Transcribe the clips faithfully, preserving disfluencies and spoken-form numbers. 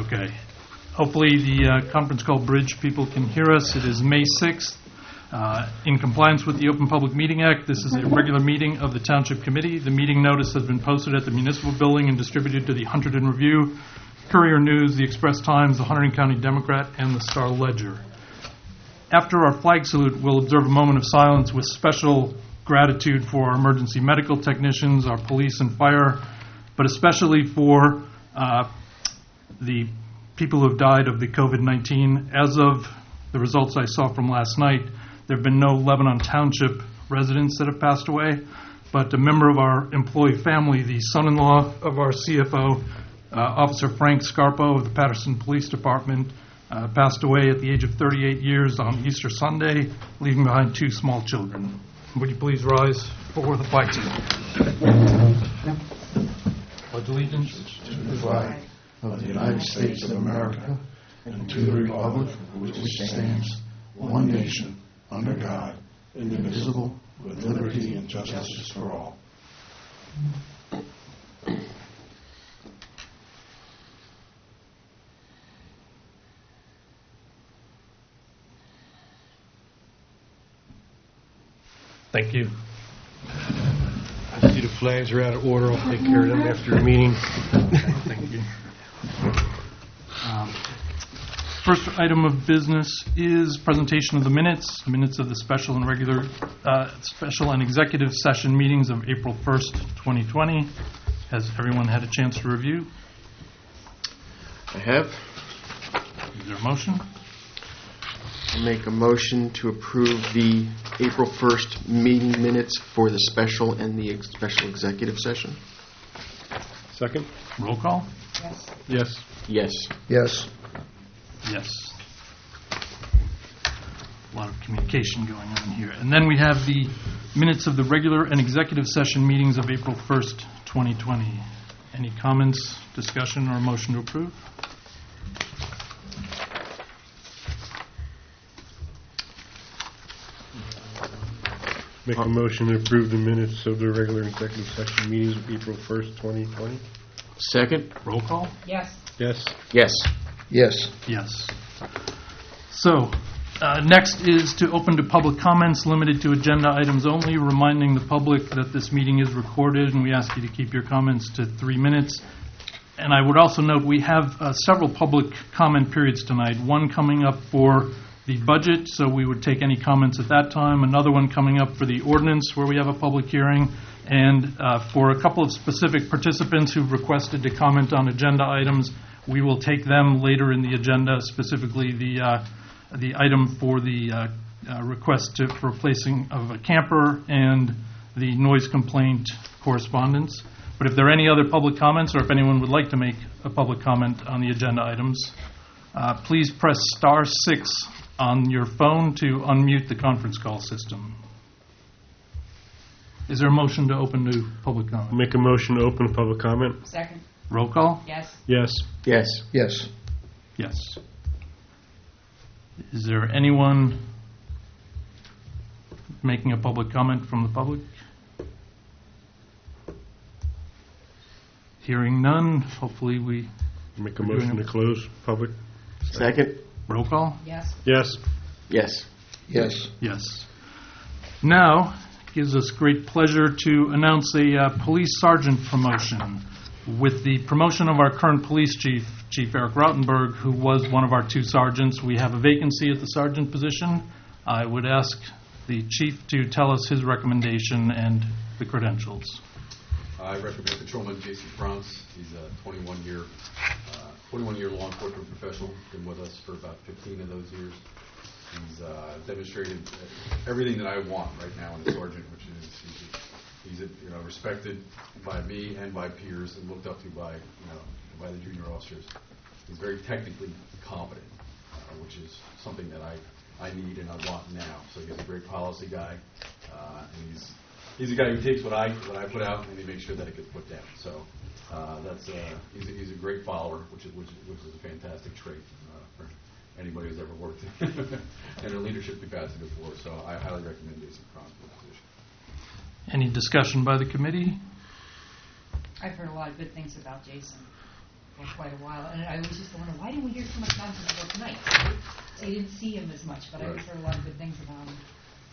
Okay. Hopefully the uh, conference call bridge people can hear us. It is May sixth. Uh, in compliance with the Open Public Meeting Act, this is a regular meeting of the Township Committee. The meeting notice has been posted at the Municipal Building and distributed to the Hunterdon Review, Courier News, the Express Times, the Hunterdon County Democrat, and the Star Ledger. After our flag salute, we'll observe a moment of silence with special gratitude for our emergency medical technicians, our police and fire, but especially for uh, the people who have died of the COVID nineteen. As of the results I saw from last night, there have been no Lebanon Township residents that have passed away, but a member of our employee family, the son-in-law of our C F O, uh, Officer Frank Scarpo of the Patterson Police Department, uh, passed away at the age of thirty-eight years on Easter Sunday, leaving behind two small children. Would you please rise for the flag salute? Pledge allegiance to the flag of the United States of America and to the republic for which it stands, one nation, under God, indivisible, with liberty and justice for all. Thank you. I see the flags are out of order. I'll take care of them after the meeting. Thank you. Um, First item of business is presentation of the minutes, minutes of the special and regular, uh, special and executive session meetings of April first, twenty twenty. Has everyone had a chance to review? I have. Is there a motion? I'll make a motion to approve the April first meeting minutes for the special and the ex- special executive session. Second? Roll call? Yes. Yes. Yes. Yes. A lot of communication going on here. And then we have the minutes of the regular and executive session meetings of April first, twenty twenty. Any comments, discussion, or motion to approve? Make a motion to approve the minutes of the regular and executive session meetings of April first, twenty twenty. Second? Roll call? Yes. Yes. Yes. Yes. Yes. So, uh, next is to open to public comments limited to agenda items only, reminding the public that this meeting is recorded, and we ask you to keep your comments to three minutes. And I would also note we have uh, several public comment periods tonight, one coming up for the budget, so we would take any comments at that time, another one coming up for the ordinance where we have a public hearing, and uh, for a couple of specific participants who've requested to comment on agenda items, we will take them later in the agenda, specifically the uh, the item for the uh, uh, request to, for placing of a camper and the noise complaint correspondence. But if there are any other public comments, or if anyone would like to make a public comment on the agenda items, uh, please press star six on your phone to unmute the conference call system. Is there a motion to open to public comment? Make a motion to open public comment. Second. Roll call? Yes. Yes. Yes. Yes. Yes. Is there anyone making a public comment from the public? Hearing none, hopefully we... Make a motion to close public. Second? Roll call? Yes. Yes. Yes. Yes. Yes. Now, it gives us great pleasure to announce a uh, police sergeant promotion. With the promotion of our current police chief, Chief Eric Rautenberg, who was one of our two sergeants, we have a vacancy at the sergeant position. I would ask the chief to tell us his recommendation and the credentials. I recommend Patrolman Jason Franz. He's a twenty-one year, uh, twenty-one year law enforcement professional. Been with us for about fifteen of those years. He's uh, demonstrated everything that I want right now in a sergeant, which is he's, a, he's a, you know respected by me and by peers, and looked up to by you know by the junior officers. He's very technically competent, uh, which is something that I I need and I want now. So he's a great policy guy, uh, and he's. He's a guy who takes what I what I put out and he makes sure that it gets put down. So uh, that's uh, he's, a, he's a great follower, which is which, which is a fantastic trait uh, for anybody who's ever worked in a leadership capacity before. So I highly recommend Jason Franz for the position. Any discussion by the committee? I've heard a lot of good things about Jason. for quite a while, and I always used to wonder, why didn't we hear so much about him before tonight? So you didn't see him as much, but I always heard a lot of good things about him.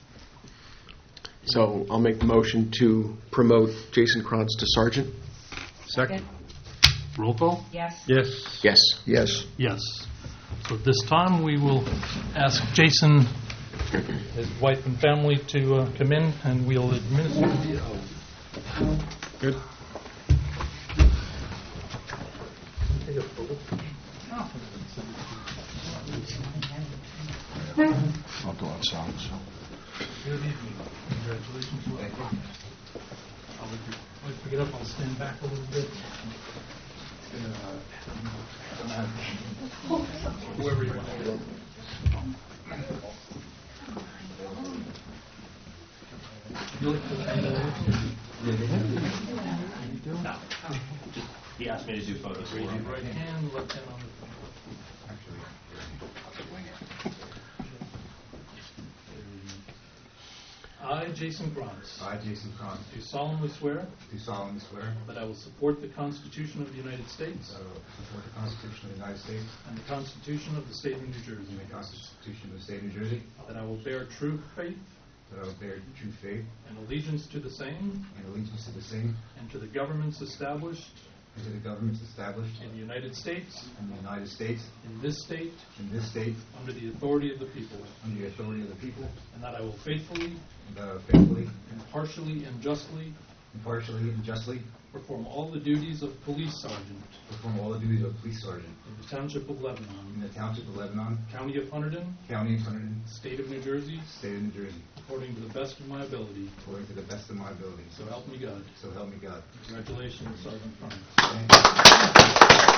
So I'll make the motion to promote Jason Krantz to sergeant. Second? Roll call? Yes? Yes. Yes. Yes. Yes. So at this time, we will ask Jason, his wife and family to uh, come in, and we'll administer the oath. Good. I'll go outside, so. Good evening. Congratulations. Welcome. I'll let you, I'll pick it up. I'll stand back a little bit. Whoever you want to go. You like to No. He asked me to do photos for Raise your him. right hand, left hand on the phone. I, Jason Krantz, I, Jason Krantz, do solemnly swear do solemnly swear that I will support the Constitution of the United States that I will support the Constitution of the United States and the Constitution of the State of New Jersey, and the Constitution of the State of New Jersey, that I will bear true faith that I will bear true faith and allegiance to the same and allegiance to the same and to the governments established and to the governments established in the United States, in the United States, in this state, in this state, under the authority of the people, under the authority of the people, and that I will faithfully, and that I will faithfully, impartially, and justly impartially, and justly perform all the duties of police sergeant perform all the duties of police sergeant in the Township of in Lebanon, the Township of Lebanon, County of Hunterdon, County of Hunterdon, State of New Jersey, State of New Jersey, according to the best of my ability. according to the best of my ability. So help me God. So help me God. Congratulations, Sergeant Krantz. Thank you.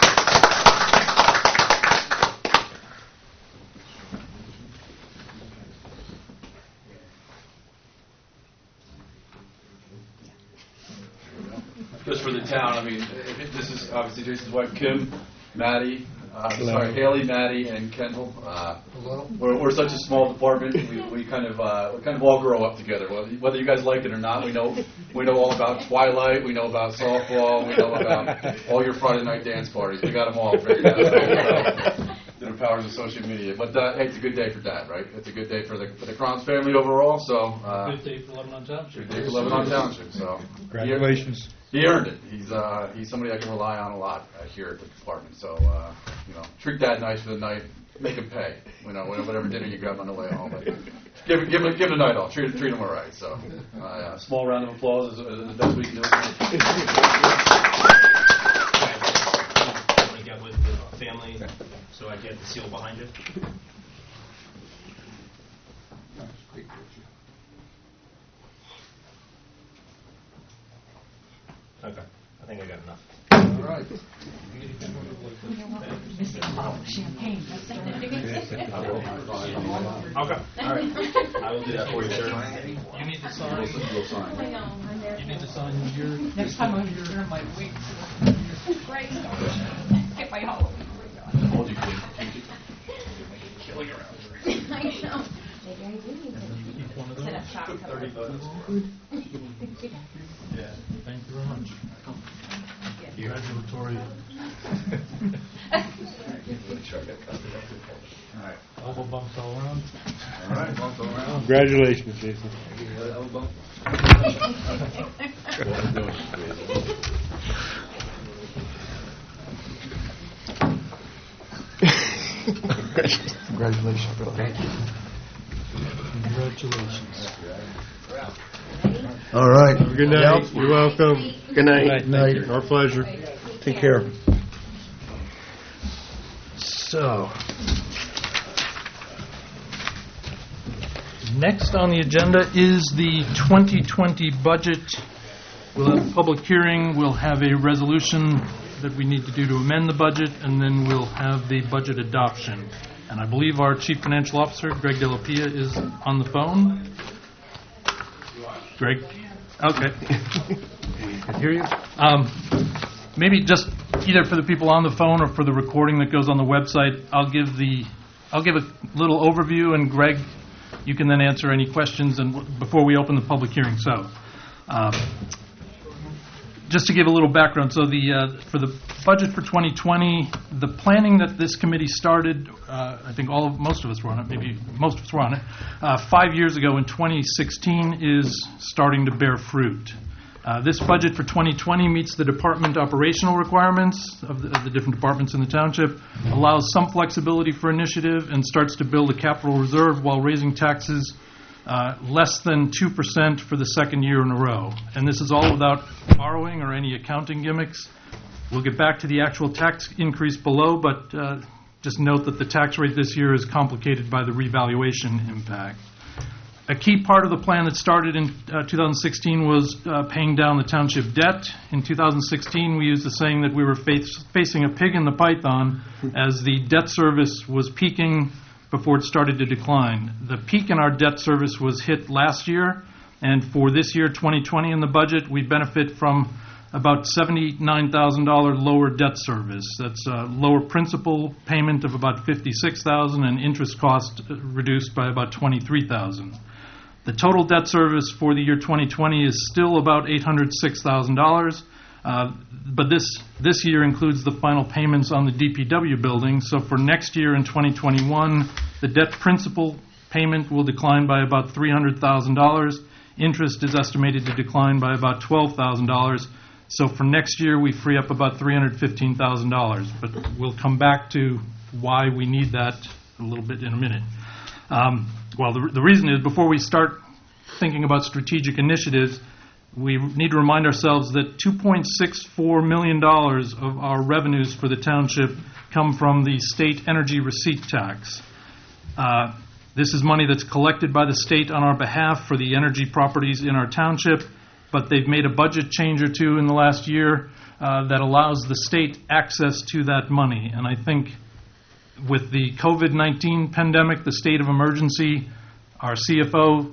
Just for the town, I mean, if- this is obviously Jason's wife, Kim, Maddie, uh, sorry, Haley, Maddie, and Kendall. Uh, We're, we're such a small department, we, we kind of, uh, we kind of all grow up together. Whether whether you guys like it or not, we know, we know all about Twilight, we know about softball, we know about all your Friday night dance parties. We got them all figured out. Through the powers of social media. But uh, hey, it's a good day for Dad, right? It's a good day for the for the Krantz family overall. So uh, Good day for Lebanon Township. good day for Lebanon Township. So Congratulations. He earned it. He's uh, he's somebody I can rely on a lot uh, here at the department. So uh, you know, treat Dad nice for the night. Make him pay. You know, whatever dinner you grab on the way home. But give him give him give him a night off. Treat treat him all right. So uh, a small round of applause is, is the best we can do. Want to get with the family so I get the seal behind it? Okay, I think I got enough. All right. Oh, champagne. Okay, all right. I will do that for you, sir. You need to sign. You need to sign your. Next time I'm here, I'm like, wait. Great. Get my whole. Hold you, kid. Killing around. I know. Maybe I do need to Keep one of set up those. shop. Thirty bucks. Yeah. Thank you very much. Congratulatory. Elbow bumps all around. All right. Bump around. Congratulations, Jason. Congratulations, Bill. Thank you. Congratulations. All right. Good night. You're welcome. Good night. Night. Our pleasure. Take care. So, Next on the agenda is the twenty twenty budget. We'll have a public hearing, we'll have a resolution that we need to do to amend the budget, and then we'll have the budget adoption. And I believe our Chief Financial Officer, Greg Delapia, is on the phone. Greg? Okay. I hear you. Um, maybe just either for the people on the phone or for the recording that goes on the website, I'll give the, I'll give a little overview, and Greg, you can then answer any questions and w- before we open the public hearing. So, uh, just to give a little background, so the, uh, for the budget for twenty twenty, the planning that this committee started, uh, I think all of, most of us were on it, maybe most of us were on it, uh, five years ago in twenty sixteen is starting to bear fruit. Uh, This budget for twenty twenty meets the department operational requirements of the, of the different departments in the township, allows some flexibility for initiative, and starts to build a capital reserve while raising taxes uh, less than two percent for the second year in a row. And this is all without borrowing or any accounting gimmicks. We'll get back to the actual tax increase below, but uh, just note that the tax rate this year is complicated by the revaluation impact. A key part of the plan that started in uh, two thousand sixteen was uh, paying down the township debt. In two thousand sixteen, we used the saying that we were face- facing a pig in the python as the debt service was peaking before it started to decline. The peak in our debt service was hit last year, and for this year, twenty twenty, in the budget, we benefit from about seventy-nine thousand dollars lower debt service. That's a lower principal payment of about fifty-six thousand dollars and interest cost reduced by about twenty-three thousand dollars. The total debt service for the year twenty twenty is still about eight hundred six thousand dollars, uh, but this this year includes the final payments on the D P W building. So for next year in twenty twenty-one, the debt principal payment will decline by about three hundred thousand dollars. Interest is estimated to decline by about twelve thousand dollars. So for next year, we free up about three hundred fifteen thousand dollars. But we'll come back to why we need that a little bit in a minute. Um, well, the, the reason is, before we start thinking about strategic initiatives, we need to remind ourselves that two point six four million dollars of our revenues for the township come from the state energy receipt tax. Uh, this is money that's collected by the state on our behalf for the energy properties in our township, but they've made a budget change or two in the last year uh, that allows the state access to that money. And I think with the COVID nineteen pandemic, the state of emergency, our C F O,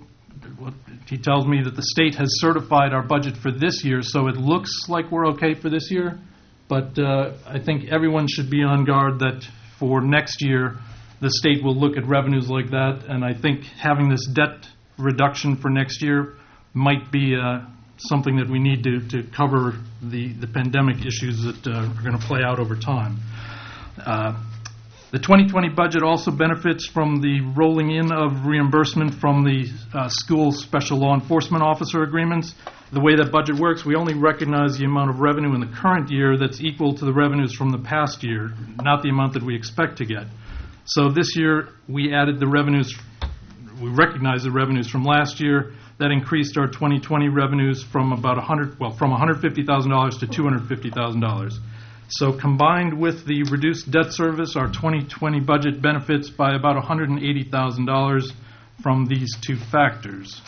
he tells me that the state has certified our budget for this year, so it looks like we're okay for this year. But uh, I think everyone should be on guard that for next year, the state will look at revenues like that. And I think having this debt reduction for next year might be uh, something that we need to, to cover the, the pandemic issues that uh, are going to play out over time. Uh, The twenty twenty budget also benefits from the rolling in of reimbursement from the uh, school special law enforcement officer agreements. The way that budget works, we only recognize the amount of revenue in the current year that's equal to the revenues from the past year, not the amount that we expect to get. So this year, we added the revenues, we recognized the revenues from last year. That increased our twenty twenty revenues from about one hundred, well, from one hundred fifty thousand dollars to two hundred fifty thousand dollars. So combined with the reduced debt service, our twenty twenty budget benefits by about one hundred eighty thousand dollars from these two factors.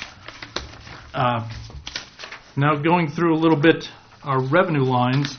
Uh, now going through a little bit our revenue lines.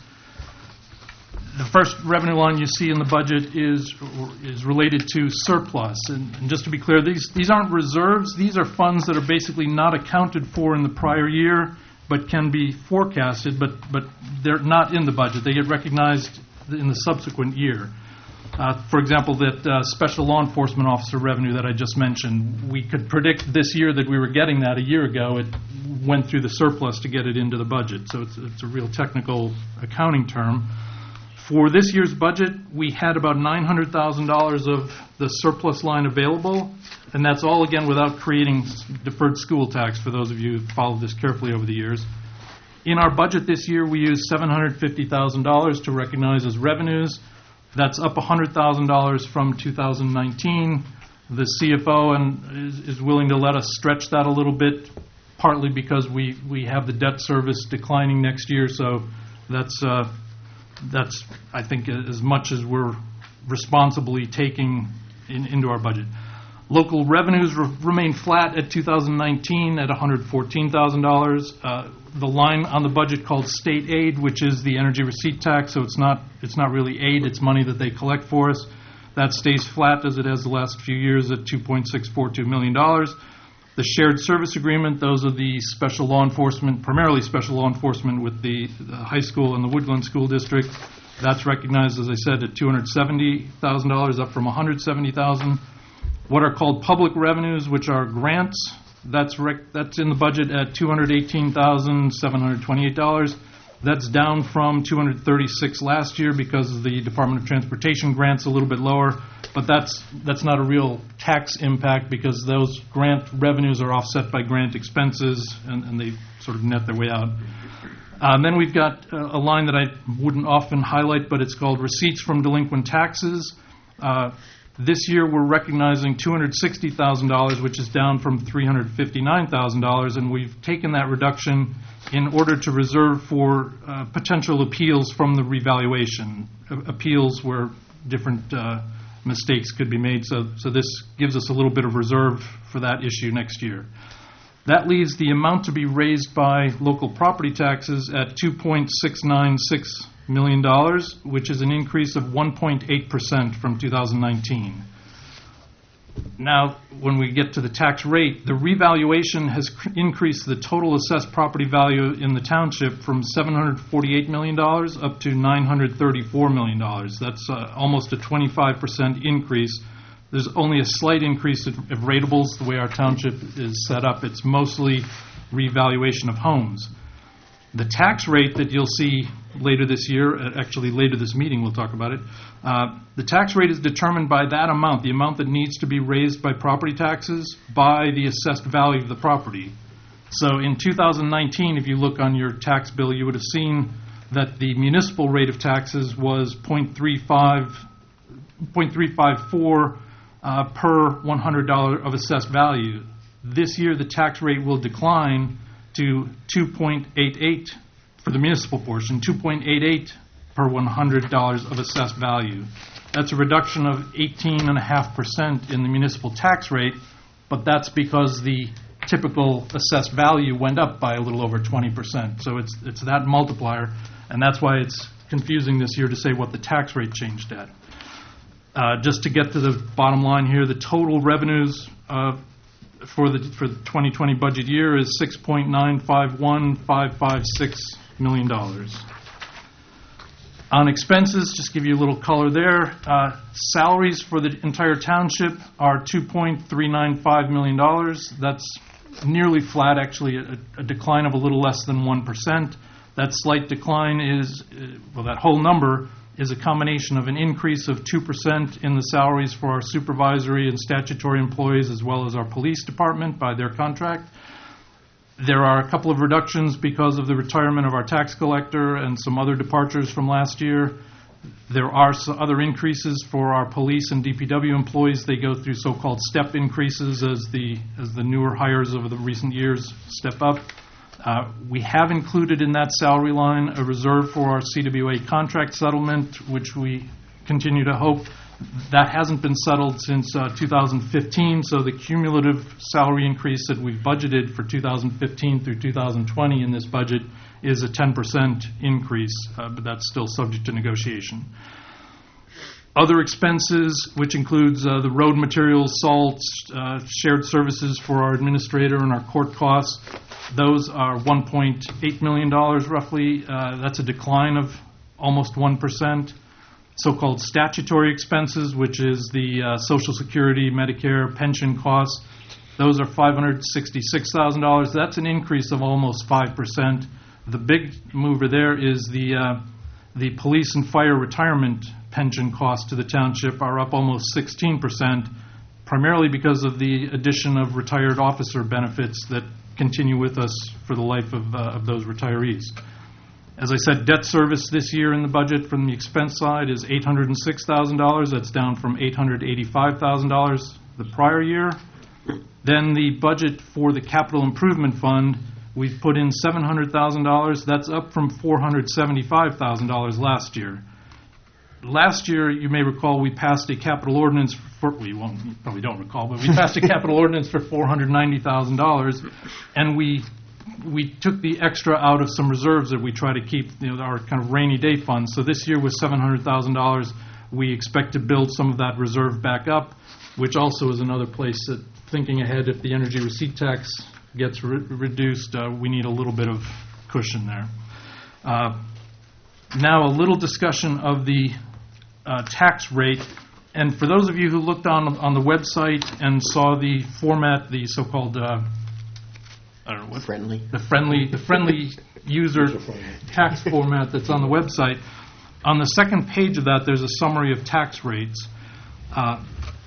The first revenue line you see in the budget is is related to surplus. And, and just to be clear, these, these aren't reserves. These are funds that are basically not accounted for in the prior year, but can be forecasted, but, but they're not in the budget. They get recognized in the subsequent year. Uh, for example, that uh, special law enforcement officer revenue that I just mentioned, we could predict this year that we were getting that a year ago. It went through the surplus to get it into the budget, so it's, it's a real technical accounting term. For this year's budget, we had about nine hundred thousand dollars of the surplus line available, and that's all, again, without creating deferred school tax, for those of you who followed this carefully over the years. In our budget this year, we used seven hundred fifty thousand dollars to recognize as revenues. That's up one hundred thousand dollars from two thousand nineteen. The C F O and is, is willing to let us stretch that a little bit, partly because we, we have the debt service declining next year, so that's... Uh, That's, I think, as much as we're responsibly taking in, into our budget. Local revenues re- remain flat at two thousand nineteen at one hundred fourteen thousand dollars. Uh, the line on the budget called state aid, which is the energy receipt tax, so it's not it's not really aid, it's money that they collect for us. That stays flat as it has the last few years at two point six four two million dollars. The shared service agreement, those are the special law enforcement, primarily special law enforcement with the, the high school and the Woodland School District. That's recognized, as I said, at two hundred seventy thousand dollars, up from one hundred seventy thousand dollars. What are called public revenues, which are grants, that's rec- that's in the budget at two hundred eighteen thousand seven hundred twenty-eight dollars. That's down from two hundred thirty-six last year because of the Department of Transportation grants a little bit lower, but that's that's not a real tax impact because those grant revenues are offset by grant expenses, and, and they sort of net their way out. Uh, then we've got uh, a line that I wouldn't often highlight, but it's called receipts from delinquent taxes. Uh, this year we're recognizing two hundred sixty thousand dollars, which is down from three hundred fifty-nine thousand dollars, and we've taken that reduction in order to reserve for uh, potential appeals from the revaluation, A- appeals where different uh, mistakes could be made. So, so this gives us a little bit of reserve for that issue next year. That leaves the amount to be raised by local property taxes at two point six nine six million dollars, which is an increase of one point eight percent from two thousand nineteen. Now, when we get to the tax rate, the revaluation has cr- increased the total assessed property value in the township from seven hundred forty-eight million dollars up to nine hundred thirty-four million dollars. That's uh, almost a twenty-five percent increase. There's only a slight increase of, of ratables. The way our township is set up, it's mostly revaluation of homes. The tax rate that you'll see later this year, uh, actually later this meeting we'll talk about it, uh, the tax rate is determined by that amount, the amount that needs to be raised by property taxes by the assessed value of the property. So in two thousand nineteen, if you look on your tax bill, you would have seen that the municipal rate of taxes was zero point three five four uh, per one hundred dollars of assessed value. This year, the tax rate will decline to two point eight eight for the municipal portion, two point eight eight per one hundred dollars of assessed value. That's a reduction of eighteen point five percent in the municipal tax rate, but that's because the typical assessed value went up by a little over twenty percent. So it's it's that multiplier, and that's why it's confusing this year to say what the tax rate changed at. Uh, just to get to the bottom line here, the total revenues uh, for the for the twenty twenty budget year is six point nine five one five five six million dollars. On expenses, just give you a little color there. Uh, salaries for the entire township are two point three nine five million dollars. That's nearly flat, actually, a, a decline of a little less than one percent. That slight decline is, uh, well, that whole number is a combination of an increase of two percent in the salaries for our supervisory and statutory employees as well as our police department by their contract. There are a couple of reductions because of the retirement of our tax collector and some other departures from last year. There are some other increases for our police and D P W employees. They go through so-called step increases as the as the newer hires over the recent years step up. Uh, we have included in that salary line a reserve for our C W A contract settlement, which we continue to hope. That hasn't been settled since uh, two thousand fifteen, so the cumulative salary increase that we've budgeted for two thousand fifteen through two thousand twenty in this budget is a ten percent increase, uh, but that's still subject to negotiation. Other expenses, which includes uh, the road materials, salts, uh, shared services for our administrator and our court costs, those are one point eight million dollars roughly. Uh, that's a decline of almost one percent. So-called statutory expenses, which is the uh, Social Security, Medicare, pension costs, those are five hundred sixty-six thousand dollars. That's an increase of almost five percent. The big mover there is the uh, the police and fire retirement pension costs to the township are up almost sixteen percent, primarily because of the addition of retired officer benefits that continue with us for the life of, uh, of those retirees. As I said, debt service this year in the budget from the expense side is eight hundred six thousand dollars. That's down from eight hundred eighty-five thousand dollars the prior year. Then the budget for the capital improvement fund, we've put in seven hundred thousand dollars. That's up from four hundred seventy-five thousand dollars last year. Last year, you may recall, we passed a capital ordinance for, well, you, won't, you probably don't recall, but we passed a capital ordinance for four hundred ninety thousand dollars, and we we took the extra out of some reserves that we try to keep, you know, our kind of rainy day funds. So this year with seven hundred thousand dollars, we expect to build some of that reserve back up, which also is another place that, thinking ahead, if the energy receipt tax gets re- reduced, uh, we need a little bit of cushion there. Uh, now a little discussion of the uh, tax rate. And for those of you who looked on on the website and saw the format, the so-called uh, I don't know what Friendly. the friendly the friendly user tax format that's on the website. On the second page of that, there's a summary of tax rates. Uh,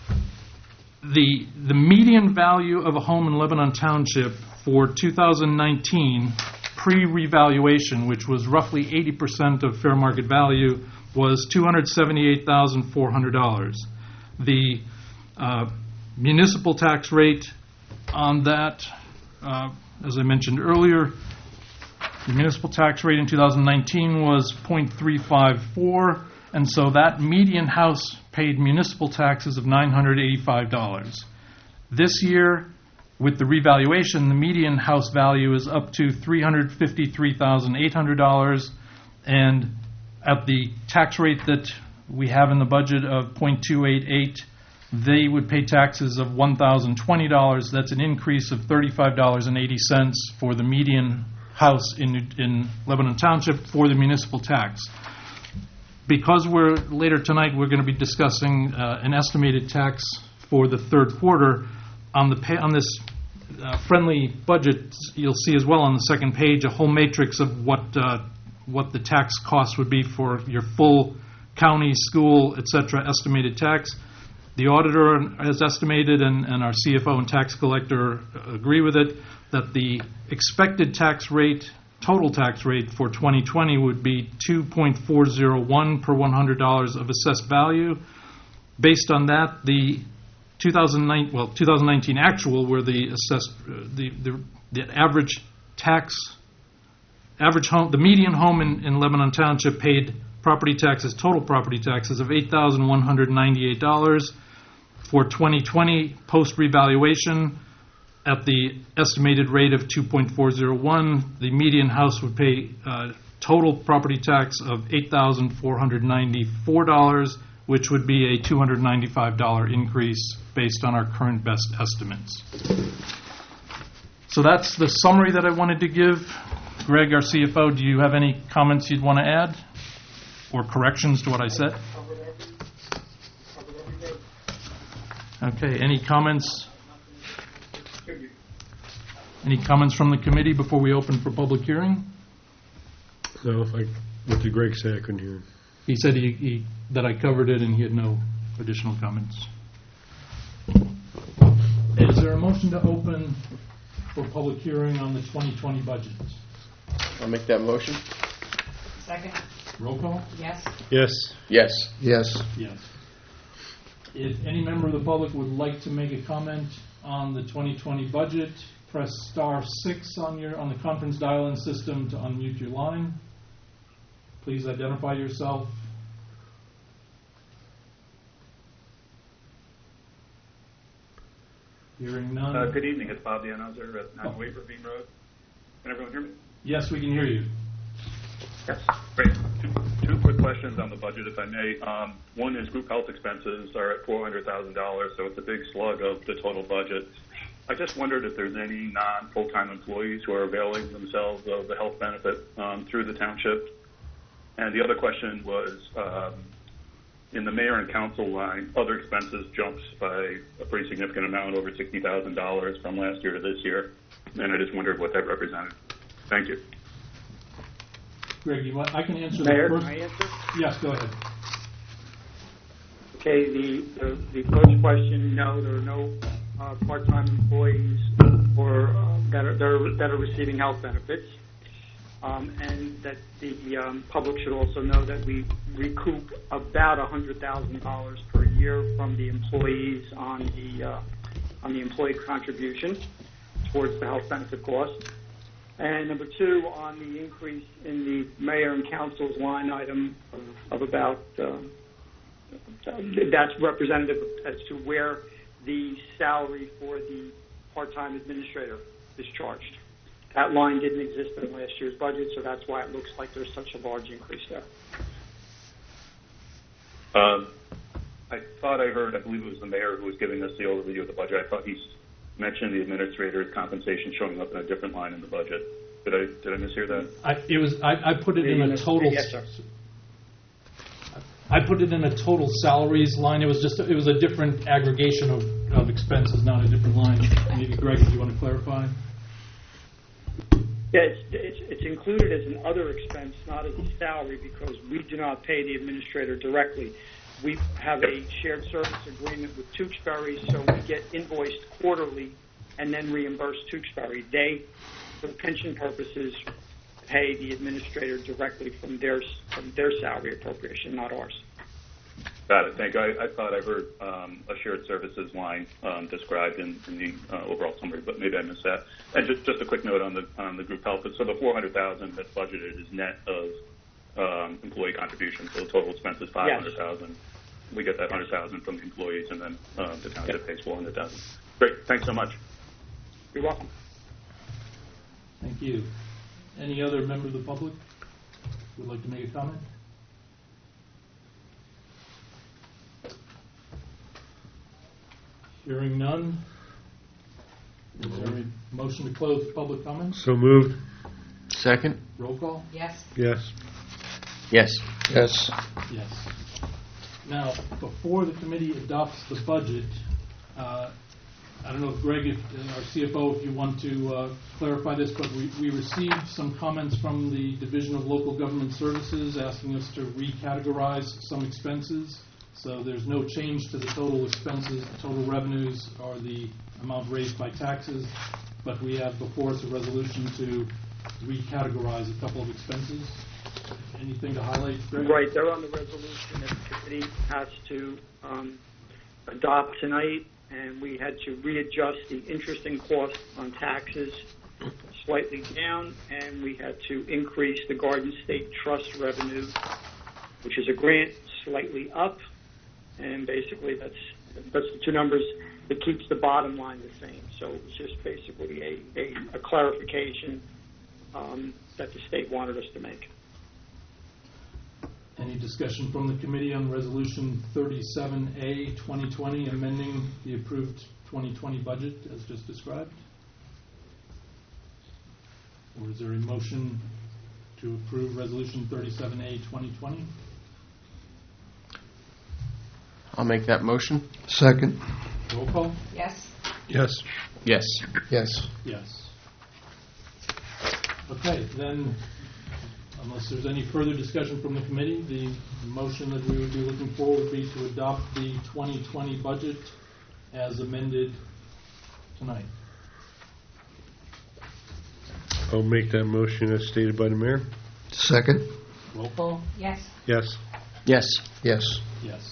the the median value of a home in Lebanon Township for two thousand nineteen, pre-revaluation, which was roughly eighty percent of fair market value, was two hundred seventy-eight thousand four hundred dollars. The uh, municipal tax rate on that, uh, as I mentioned earlier, the municipal tax rate in two thousand nineteen was zero point three five four, and so that median house paid municipal taxes of nine hundred eighty-five dollars. This year, with the revaluation, the median house value is up to three hundred fifty-three thousand eight hundred dollars, and at the tax rate that we have in the budget of zero point two eight eight, they would pay taxes of one thousand twenty dollars. That's an increase of thirty-five dollars and eighty cents for the median house in, in Lebanon Township for the municipal tax. Because we're later tonight, we're going to be discussing uh, an estimated tax for the third quarter. On the pa- on this uh, friendly budget, you'll see as well on the second page a whole matrix of what uh, what the tax cost would be for your full county, school, et cetera estimated tax. The auditor has estimated, and, and our C F O and tax collector agree with it, that the expected tax rate, total tax rate for twenty twenty would be two point four zero one per one hundred dollars of assessed value. Based on that, the two thousand nine, well, two thousand nineteen actual, where the assessed, uh, the, the the average tax, average home, the median home in, in Lebanon Township paid property taxes, total property taxes of eight thousand one hundred ninety-eight dollars. For twenty twenty, post-revaluation, at the estimated rate of two point four zero one, the median house would pay uh, total property tax of eight thousand four hundred ninety-four dollars, which would be a two hundred ninety-five dollars increase based on our current best estimates. So that's the summary that I wanted to give. Greg, our C F O, do you have any comments you'd want to add or corrections to what I said? Okay, any comments? Any comments from the committee before we open for public hearing? No, if I, what did Greg say? I couldn't hear him. He said he, he, that I covered it and he had no additional comments. Is there a motion to open for public hearing on the twenty twenty budget? I'll make that motion. Second, Roll call? yes. Yes. Yes. Yes. Yes. If any member of the public would like to make a comment on the twenty twenty budget, press star six on your on the conference dial-in system to unmute your line. Please identify yourself. Hearing none. Uh, good evening, it's Bob Danhauser at nine oh eight Ravine Road. Can everyone hear me? Yes, we can hear you. Yes. Great. Two, two quick questions on the budget, if I may. Um, one is group health expenses are at four hundred thousand dollars, so it's a big slug of the total budget. I just wondered if there's any non-full-time employees who are availing themselves of the health benefit um, through the township. And the other question was, um, in the mayor and council line, other expenses jumps by a pretty significant amount, over sixty thousand dollars from last year to this year. And I just wondered what that represented. Thank you. Greg, you want, I can answer Mayor, the first. can I answer? Yes, go ahead. Okay, the, the, the first question, no, there are no uh, part-time employees or uh, that are, that are that are receiving health benefits, um, and that the um, public should also know that we recoup about one hundred thousand dollars per year from the employees on the uh, on the employee contribution towards the health benefit cost. And number two, on the increase in the mayor and council's line item of, of about, uh, that's representative as to where the salary for the part-time administrator is charged. That line didn't exist in last year's budget, so that's why it looks like there's such a large increase there. Um, I thought I heard, I believe it was the mayor who was giving us the overview of the budget. I thought he mentioned the administrator's compensation showing up in a different line in the budget. Did I did I mishear that? I, it was. I, I put it in a total. Yes, sir. I put it in a total salaries line. It was just. It was a different aggregation of, of expenses, not a different line. Maybe Greg, if you want to clarify. Yeah, it's, it's, it's included as an other expense, not as a salary, because we do not pay the administrator directly. We have a shared service agreement with Tewksbury, so we get invoiced quarterly and then reimburse Tewksbury. They, for pension purposes, pay the administrator directly from their, from their salary appropriation, not ours. Got it. Thank you. I, I thought I heard um, a shared services line um, described in, in the uh, overall summary, but maybe I missed that. And just, just a quick note on the on the group health. So the four hundred thousand that's budgeted is net of um, employee contributions. So the total expense is five hundred thousand. Yes. We get that one hundred thousand from the employees, and then uh, the township yep. pays four hundred thousand. Great. Thanks so much. You're welcome. Thank you. Any other member of the public would like to make a comment? Hearing none, is there a motion to close the public comments? So moved. Second? Roll call? Yes. Yes. Yes. Yes. Yes. Now, before the committee adopts the budget, uh, I don't know if Greg, if, uh, our C F O, if you want to uh, clarify this, but we, we received some comments from the Division of Local Government Services asking us to recategorize some expenses. So there's no change to the total expenses, the total revenues, or the amount raised by taxes, but we have before us a resolution to recategorize a couple of expenses. Anything to highlight, Greg? Right, they're on the resolution that the committee has to um, adopt tonight, and we had to readjust the interest and cost on taxes slightly down, and we had to increase the Garden State Trust revenue, which is a grant, slightly up. And basically, that's that's the two numbers. It keeps the bottom line the same. So it's just basically a, a, a clarification um, that the state wanted us to make. Any discussion from the committee on Resolution thirty-seven A twenty twenty, amending the approved twenty twenty budget as just described? Or is there a motion to approve Resolution thirty-seven A twenty twenty? I'll make that motion. Second. Roll call? Yes. Yes. Yes. Yes. Yes. Okay, then, unless there's any further discussion from the committee, the motion that we would be looking for would be to adopt the twenty twenty budget as amended tonight. I'll make that motion as stated by the mayor. Second. Roll call? Yes. Yes. Yes. Yes. Yes.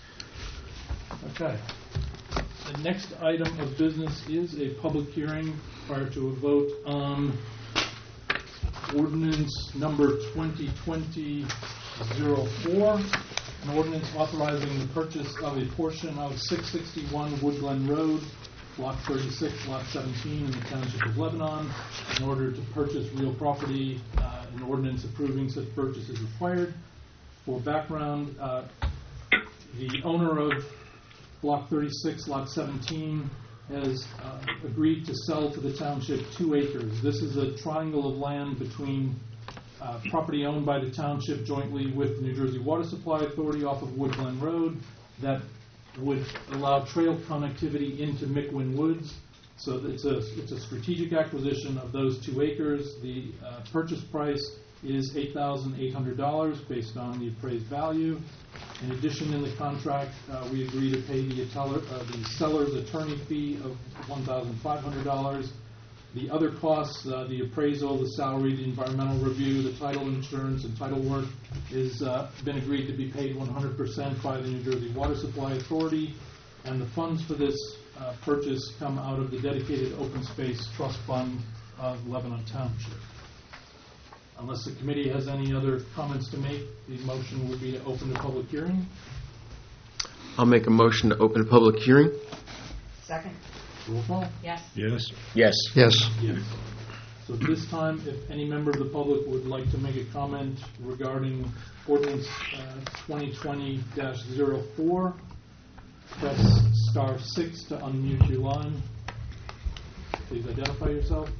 Okay. The next item of business is a public hearing prior to a vote on ordinance number twenty twenty oh four, an ordinance authorizing the purchase of a portion of six sixty-one Woodglen Road, Block thirty-six, Lot seventeen in the Township of Lebanon. In order to purchase real property, uh, an ordinance approving such purchase is required. For background, uh, the owner of Block thirty-six, Lot seventeen, has uh, agreed to sell to the township two acres. This is a triangle of land between uh, property owned by the township jointly with New Jersey Water Supply Authority off of Woodglen Road that would allow trail connectivity into Mickwin Woods. So it's a, it's a strategic acquisition of those two acres. The uh, purchase price is eight thousand eight hundred dollars based on the appraised value. In addition, in the contract, uh, we agree to pay the, teller, uh, the seller's attorney fee of one thousand five hundred dollars. The other costs, uh, the appraisal, the salary, the environmental review, the title insurance, and title work, has uh, been agreed to be paid one hundred percent by the New Jersey Water Supply Authority. And the funds for this uh, purchase come out of the dedicated open space trust fund of Lebanon Township. Unless the committee has any other comments to make, the motion would be to open the public hearing. I'll make a motion to open a public hearing. Second. Roll call? Yes. Yes. Yes. Yes. Yes. So at this time, if any member of the public would like to make a comment regarding ordinance uh, twenty twenty dash oh four, press star six to unmute your line. Please identify yourself.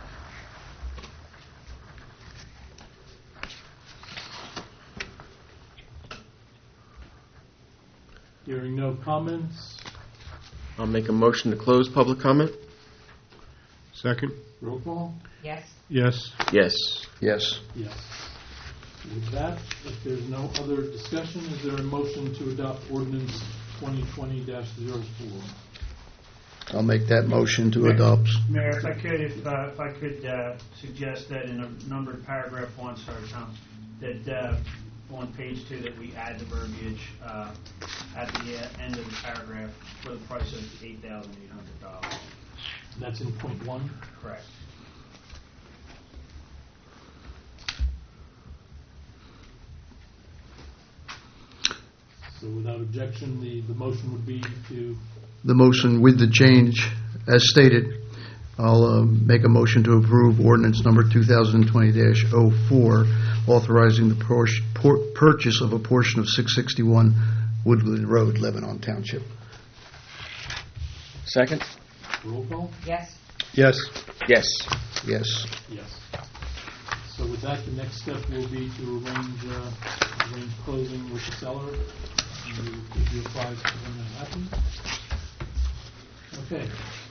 Hearing no comments. I'll make a motion to close public comment. Second? Roll call? Yes. Yes. Yes. Yes. Yes. With that, if there's no other discussion, is there a motion to adopt ordinance twenty twenty dash zero four? I'll make that motion to adopt. Mayor, if I could, if, uh, if I could uh, suggest that in a numbered paragraph one, sorry, Tom, that uh, on page two that we add the verbiage uh, at the uh, end of the paragraph for the price of eight thousand eight hundred dollars. That's in point one? Correct. So without objection, the, the motion would be to, The motion with the change as stated. I'll uh, make a motion to approve ordinance number two thousand twenty dash oh four, authorizing the por- por- purchase of a portion of six sixty-one Woodland Road, Lebanon Township. Second? roll call? Yes. Yes. Yes. Yes. Yes. So with that, the next step will be to arrange, uh, arrange closing with the seller. And we will keep you apprised of when that happens. Okay.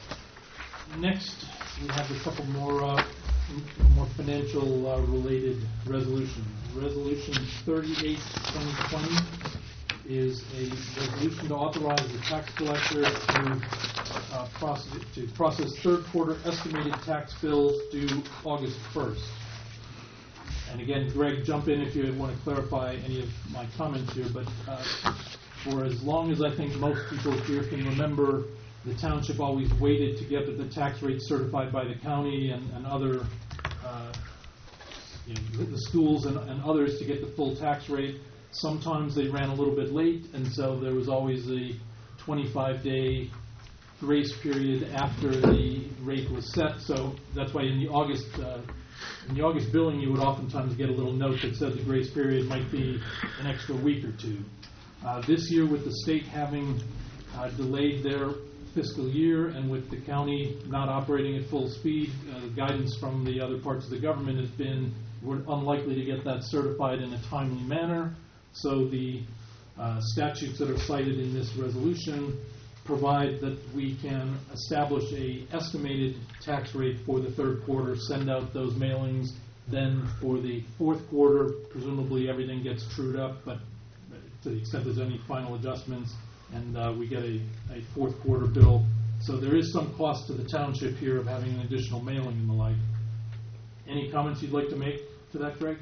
Next, we have a couple more, uh, m- more financial uh, related resolutions. Resolution thirty-eight twenty twenty is a resolution to authorize the tax collector to uh, process, to process third quarter estimated tax bills due August first. And again, Greg, jump in if you want to clarify any of my comments here, but uh, for as long as I think most people here can remember, the township always waited to get the tax rate certified by the county and, and other, uh, you know, the, the schools and, and others to get the full tax rate. Sometimes they ran a little bit late, and so there was always a twenty-five day grace period after the rate was set. So that's why in the August uh, in the August billing, you would oftentimes get a little note that said the grace period might be an extra week or two. Uh, this year, with the state having uh, delayed their fiscal year and with the county not operating at full speed, uh, guidance from the other parts of the government has been we're unlikely to get that certified in a timely manner. So the uh, statutes that are cited in this resolution provide that we can establish a estimated tax rate for the third quarter, send out those mailings. Then for the fourth quarter, presumably everything gets trued up, but to the extent there's any final adjustments, and uh, we get a, a fourth quarter bill. So there is some cost to the township here of having an additional mailing and the like. Any comments you'd like to make to that, Greg?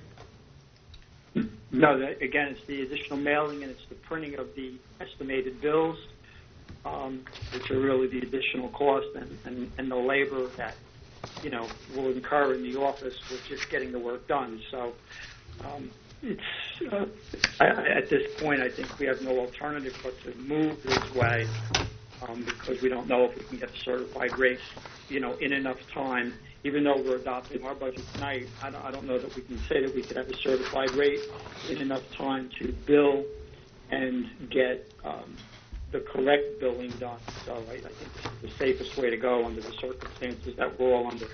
No, that, again, it's the additional mailing and it's the printing of the estimated bills, um, which are really the additional cost and, and, and the labor that, you know, will incur in the office with just getting the work done. So um, it's uh, I, at this point, I think we have no alternative but to move this way um, because we don't know if we can get certified rates, you know, in enough time. Even though we're adopting our budget tonight, I don't, I don't know that we can say that we could have a certified rate in enough time to bill and get um, the correct billing done. So I, I think this is the safest way to go under the circumstances that we're all under.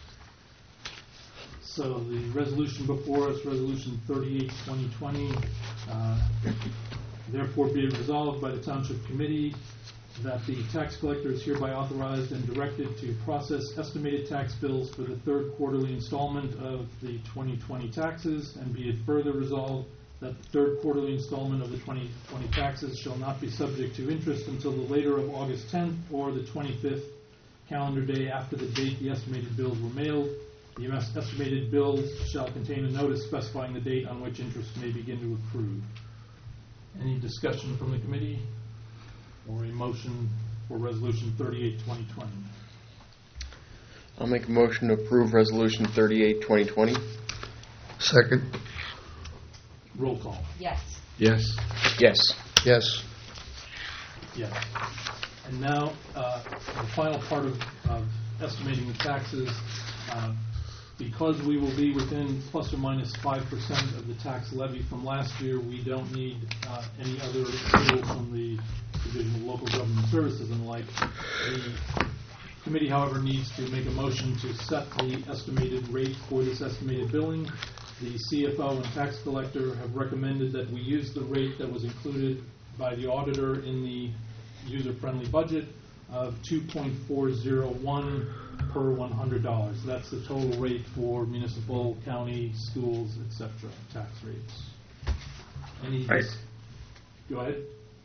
So the resolution before us, Resolution thirty-eight twenty twenty, uh, therefore be it resolved by the Township Committee that the tax collector is hereby authorized and directed to process estimated tax bills for the third quarterly installment of the twenty twenty taxes, and be it further resolved that the third quarterly installment of the twenty twenty taxes shall not be subject to interest until the later of August tenth or the twenty-fifth calendar day after the date the estimated bills were mailed. The estimated bills shall contain a notice specifying the date on which interest may begin to accrue. Any discussion from the committee or a motion for Resolution thirty-eight twenty twenty? I'll make a motion to approve Resolution thirty-eight twenty twenty. Second. Roll call. Yes. Yes. Yes. Yes. Yes. And now, uh, the final part of, of estimating the taxes, uh, because we will be within plus or minus five percent of the tax levy from last year, we don't need uh, any other approval from the Division of Local Government Services and the like. The committee, however, needs to make a motion to set the estimated rate for this estimated billing. The C F O and tax collector have recommended that we use the rate that was included by the auditor in the user-friendly budget. of two point four zero one per one hundred dollars. That's the total rate for municipal, county, schools, et cetera, tax rates. Any? Right. Go ahead.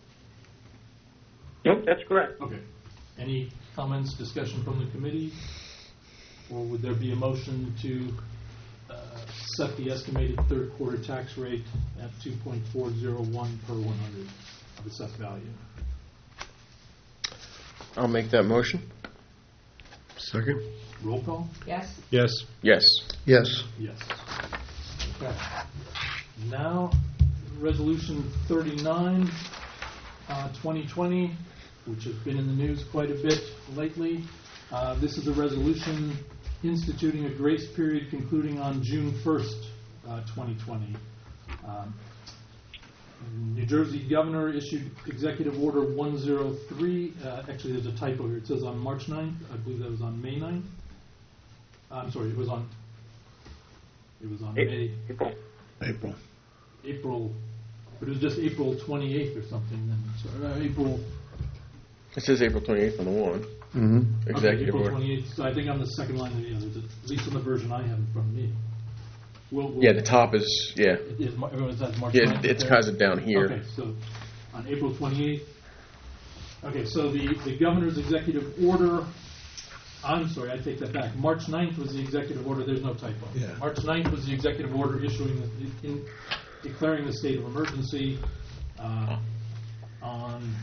Nope, that's correct. Okay. Any comments, discussion from the committee? Or would there be a motion to uh, set the estimated third quarter tax rate at two point four zero one per one hundred of assessed value? I'll make that motion. Second? Roll call? Yes? Yes. Yes. Yes. Yes. Okay. Now, Resolution thirty-nine, uh, twenty twenty, which has been in the news quite a bit lately. Uh, This is a resolution instituting a grace period concluding on June first, uh, twenty twenty. Um, New Jersey Governor issued Executive Order one oh three. Uh, actually, there's a typo here. It says on March ninth. I believe that was on May ninth. I'm sorry, it was on, it was on May, April. April. April, but it was just April twenty-eighth or something then. So, uh, April, It says April twenty-eighth on the one. Mm-hmm. okay, Executive April order. twenty-eighth. So I think on the second line of the other, at least on the version I have in front of me. We'll, we'll, Yeah, the top is, yeah. It is, Mar- everyone says March Yeah, ninth. it's there. kind of down here. Okay, so on April twenty-eighth. Okay, so the, the governor's executive order, I'm sorry, I take that back. March ninth was the executive order, there's no typo. Yeah. March ninth was the executive order issuing, the, in, declaring the state of emergency. Uh, on,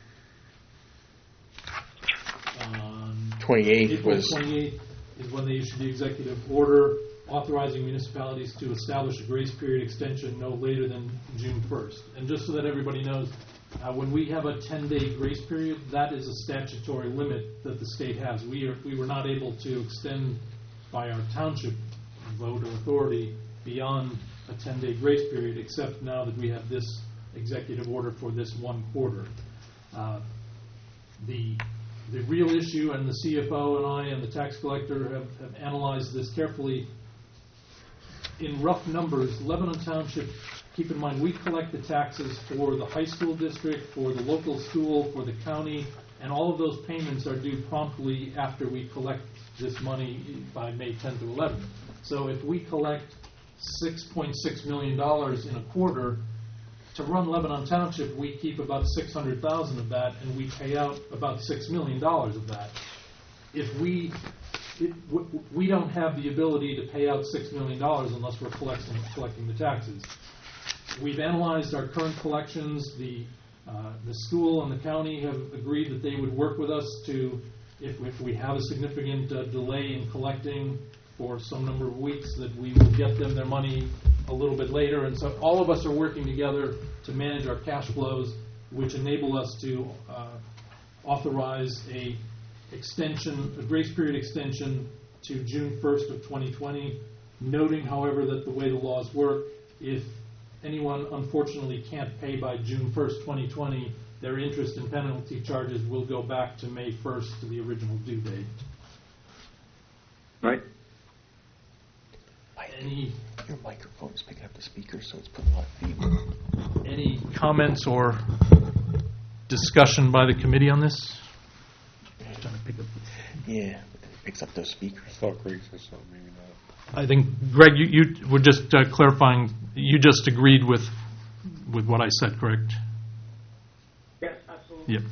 on twenty-eighth April was, twenty-eighth is when they issued the executive order authorizing municipalities to establish a grace period extension no later than June first. And just so that everybody knows, uh, when we have a ten-day grace period, that is a statutory limit that the state has. We are, we were not able to extend by our township vote or authority beyond a ten-day grace period, except now that we have this executive order for this one quarter. Uh, the The real issue, and the C F O and I and the tax collector have, have analyzed this carefully. In rough numbers, Lebanon Township, keep in mind, we collect the taxes for the high school district, for the local school, for the county, and all of those payments are due promptly after we collect this money by May tenth or eleventh. So if we collect six point six million dollars in a quarter, to run Lebanon Township, we keep about six hundred thousand dollars of that, and we pay out about six million dollars of that. If we, it, w- we don't have the ability to pay out six million dollars unless we're collecting, collecting the taxes. We've analyzed our current collections. The, uh, the school and the county have agreed that they would work with us to, if, if we have a significant uh, delay in collecting for some number of weeks, that we will get them their money a little bit later. And so all of us are working together to manage our cash flows, which enable us to uh, authorize a extension, a grace period extension to June first of twenty twenty, noting, however, that the way the laws work, if anyone unfortunately can't pay by June first, twenty twenty, their interest and penalty charges will go back to May first, to the original due date. Right. Any your microphone is picking up the speaker, so it's putting a lot of feedback. Any comments or discussion by the committee on this? Trying to pick up. Yeah, it picks up those speakers. I thought Greg said something, maybe not. I think, Greg, you, you were just uh, clarifying, you just agreed with with what I said, correct? Yes, absolutely. Yep.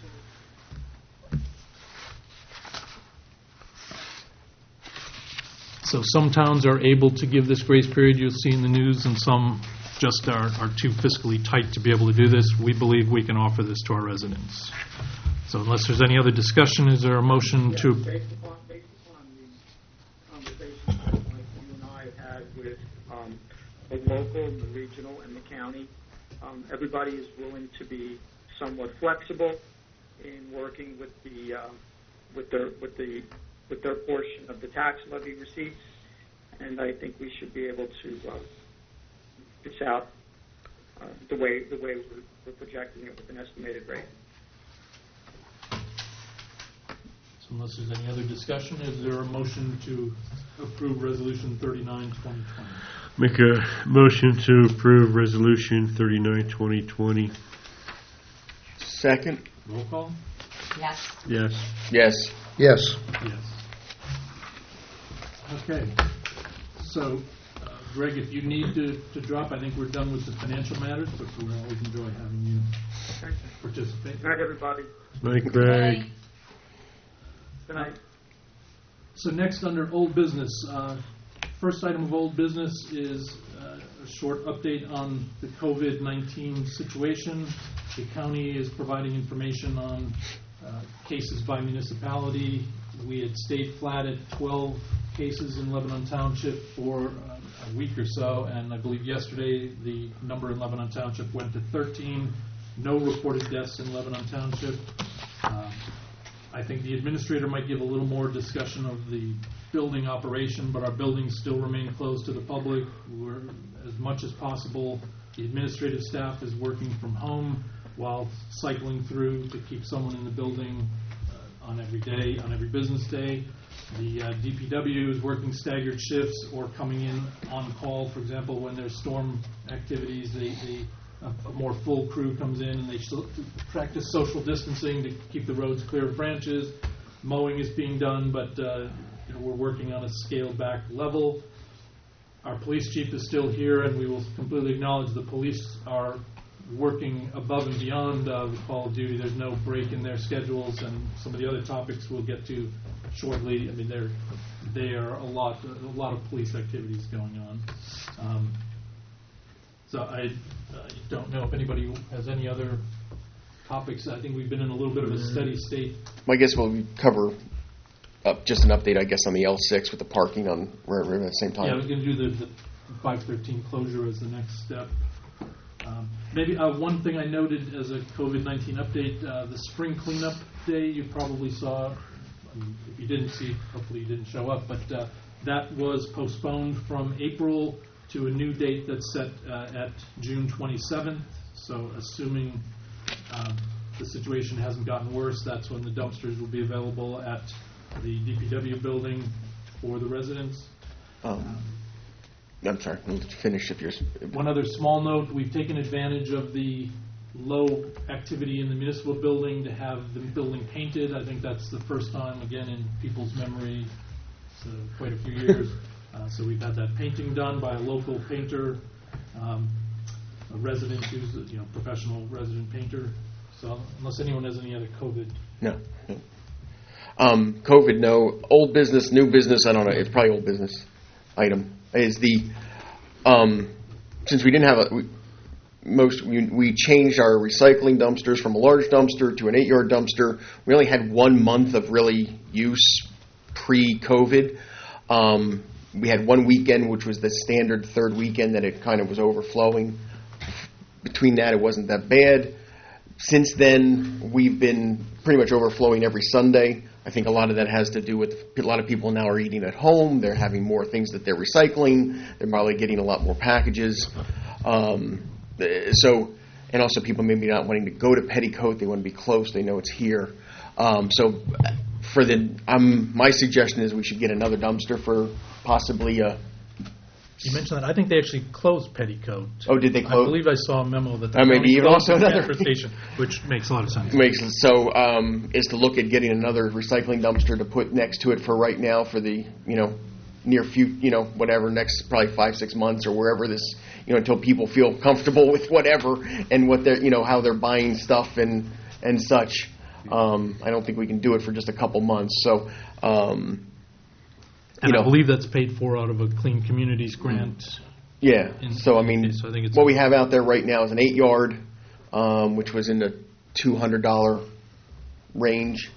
So some towns are able to give this grace period, you'll see in the news, and some just are, are too fiscally tight to be able to do this. We believe we can offer this to our residents. So unless there's any other discussion, is there a motion Yeah, to... Based upon, based upon the conversations that like you and I had with um, the local, the regional, and the county, um, everybody is willing to be somewhat flexible in working with the uh, with their with the with their portion of the tax levy receipts, and I think we should be able to uh, this out uh, the way the way we're, we're projecting it with an estimated rate. So unless there's any other discussion, is there a motion to approve Resolution thirty-nine, twenty twenty? Make a motion to approve Resolution thirty-nine, twenty twenty. Second. Roll call? Yes. Yes. Yes. Yes. Yes. Okay. So, uh, Greg, if you need to, to drop, I think we're done with the financial matters, but we always enjoy having you participate. Good night, everybody. Night, Greg. Good night. So next, under old business, uh, first item of old business is uh, a short update on the COVID nineteen situation. The county is providing information on uh, cases by municipality. We had stayed flat at twelve cases in Lebanon Township for uh, a week or so, and I believe yesterday the number in Lebanon Township went to thirteen. No reported deaths in Lebanon Township. Uh, I think the administrator might give a little more discussion of the building operation, but our buildings still remain closed to the public. We're, as much as possible, the administrative staff is working from home while cycling through to keep someone in the building uh, on every day, on every business day. The uh, D P W is working staggered shifts or coming in on call. For example, when there's storm activities, they, they a, a more full crew comes in and they still practice social distancing to keep the roads clear of branches. Mowing is being done, but uh, you know, we're working on a scaled back level. Our police chief is still here, and we will completely acknowledge the police are working above and beyond uh, the call of duty. There's no break in their schedules, and some of the other topics we'll get to shortly. I mean, there they are a lot, a lot of police activities going on. Um, so I, I don't know if anybody has any other topics. I think we've been in a little bit of a steady state. I guess we'll cover uh, just an update, I guess, on the L six with the parking on Red River at the same time. Yeah, I was going to do the, the five thirteen closure as the next step. Um, maybe uh, one thing I noted as a COVID nineteen update, uh, the spring cleanup day you probably saw. I mean, if you didn't see, hopefully you didn't show up, but uh, that was postponed from April to a new date that's set uh, at June twenty-seventh. So assuming um, the situation hasn't gotten worse, that's when the dumpsters will be available at the D P W building for the residents. Um, I'm sorry, we'll finish if you're... One other small note, we've taken advantage of the low activity in the municipal building to have the building painted. I think that's the first time, again, in people's memory, so quite a few years. Uh, so we've had that painting done by a local painter, um, a resident who's a you know, professional resident painter. So unless anyone has any other COVID. No. no. Um, COVID, no. Old business, new business, I don't know. It's probably old business item. Is the, um, since we didn't have a, we, most, we, we changed our recycling dumpsters from a large dumpster to an eight-yard dumpster. We only had one month of really use pre-COVID. Um, we had one weekend, which was the standard third weekend that it kind of was overflowing. Between that, it wasn't that bad. Since then, we've been pretty much overflowing every Sunday. I think a lot of that has to do with a lot of people now are eating at home. They're having more things that they're recycling. They're probably getting a lot more packages. Um, so, and also people maybe not wanting to go to Petticoat. They want to be close. They know it's here. Um, so, for the, um, my suggestion is we should get another dumpster for possibly a. You mentioned that. I think they actually closed Petticoat. Oh, did they close? I believe I saw a memo that the uh, maybe even also another transportation, which makes a lot of sense. Makes so um, is to look at getting another recycling dumpster to put next to it for right now for the you know near few you know whatever next probably five six months or wherever this you know until people feel comfortable with whatever and what they're you know how they're buying stuff and and such. Um, I don't think we can do it for just a couple months. So. Um, And you I know, believe that's paid for out of a Clean Communities grant. Yeah. In, so I mean, so I think it's what we have out there right now is an eight yard, um, which was in the two hundred dollar range.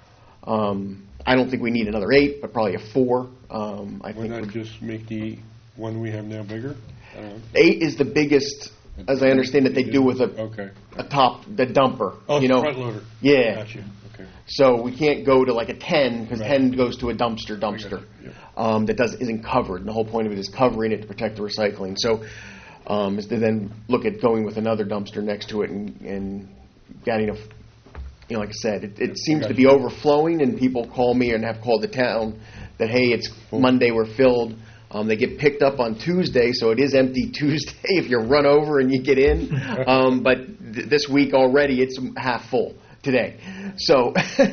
Um, I don't think we need another eight, but probably a four. Um, I Why think not just make the one we have now bigger? I don't know. eight is the biggest, as I understand it. They do with a Okay. a top the dumper. Oh, you know, front loader. Yeah. Gotcha. Okay. So we can't go to like a ten because Right. ten goes to a dumpster dumpster Yep. um, that does isn't covered. And the whole point of it is covering it to protect the recycling. So um, is to then look at going with another dumpster next to it and, and getting a, you know, like I said, it, it seems to be overflowing and people call me and have called the town that, hey, it's Monday, we're filled. Um, they get picked up on Tuesday, so it is empty Tuesday if you run over and you get in. Um, but th- this week already it's half full. today. So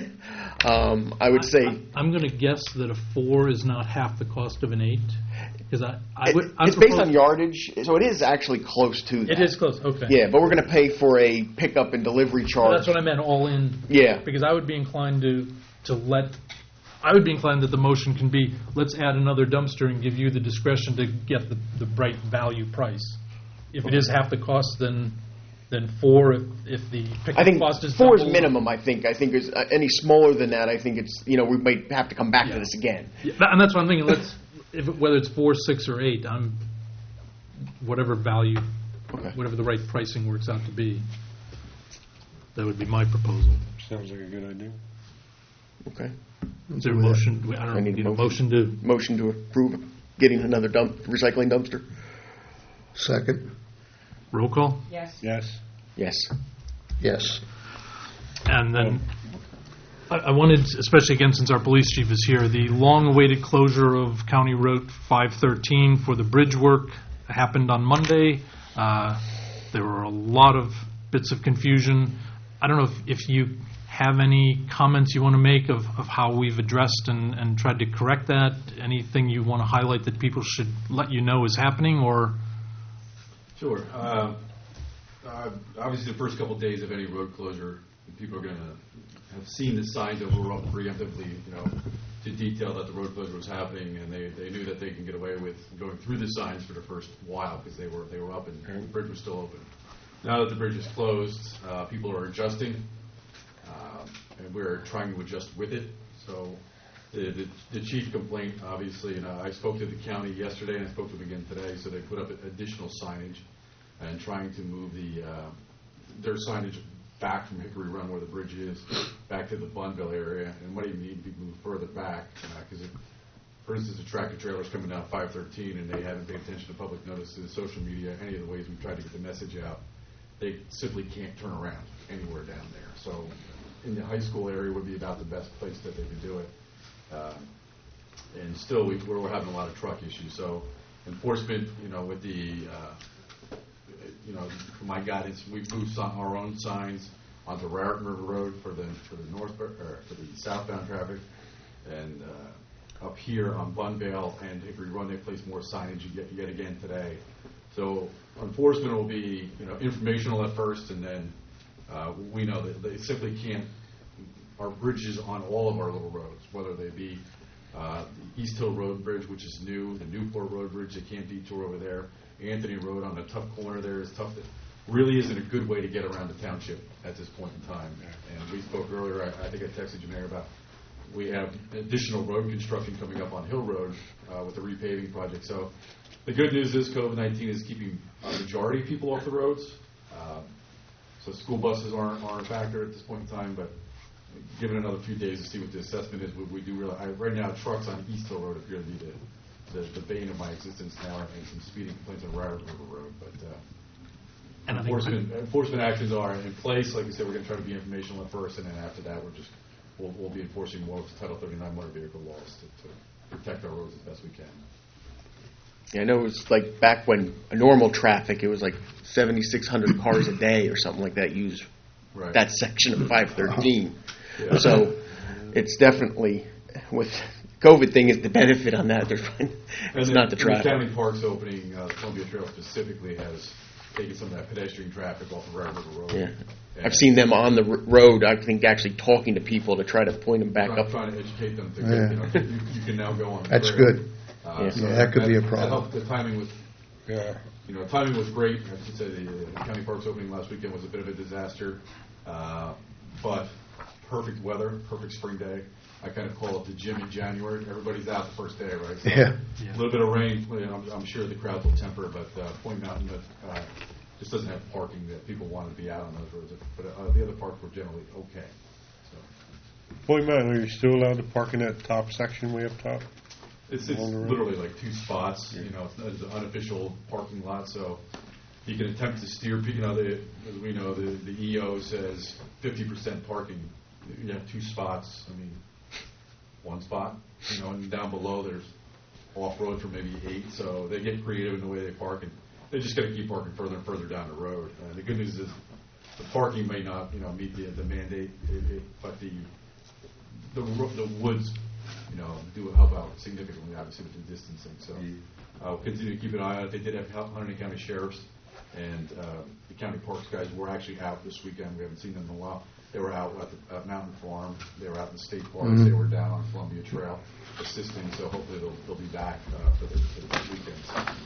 um, I would say I'm going to guess that a four is not half the cost of an eight, because I, I it, would. I it's based propose- on yardage, so it is actually close to that. It is close. Okay. Yeah, but we're going to pay for a pickup and delivery charge. Well, that's what I meant. All in. Yeah. Because I would be inclined to to let. I would be inclined that the motion can be, let's add another dumpster and give you the discretion to get the, the right value price. If it is half the cost, then then four. If, if the pickup I think cost is four is double- minimum. I think. I think is uh, any smaller than that. I think it's you know we might have to come back to this again. Yeah, and that's what I'm thinking. Let's if it, whether it's four, six, or eight, I'm whatever value, Okay. whatever the right pricing works out to be. That would be my proposal. Sounds like a good idea. Okay. Is there a motion? I don't know. I need Need a a motion to. Motion to approve getting another dump recycling dumpster. Second. Roll call? Yes. Yes. Yes. Yes. And then, I I wanted, especially again since our police chief is here, the long-awaited closure of County Road five thirteen for the bridge work happened on Monday. Uh, There were a lot of bits of confusion. I don't know if, if you have any comments you want to make of, of how we've addressed and, and tried to correct that? Anything you want to highlight that people should let you know is happening, or? Sure. Uh, uh, Obviously, the first couple of days of any road closure, people are going to have seen the signs that were up preemptively, you know, to detail that the road closure was happening, and they, they knew that they can get away with going through the signs for the first while because they were they were up and the bridge was still open. Now that the bridge is closed, uh, people are adjusting, uh, and we're trying to adjust with it. So the, the, the chief complaint, obviously, and I spoke to the county yesterday and I spoke to them again today, so they put up additional signage and trying to move the uh, their signage back from Hickory Run where the bridge is, back to the Bunville area, and might even need to be moved further back, because, uh, for instance, a tractor trailer's coming down five thirteen, and they haven't paid attention to public notices, social media, any of the ways we've tried to get the message out. They simply can't turn around anywhere down there. So in the high school area would be about the best place that they could do it. Um, and still, we, we're having a lot of truck issues. So enforcement, you know, with the... Uh, you know, for my guidance, we moved our own signs onto Raritan River Road for the for the north or for the southbound traffic, and uh, up here on Bunvale and Hickory Run, they placed more signage yet, yet again today. So enforcement will be, you know, informational at first, and then uh, we know that they simply can't. Our bridges on all of our little roads, whether they be uh, the East Hill Road Bridge, which is new, the Newport Road Bridge, they can't detour over there. Anthony Road on the tough corner there is tough. That really isn't a good way to get around the township at this point in time. And we spoke earlier, I, I think I texted you, Mayor, about we have additional road construction coming up on Hill Road uh, with the repaving project. So the good news is COVID nineteen is keeping a majority of people off the roads. Uh, so school buses aren't, aren't a factor at this point in time, but given another few days to see what the assessment is, we, we do realize, I, right now trucks on East Hill Road appear to be the The, the bane of my existence now, and some speeding complaints on Raritan River Road. But uh, And I think- enforcement enforcement actions are in place. Like I said, we're going to try to be informational at first, and then after that, we're just we'll, we'll be enforcing more of the Title thirty-nine motor vehicle laws to, to protect our roads as best we can. Yeah, I know it was like back when a normal traffic, it was like seventy-six hundred cars a day or something like that use Right. that section of five thirteen. Yeah. So it's definitely with. COVID thing is the benefit on that. They're fine. It's And not the then traffic. County Parks opening, uh, the Columbia Trail specifically has taken some of that pedestrian traffic off of Raritan River Road. Yeah. And I've seen them on the r- road, I think, actually talking to people to try to point them back trying, up. trying to educate them to Yeah. get, you know, you, you can now go on. the That's trail. good. Uh, Yeah. so Yeah, that could be a That problem. helped. The timing was, Yeah. you know, timing was great. I should say the, uh, the County Parks opening last weekend was a bit of a disaster, uh, but perfect weather, perfect spring day. I kind of call it the gym in January. Everybody's out the first day, right? So Yeah. A little bit of rain, you know, I'm, I'm sure the crowds will temper, but uh, Point Mountain uh, just doesn't have parking that people want to be out on those roads. But uh, the other parks were generally okay. So Point Mountain, are you still allowed to park in that top section way up top? it's it's Along the road? literally like two spots. You know, it's, it's an unofficial parking lot, so you can attempt to steer. You know, the, as we know, the, the E O says fifty percent parking. You have two spots. I mean, one spot. You know, and down below there's off road for maybe eight. So they get creative in the way they park, and they just got to keep parking further and further down the road. Uh, the good news is the parking may not, you know, meet the, the mandate, it, it, but the, the, ro- the woods, you know, do help out significantly, obviously, with the distancing. So I'll continue to keep an eye on it. They did have help, Huntington County Sheriffs and uh, the county parks guys were actually out this weekend. We haven't seen them in a while. They were out at the at Mountain Farm. They were out in the state parks. Mhm. They were down on Columbia Trail assisting. So hopefully they'll, they'll be back uh, for the, for the weekends.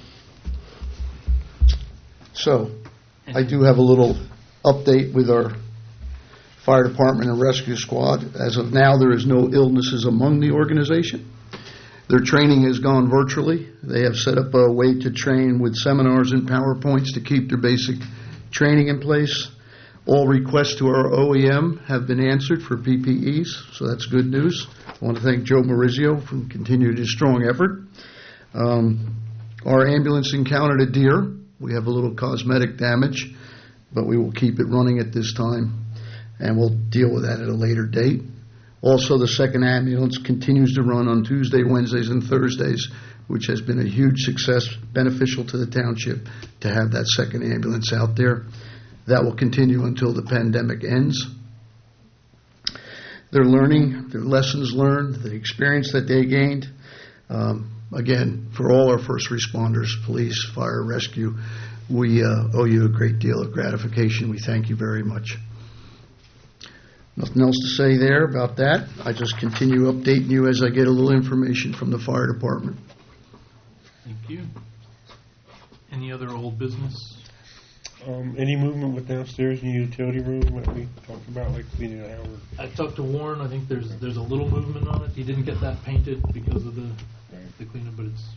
So, I do have a little update with our fire department and rescue squad. As of now, there is no illnesses among the organization. Their training has gone virtually. They have set up a way to train with seminars and PowerPoints to keep their basic training in place. All requests to our O E M have been answered for P P Es, so that's good news. I want to thank Joe Maurizio for continuing his strong effort. Um, our ambulance encountered a deer. We have a little cosmetic damage, but we will keep it running at this time, and we'll deal with that at a later date. Also, the second ambulance continues to run on Tuesday, Wednesdays, and Thursdays, which has been a huge success, beneficial to the township to have that second ambulance out there. That will continue until the pandemic ends. They're learning, their lessons learned, the experience that they gained. Um, again, for all our first responders, police, fire, rescue, we uh, owe you a great deal of gratification. We thank you very much. Nothing else to say there about that. I just continue updating you as I get a little information from the fire department. Thank you. Any other old business? Um, any movement with downstairs in the utility room that we talked about, like cleaning it out? I talked to Warren. I think there's there's a little movement on it. He didn't get that painted because of the the cleanup, but it's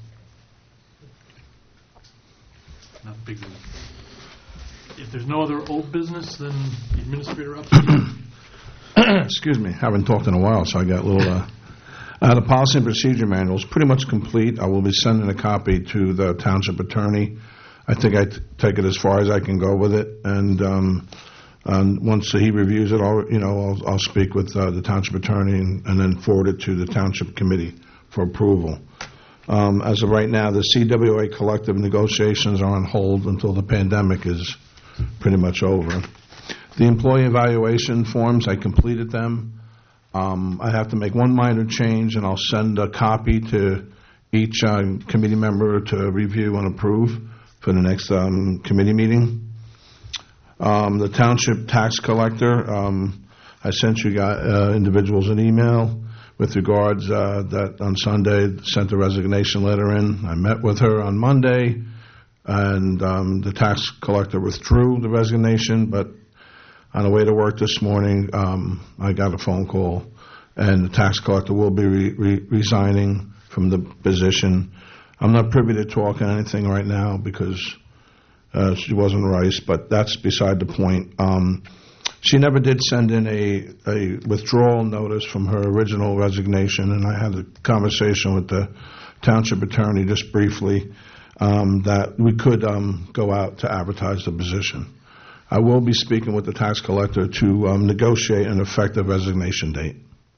not a big deal. If there's no other old business, then the administrator up. Excuse me, haven't talked in a while, so I got a little. Uh, uh, the policy and procedure manual is pretty much complete. I will be sending a copy to the township attorney. I think I t- take it as far as I can go with it, and um, um, once he reviews it, I'll you know I'll, I'll speak with uh, the township attorney and, and then forward it to the township committee for approval. Um, as of right now, the C W A collective negotiations are on hold until the pandemic is pretty much over. The employee evaluation forms, I completed them. Um, I have to make one minor change, and I'll send a copy to each uh, committee member to review and approve for the next um, committee meeting. Um, the township tax collector, um, I sent you guys, uh, individuals an email with regards uh, that on Sunday sent a resignation letter in. I met with her on Monday, and um, the tax collector withdrew the resignation, but on the way to work this morning, um, I got a phone call, and the tax collector will be re- re- resigning from the position. I'm not privy to talk on anything right now because uh, she wasn't right, but that's beside the point. Um, she never did send in a, a withdrawal notice from her original resignation, and I had a conversation with the township attorney just briefly um, that we could um, go out to advertise the position. I will be speaking with the tax collector to um, negotiate an effective resignation date.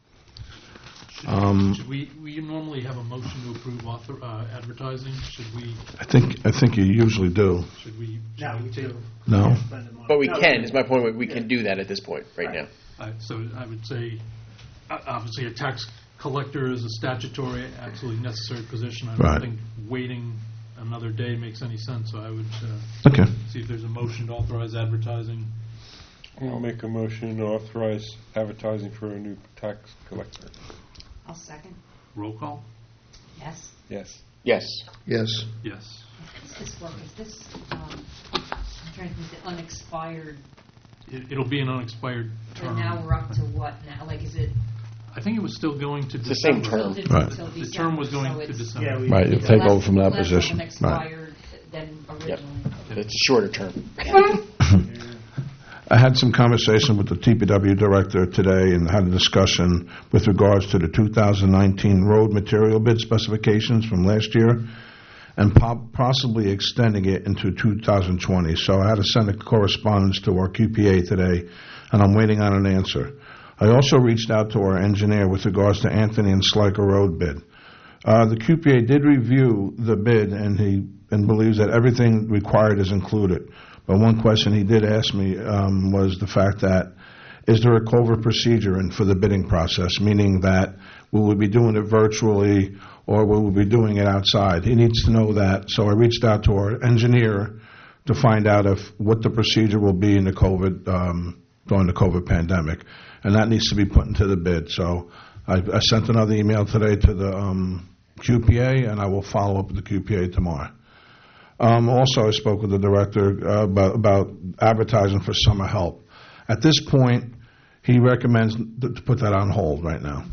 Um, Should we, we normally have a motion to approve author, uh, advertising. Should we, I think I think you usually do. should we? should No, we we take- do. No? But we can, is my point, we can do that at this point, right now. Uh, So I would say, uh, obviously, a tax collector is a statutory, absolutely necessary position. I don't Right. think waiting another day makes any sense, so I would uh, Okay. see if there's a motion to authorize advertising. I'll make a motion to authorize advertising for a new tax collector. I'll second. Roll call? Yes. Yes. Yes. Yes. Yes. Is this work, is this, um, I'm trying to think, the unexpired, It- It'll be an unexpired and term. now we're up to what now? Like, is it? I think it was still going to It's the same December. term. Still did Right. until The term was December, going so to it's December. Yeah, we- Right, you'll less- take over from that less of position. an Right. expired than Yep. originally. It's a shorter term. I had some conversation with the T P W director today and had a discussion with regards to the two thousand nineteen road material bid specifications from last year and po- possibly extending it into two thousand twenty. So I had to send a correspondence to our Q P A today, and I'm waiting on an answer. I also reached out to our engineer with regards to Anthony and Sliker Road bid. Uh, the Q P A did review the bid, and he and believes that everything required is included. But one question he did ask me um, was the fact that, is there a covert procedure in, for the bidding process, meaning that will we be doing it virtually or will we be doing it outside? He needs to know that, so I reached out to our engineer to find out if what the procedure will be in the COVID, um, during the COVID pandemic, and that needs to be put into the bid. So I, I sent another email today to the um, Q P A, and I will follow up with the Q P A tomorrow. Um, also, I spoke with the director uh, about, about advertising for summer help. At this point, he recommends th- to put that on hold right now.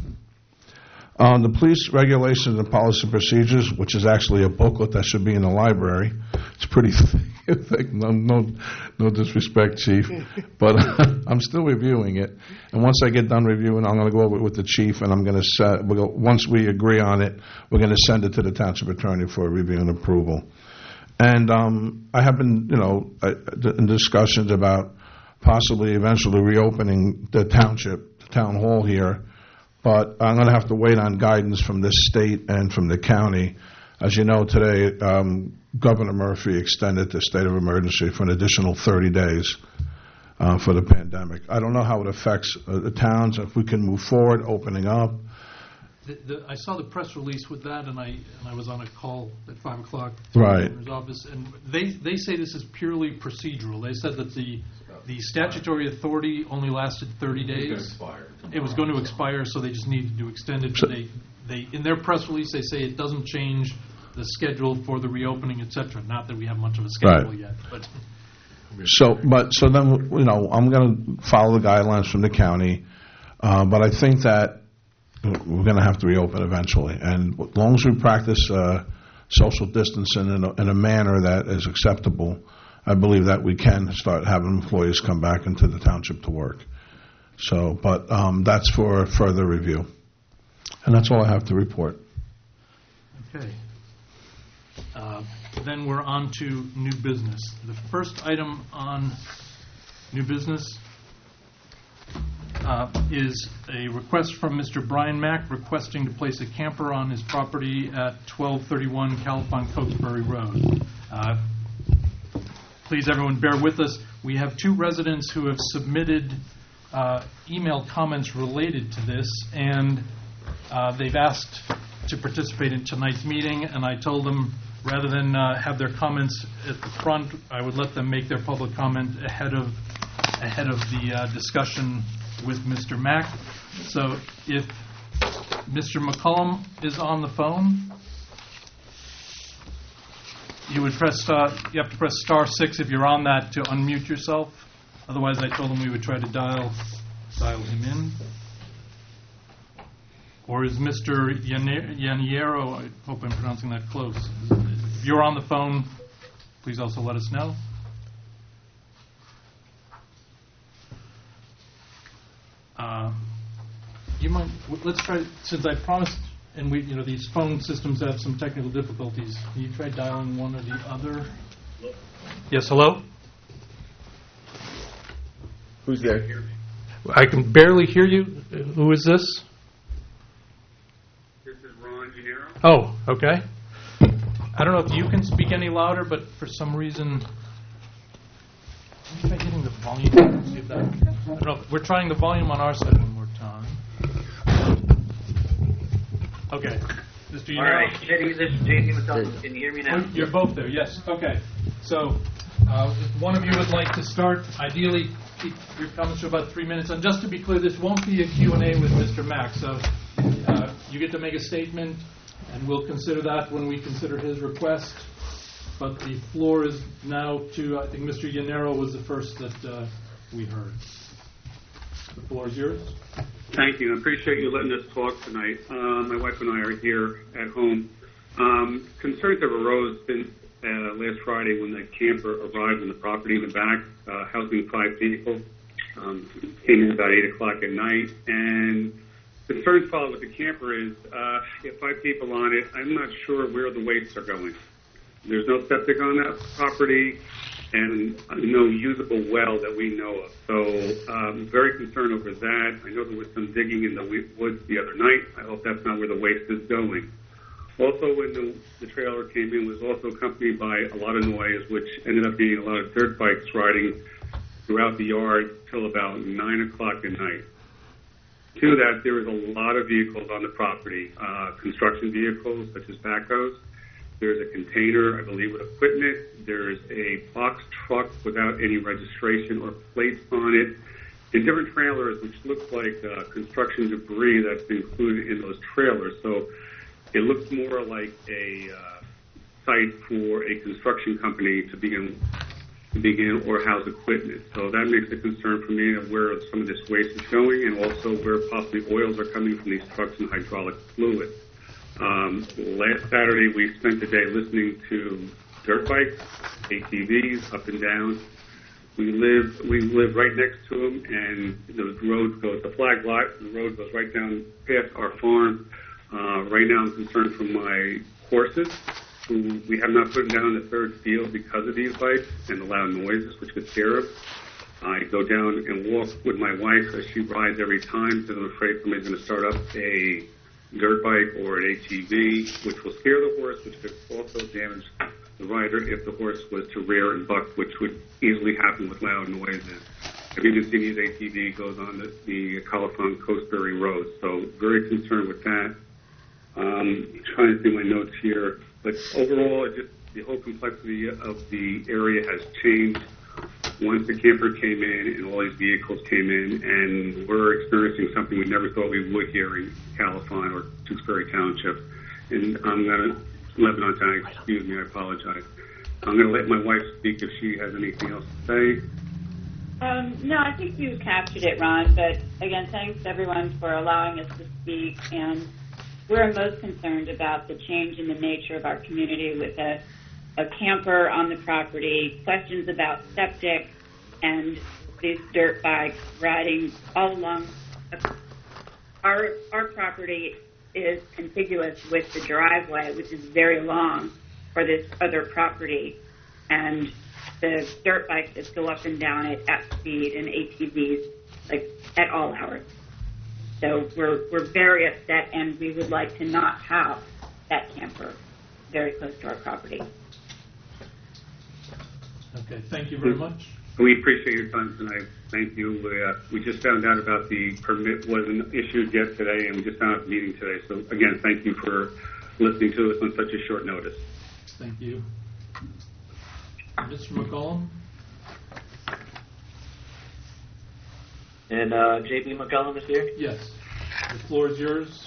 Um, the police regulations and policy procedures, which is actually a booklet that should be in the library. It's pretty thick. No, no, no disrespect, Chief, but I'm still reviewing it. And once I get done reviewing, I'm going to go over it with the chief, and I'm going to set. We'll go, once we agree on it, we're going to send it to the township attorney for review and approval. And um, I have been, you know, uh, in discussions about possibly eventually reopening the township, the town hall here. But I'm going to have to wait on guidance from this state and from the county. As you know, today, um, Governor Murphy extended the state of emergency for an additional thirty days uh, for the pandemic. I don't know how it affects uh, the towns, if we can move forward, opening up. The, the, I saw the press release with that, and I and I was on a call at five o'clock Right. to the governor's office, and they they say this is purely procedural. They said that the the statutory authority only lasted thirty days. It was going to expire, so they just needed to extend it. But they they in their press release they say it doesn't change the schedule for the reopening, et cetera. Not that we have much of a schedule Right. yet, but So, but so then you know, I'm going to follow the guidelines from the county, uh, but I think that we're going to have to reopen eventually. And as long as we practice uh, social distancing in a, in a manner that is acceptable, I believe that we can start having employees come back into the township to work. So, but um, that's for further review. And that's all I have to report. okay. Uh, then we're on to new business. The first item on new business uh, is a request from Mister Brian Mack requesting to place a camper on his property at twelve thirty-one Califon Cokesbury Road. Uh, please, everyone, bear with us. We have two residents who have submitted uh, email comments related to this, and uh, they've asked to participate in tonight's meeting, and I told them rather than uh, have their comments at the front, I would let them make their public comment ahead of ahead of the uh, discussion with Mister Mack. So if Mister McCollum is on the phone, you would press star, you have to press star six if you're on that to unmute yourself. Otherwise, I told him we would try to dial dial him in. Or is Mister Yaniero, I hope I'm pronouncing that close. If you're on the phone, please also let us know. Uh, you might, let's try, since I promised, and we, you know, these phone systems have some technical difficulties. Can you try dialing one or the other? Yes, hello? Who's there? I can barely hear you. Who is this? This is Ron Gennaro. Oh, okay. I don't know if you can speak any louder, but for some reason, let me try hitting the volume. See if that, I don't know. We're trying the volume on our side one more time. Okay, Mister All right, J D, this is J D McDonald. Can you hear me now? You're both there. Yes. Okay. So, uh, if one of you would like to start, ideally keep your comments to about three minutes. And just to be clear, this won't be a Q and A with Mister Mack. So, uh, you get to make a statement, and we'll consider that when we consider his request. But the floor is now to, I think Mister Yanero was the first that uh, we heard. The floor is yours. Thank you. I appreciate you letting us talk tonight. Uh, my wife and I are here at home. Um, concerns that arose since uh, last Friday when the camper arrived on the property in the back, uh, housing five people. Um, came in about eight o'clock at night, and concerns followed with the camper is uh, you have five people on it. I'm not sure where the wastes are going. There's no septic on that property and no usable well that we know of. So I'm um, very concerned over that. I know there was some digging in the woods the other night. I hope that's not where the waste is going. Also, when the, the trailer came in, was also accompanied by a lot of noise, which ended up being a lot of dirt bikes riding throughout the yard till about nine o'clock at night. To that, there was a lot of vehicles on the property, uh, construction vehicles such as backhoes. There's a container, I believe, with equipment. There's a box truck without any registration or plates on it, and different trailers which look like uh, construction debris that's included in those trailers. So it looks more like a uh, site for a construction company to begin to begin or house equipment. So that makes a concern for me of where some of this waste is going, and also where possibly oils are coming from these trucks and hydraulic fluid. Um, last Saturday, we spent the day listening to dirt bikes, A T Vs, up and down. We live we live right next to them, and the road goes, the flag lot, the road goes right down past our farm. Uh, right now, I'm concerned for my horses, who we have not put them down in the third field because of these bikes and the loud noises, which could scare them. I go down and walk with my wife as she rides every time, because I'm afraid somebody's going to start up a dirt bike or an A T V, which will scare the horse, which could also damage the rider if the horse was to rear and buck, which would easily happen with loud noises. I've even seen these A T V goes on the, the California Coastbury Road, so very concerned with that. Um, trying to see my notes here, but overall, it just the whole complexity of the area has changed once the camper came in and all these vehicles came in, and we're experiencing something we never thought we would here in California or Tewksbury Township. And I'm going to, Lebanon County, excuse me, I apologize. I'm going to let my wife speak if she has anything else to say. Um, no, I think you captured it, Ron, but again, thanks everyone for allowing us to speak, and we're most concerned about the change in the nature of our community with a, a camper on the property, questions about septic, and these dirt bikes riding all along. Our, our property is contiguous with the driveway, which is very long for this other property, and the dirt bikes just go up and down it at speed, and A T Vs like at all hours. So we're we're very upset, and we would like to not have that camper very close to our property. Okay, thank you very much. We appreciate your time tonight. Thank you. We, uh, we just found out about the permit wasn't issued yet today, and we just found out the meeting today. So again, thank you for listening to us on such a short notice. Thank you. Mister McCollum? And uh, J B McCollum is here? Yes. The floor is yours.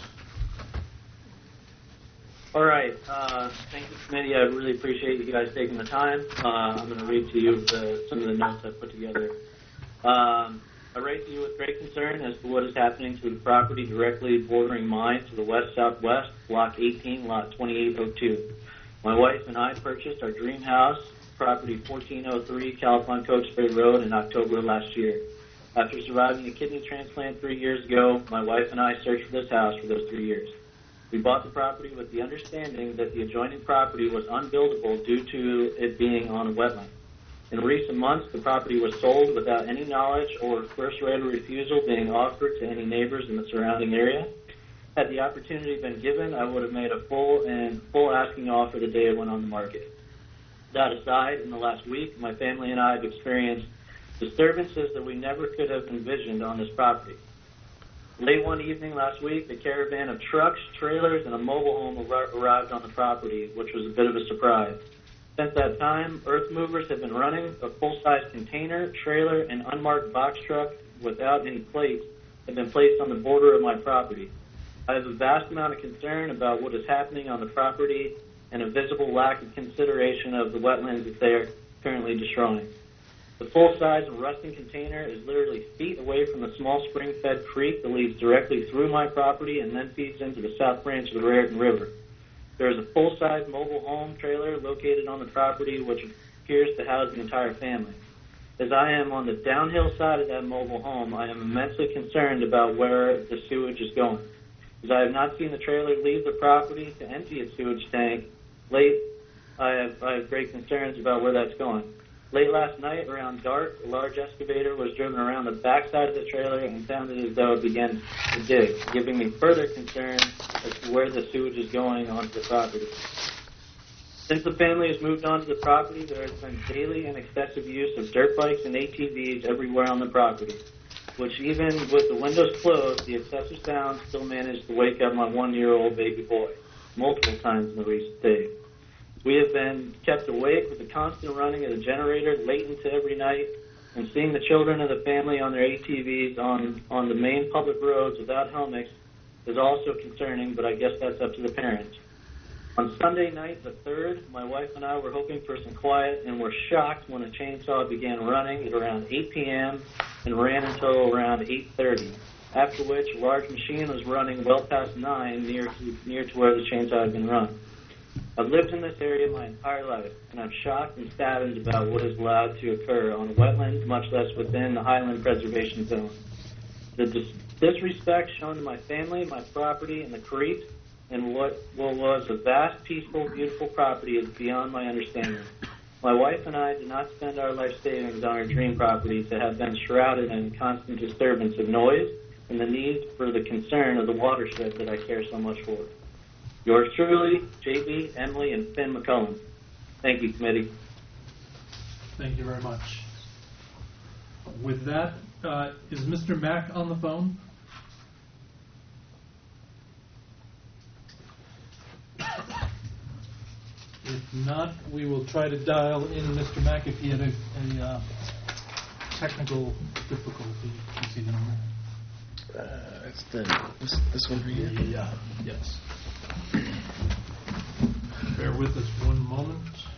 All right. Uh, thank you, committee. I really appreciate you guys taking the time. Uh, I'm going to read to you the, some of the notes I've put together. Um, I write to you with great concern as to what is happening to the property directly bordering mine to the west-southwest, Block eighteen, Lot twenty-eight oh two. My wife and I purchased our dream house, property fourteen oh three California Coachbury Road, in October of last year. After surviving a kidney transplant three years ago, my wife and I searched for this house for those three years. We bought the property with the understanding that the adjoining property was unbuildable due to it being on a wetland. In recent months, the property was sold without any knowledge or first right of refusal being offered to any neighbors in the surrounding area. Had the opportunity been given, I would have made a full and full asking offer the day it went on the market. That aside, in the last week, my family and I have experienced disturbances that we never could have envisioned on this property. Late one evening last week, a caravan of trucks, trailers, and a mobile home ar- arrived on the property, which was a bit of a surprise. Since that time, earth movers have been running. A full-size container, trailer, and unmarked box truck without any plates have been placed on the border of my property. I have a vast amount of concern about what is happening on the property and a visible lack of consideration of the wetlands that they are currently destroying. The full-size and rusting container is literally feet away from the small spring-fed creek that leads directly through my property and then feeds into the south branch of the Raritan River. There is a full-size mobile home trailer located on the property which appears to house the entire family. As I am on the downhill side of that mobile home, I am immensely concerned about where the sewage is going. As I have not seen the trailer leave the property to empty its sewage tank late, I have, I have great concerns about where that's going. Late last night, around dark, a large excavator was driven around the backside of the trailer and sounded as though it began to dig, giving me further concern as to where the sewage is going onto the property. Since the family has moved onto the property, there has been daily and excessive use of dirt bikes and A T Vs everywhere on the property, which even with the windows closed, the excessive sound still managed to wake up my one-year-old baby boy multiple times in the recent days. We have been kept awake with the constant running of the generator late into every night, and seeing the children of the family on their A T Vs on, on the main public roads without helmets is also concerning, but I guess that's up to the parents. On Sunday night, the third, my wife and I were hoping for some quiet and were shocked when a chainsaw began running at around eight p.m. and ran until around eight thirty, after which a large machine was running well past nine near to, near to where the chainsaw had been run. I've lived in this area my entire life, and I'm shocked and saddened about what is allowed to occur on wetlands, much less within the Highland Preservation Zone. The dis- disrespect shown to my family, my property, and the creeks, and what, what was a vast, peaceful, beautiful property is beyond my understanding. My wife and I did not spend our life savings on our dream properties that have been shrouded in constant disturbance of noise and the need for the concern of the watershed that I care so much for. Yours truly, J B, Emily, and Finn McCullum. Thank you, committee. Thank you very much. With that, uh, is Mister Mack on the phone? If not, we will try to dial in Mister Mack if he had a, a uh, technical difficulty. You see the number? Uh, it's the this, this one right here. Yeah. Yes. Bear with us one moment.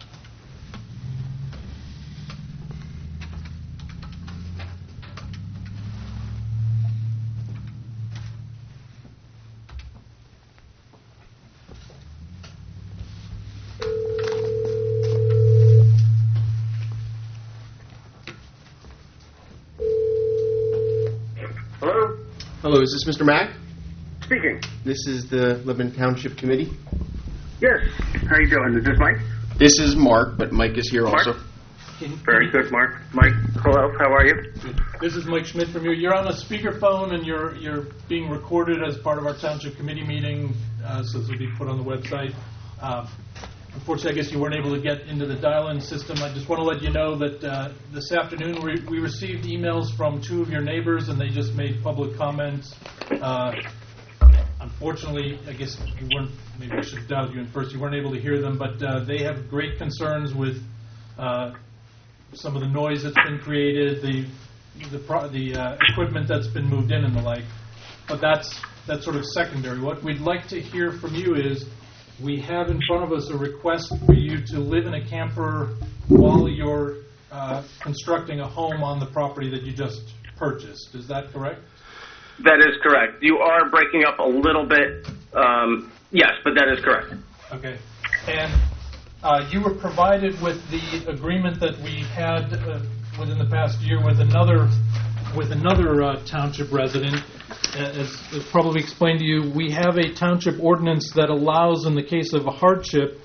Hello? Hello, is this Mister Mack? Speaking. This is the Lebanon Township Committee. Yes. How you doing? Is this Mike? This is Mark, but Mike is here Mark? also. Very good, Mark. Mike, hello. How are you? This is Mike Schmidt from you. You're on a speakerphone and you're you're being recorded as part of our township committee meeting, uh, so this will be put on the website. Uh, unfortunately, I guess you weren't able to get into the dial-in system. I just want to let you know that uh, this afternoon we, we received emails from two of your neighbors, and they just made public comments. Uh, Unfortunately, I guess you weren't, maybe I should have dialed you in first, you weren't able to hear them, but uh, they have great concerns with uh, some of the noise that's been created, the the, pro- the uh, equipment that's been moved in and the like. But that's, that's sort of secondary. What we'd like to hear from you is we have in front of us a request for you to live in a camper while you're uh, constructing a home on the property that you just purchased. Is that correct? That is correct. You are breaking up a little bit. Um, yes, but that is correct. Okay. And uh, you were provided with the agreement that we had uh, within the past year with another with another uh, township resident. As, as probably explained to you, we have a township ordinance that allows, in the case of a hardship,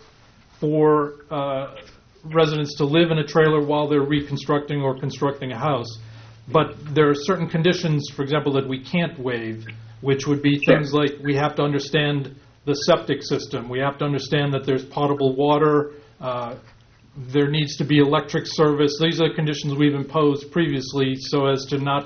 for uh, residents to live in a trailer while they're reconstructing or constructing a house. But there are certain conditions, for example, that we can't waive, which would be things like we have to understand the septic system. We have to understand that there's potable water. Uh, there needs to be electric service. These are conditions we've imposed previously so as to not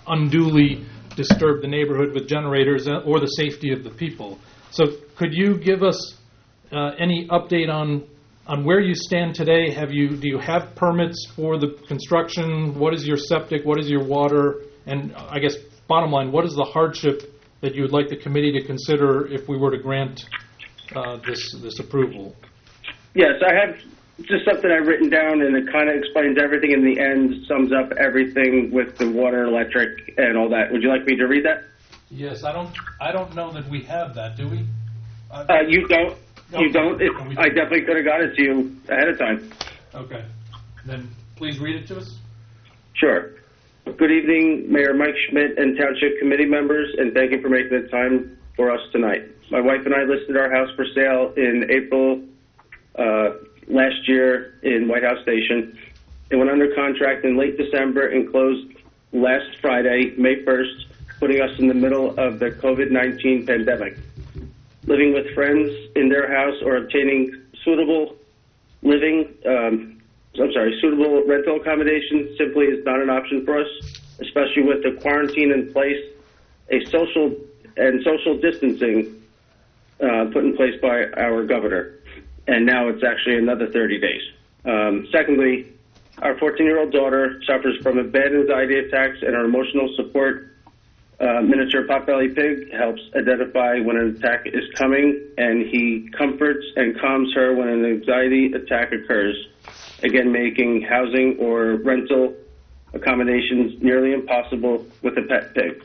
unduly disturb the neighborhood with generators or the safety of the people. So could you give us uh, any update on On where you stand today? Have you do you have permits for the construction? What is your septic? What is your water? And I guess bottom line, what is the hardship that you would like the committee to consider if we were to grant uh, this this approval? Yes, I have just something I've written down, and it kind of explains everything in the end, sums up everything with the water, electric, and all that. Would you like me to read that? Yes, I don't I don't know that we have that, do we? Uh, Uh, you don't. You Okay. don't. It, No, we I don't. definitely could have got it to you ahead of time. Okay. Then please read it to us. Sure. Good evening, Mayor Mike Schmidt and Township Committee members, and thank you for making the time for us tonight. My wife and I listed our house for sale in April uh, last year in White House Station. It went under contract in late December and closed last Friday, May first, putting us in the middle of the COVID nineteen pandemic. Living with friends in their house or obtaining suitable living, um, I'm sorry, suitable rental accommodation simply is not an option for us, especially with the quarantine in place, a social and social distancing uh, put in place by our governor. And now it's actually another thirty days. Um, secondly, our fourteen-year-old daughter suffers from a bad anxiety attacks, and our emotional support uh, miniature Potbelly Pig helps identify when an attack is coming, and he comforts and calms her when an anxiety attack occurs, again making housing or rental accommodations nearly impossible with a pet pig.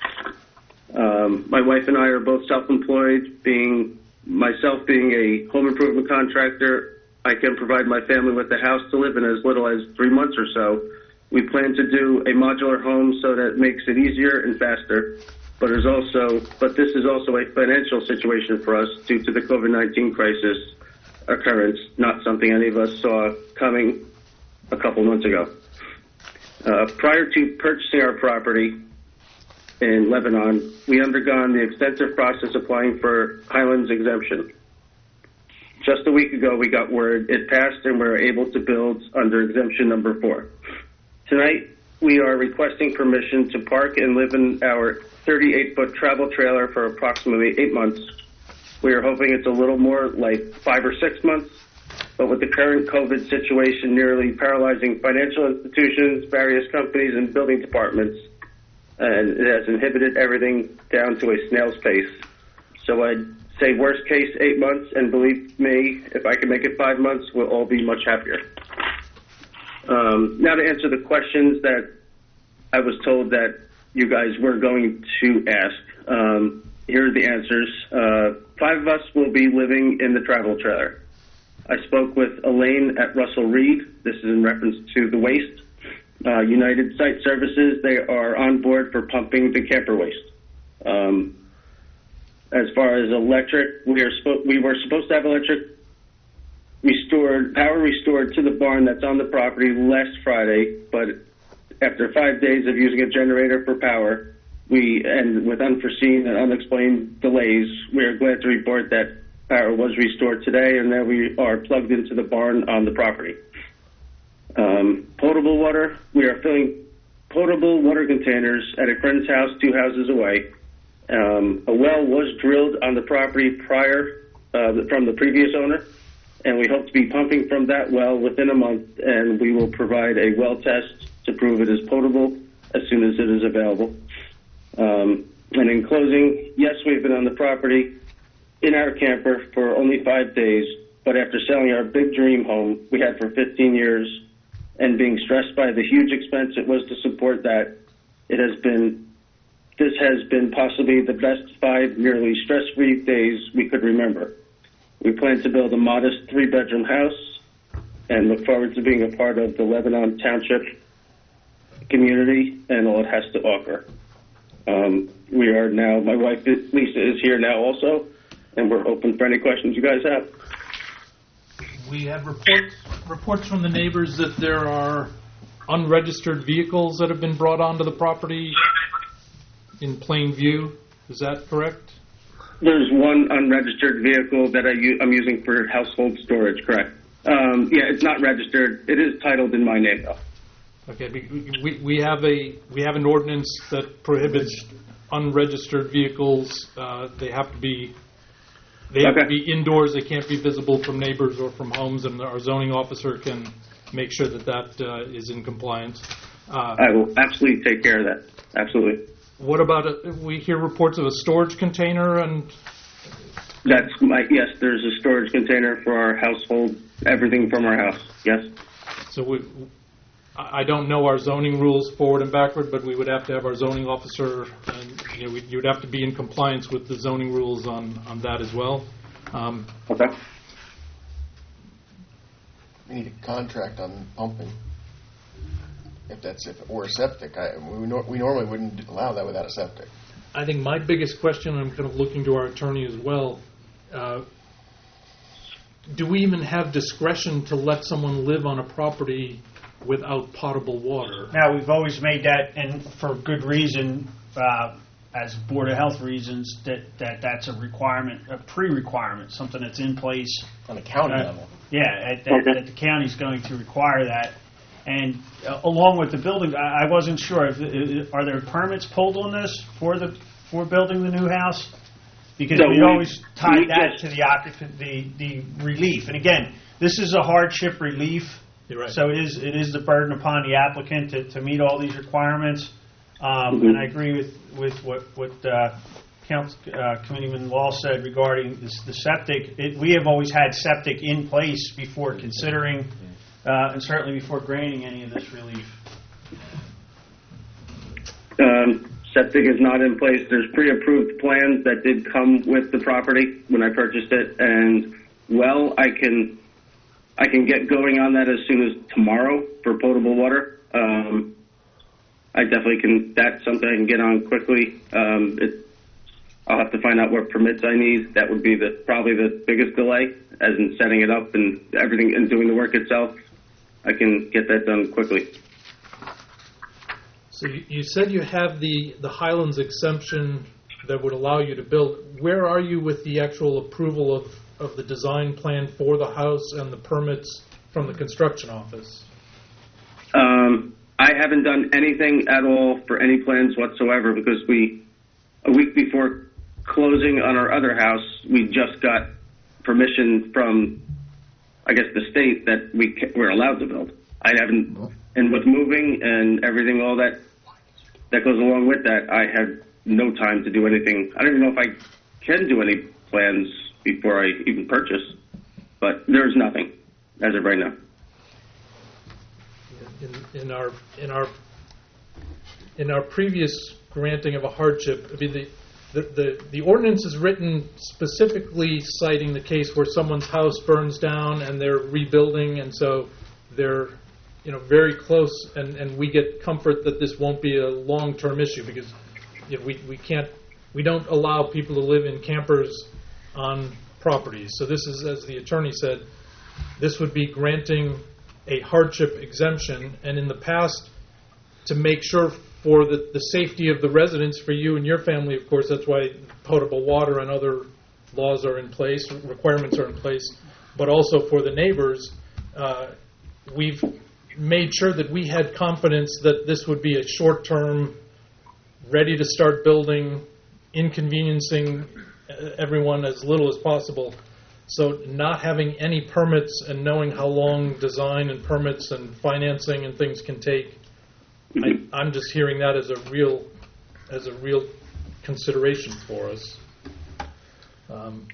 Um, my wife and I are both self-employed, being myself being a home improvement contractor. I can provide my family with a house to live in as little as three months or so. We plan to do a modular home so that it makes it easier and faster, but is also, but this is also a financial situation for us due to the COVID nineteen crisis occurrence, not something any of us saw coming a couple months ago. Uh, prior to purchasing our property in Lebanon, we undergone the extensive process applying for Highlands exemption. Just a week ago, we got word it passed and we were able to build under exemption number four. Tonight, we are requesting permission to park and live in our thirty-eight foot travel trailer for approximately eight months. We are hoping it's a little more, like five or six months, but with the current COVID situation nearly paralyzing financial institutions, various companies, and building departments, and it has inhibited everything down to a snail's pace. So I'd say worst case eight months, and believe me, if I can make it five months, we'll all be much happier. Um, now to answer the questions that I was told that you guys were going to ask. Um, here are the answers. Uh, five of us will be living in the travel trailer. I spoke with Elaine at Russell Reed. This is in reference to the waste. Uh, United Site Services, they are on board for pumping the camper waste. Um, as far as electric, we are spo- we were supposed to have electric restored, power restored to the barn that's on the property last Friday, but after five days of using a generator for power, we, and with unforeseen and unexplained delays, we are glad to report that power was restored today and that we are plugged into the barn on the property. Um, potable water, we are filling potable water containers at a friend's house two houses away. Um, a well was drilled on the property prior uh, from the previous owner, and we hope to be pumping from that well within a month, and we will provide a well test to prove it is potable as soon as it is available. Um, and in closing, yes, we've been on the property in our camper for only five days, but after selling our big dream home we had for fifteen years and being stressed by the huge expense it was to support that, it has been, this has been possibly the best five nearly stress-free days we could remember. We plan to build a modest three-bedroom house and look forward to being a part of the Lebanon Township community and all it has to offer. Um, we are now, my wife Lisa is here now also, and we're open for any questions you guys have. We have reports reports from the neighbors that there are unregistered vehicles that have been brought onto the property in plain view. Is that correct? There's one unregistered vehicle that I u- I'm using for household storage, correct? Um, yeah, it's not registered. It is titled in my name, though. Okay, we we have a we have an ordinance that prohibits unregistered vehicles. Uh, they have to be they have okay. to be indoors. They can't be visible from neighbors or from homes, and our zoning officer can make sure that that uh, is in compliance. Uh, I will absolutely take care of that. Absolutely. What about a, we hear reports of a storage container and? That's my yes. There's a storage container for our household, everything from our house. Yes. So we. I don't know our zoning rules forward and backward, but we would have to have our zoning officer, and you know, you would have to be in compliance with the zoning rules on, on that as well. Um, okay. We need a contract on pumping. If that's if or a septic, I, we nor, we normally wouldn't allow that without a septic. I think my biggest question, and I'm kind of looking to our attorney as well. Uh, do we even have discretion to let someone live on a property without potable water. Now, we've always made that, and for good reason, uh, as Board of Health reasons, that, that that's a requirement, a pre-requirement, something that's in place. On the county uh, level. Yeah, at, that, that the county's going to require that. And uh, along with the building, I, I wasn't sure, if, uh, are there permits pulled on this for the for building the new house? Because So we, we- always tied we that just- to the occupant, the, the relief. And again, this is a hardship relief. You're right. So it is it is the burden upon the applicant to, to meet all these requirements. Um, Mhm. And I agree with, with what, what uh, Council, uh, Committeeman Wall said regarding this, the septic. It, we have always had septic in place before considering, uh, and certainly before granting any of this relief. Um, septic is not in place. There's pre-approved plans that did come with the property when I purchased it, and well, I can I can get going on that as soon as tomorrow for potable water. Um, I definitely can. That's something I can get on quickly. Um, it, I'll have to find out what permits I need. That would be the probably the biggest delay, as in setting it up and everything and doing the work itself. I can get that done quickly. So you, you said you have the, the Highlands exemption that would allow you to build. Where are you with the actual approval of, of the design plan for the house and the permits from the construction office? Um, I haven't done anything at all for any plans whatsoever because we, a week before closing on our other house, we just got permission from, I guess, the state that we ca- we're allowed to build. I haven't, and with moving and everything, all that that goes along with that, I had no time to do anything. I don't even know if I can do any plans before I even purchase, but there's nothing as of right now. In, in our in our in our previous granting of a hardship, I mean the, the the the ordinance is written specifically citing the case where someone's house burns down and they're rebuilding, and so they're you know very close, and, and we get comfort that this won't be a long-term issue because you know, we we can't we don't allow people to live in campers on properties. So this is, as the attorney said, this would be granting a hardship exemption, and in the past, to make sure for the, the safety of the residents, for you and your family, of course, that's why potable water and other laws are in place, requirements are in place, but also for the neighbors, uh, we've made sure that we had confidence that this would be a short-term, ready to start building, inconveniencing everyone as little as possible. So not having any permits and knowing how long design and permits and financing and things can take, I, I'm just hearing that as a real, as a real consideration for us. Um,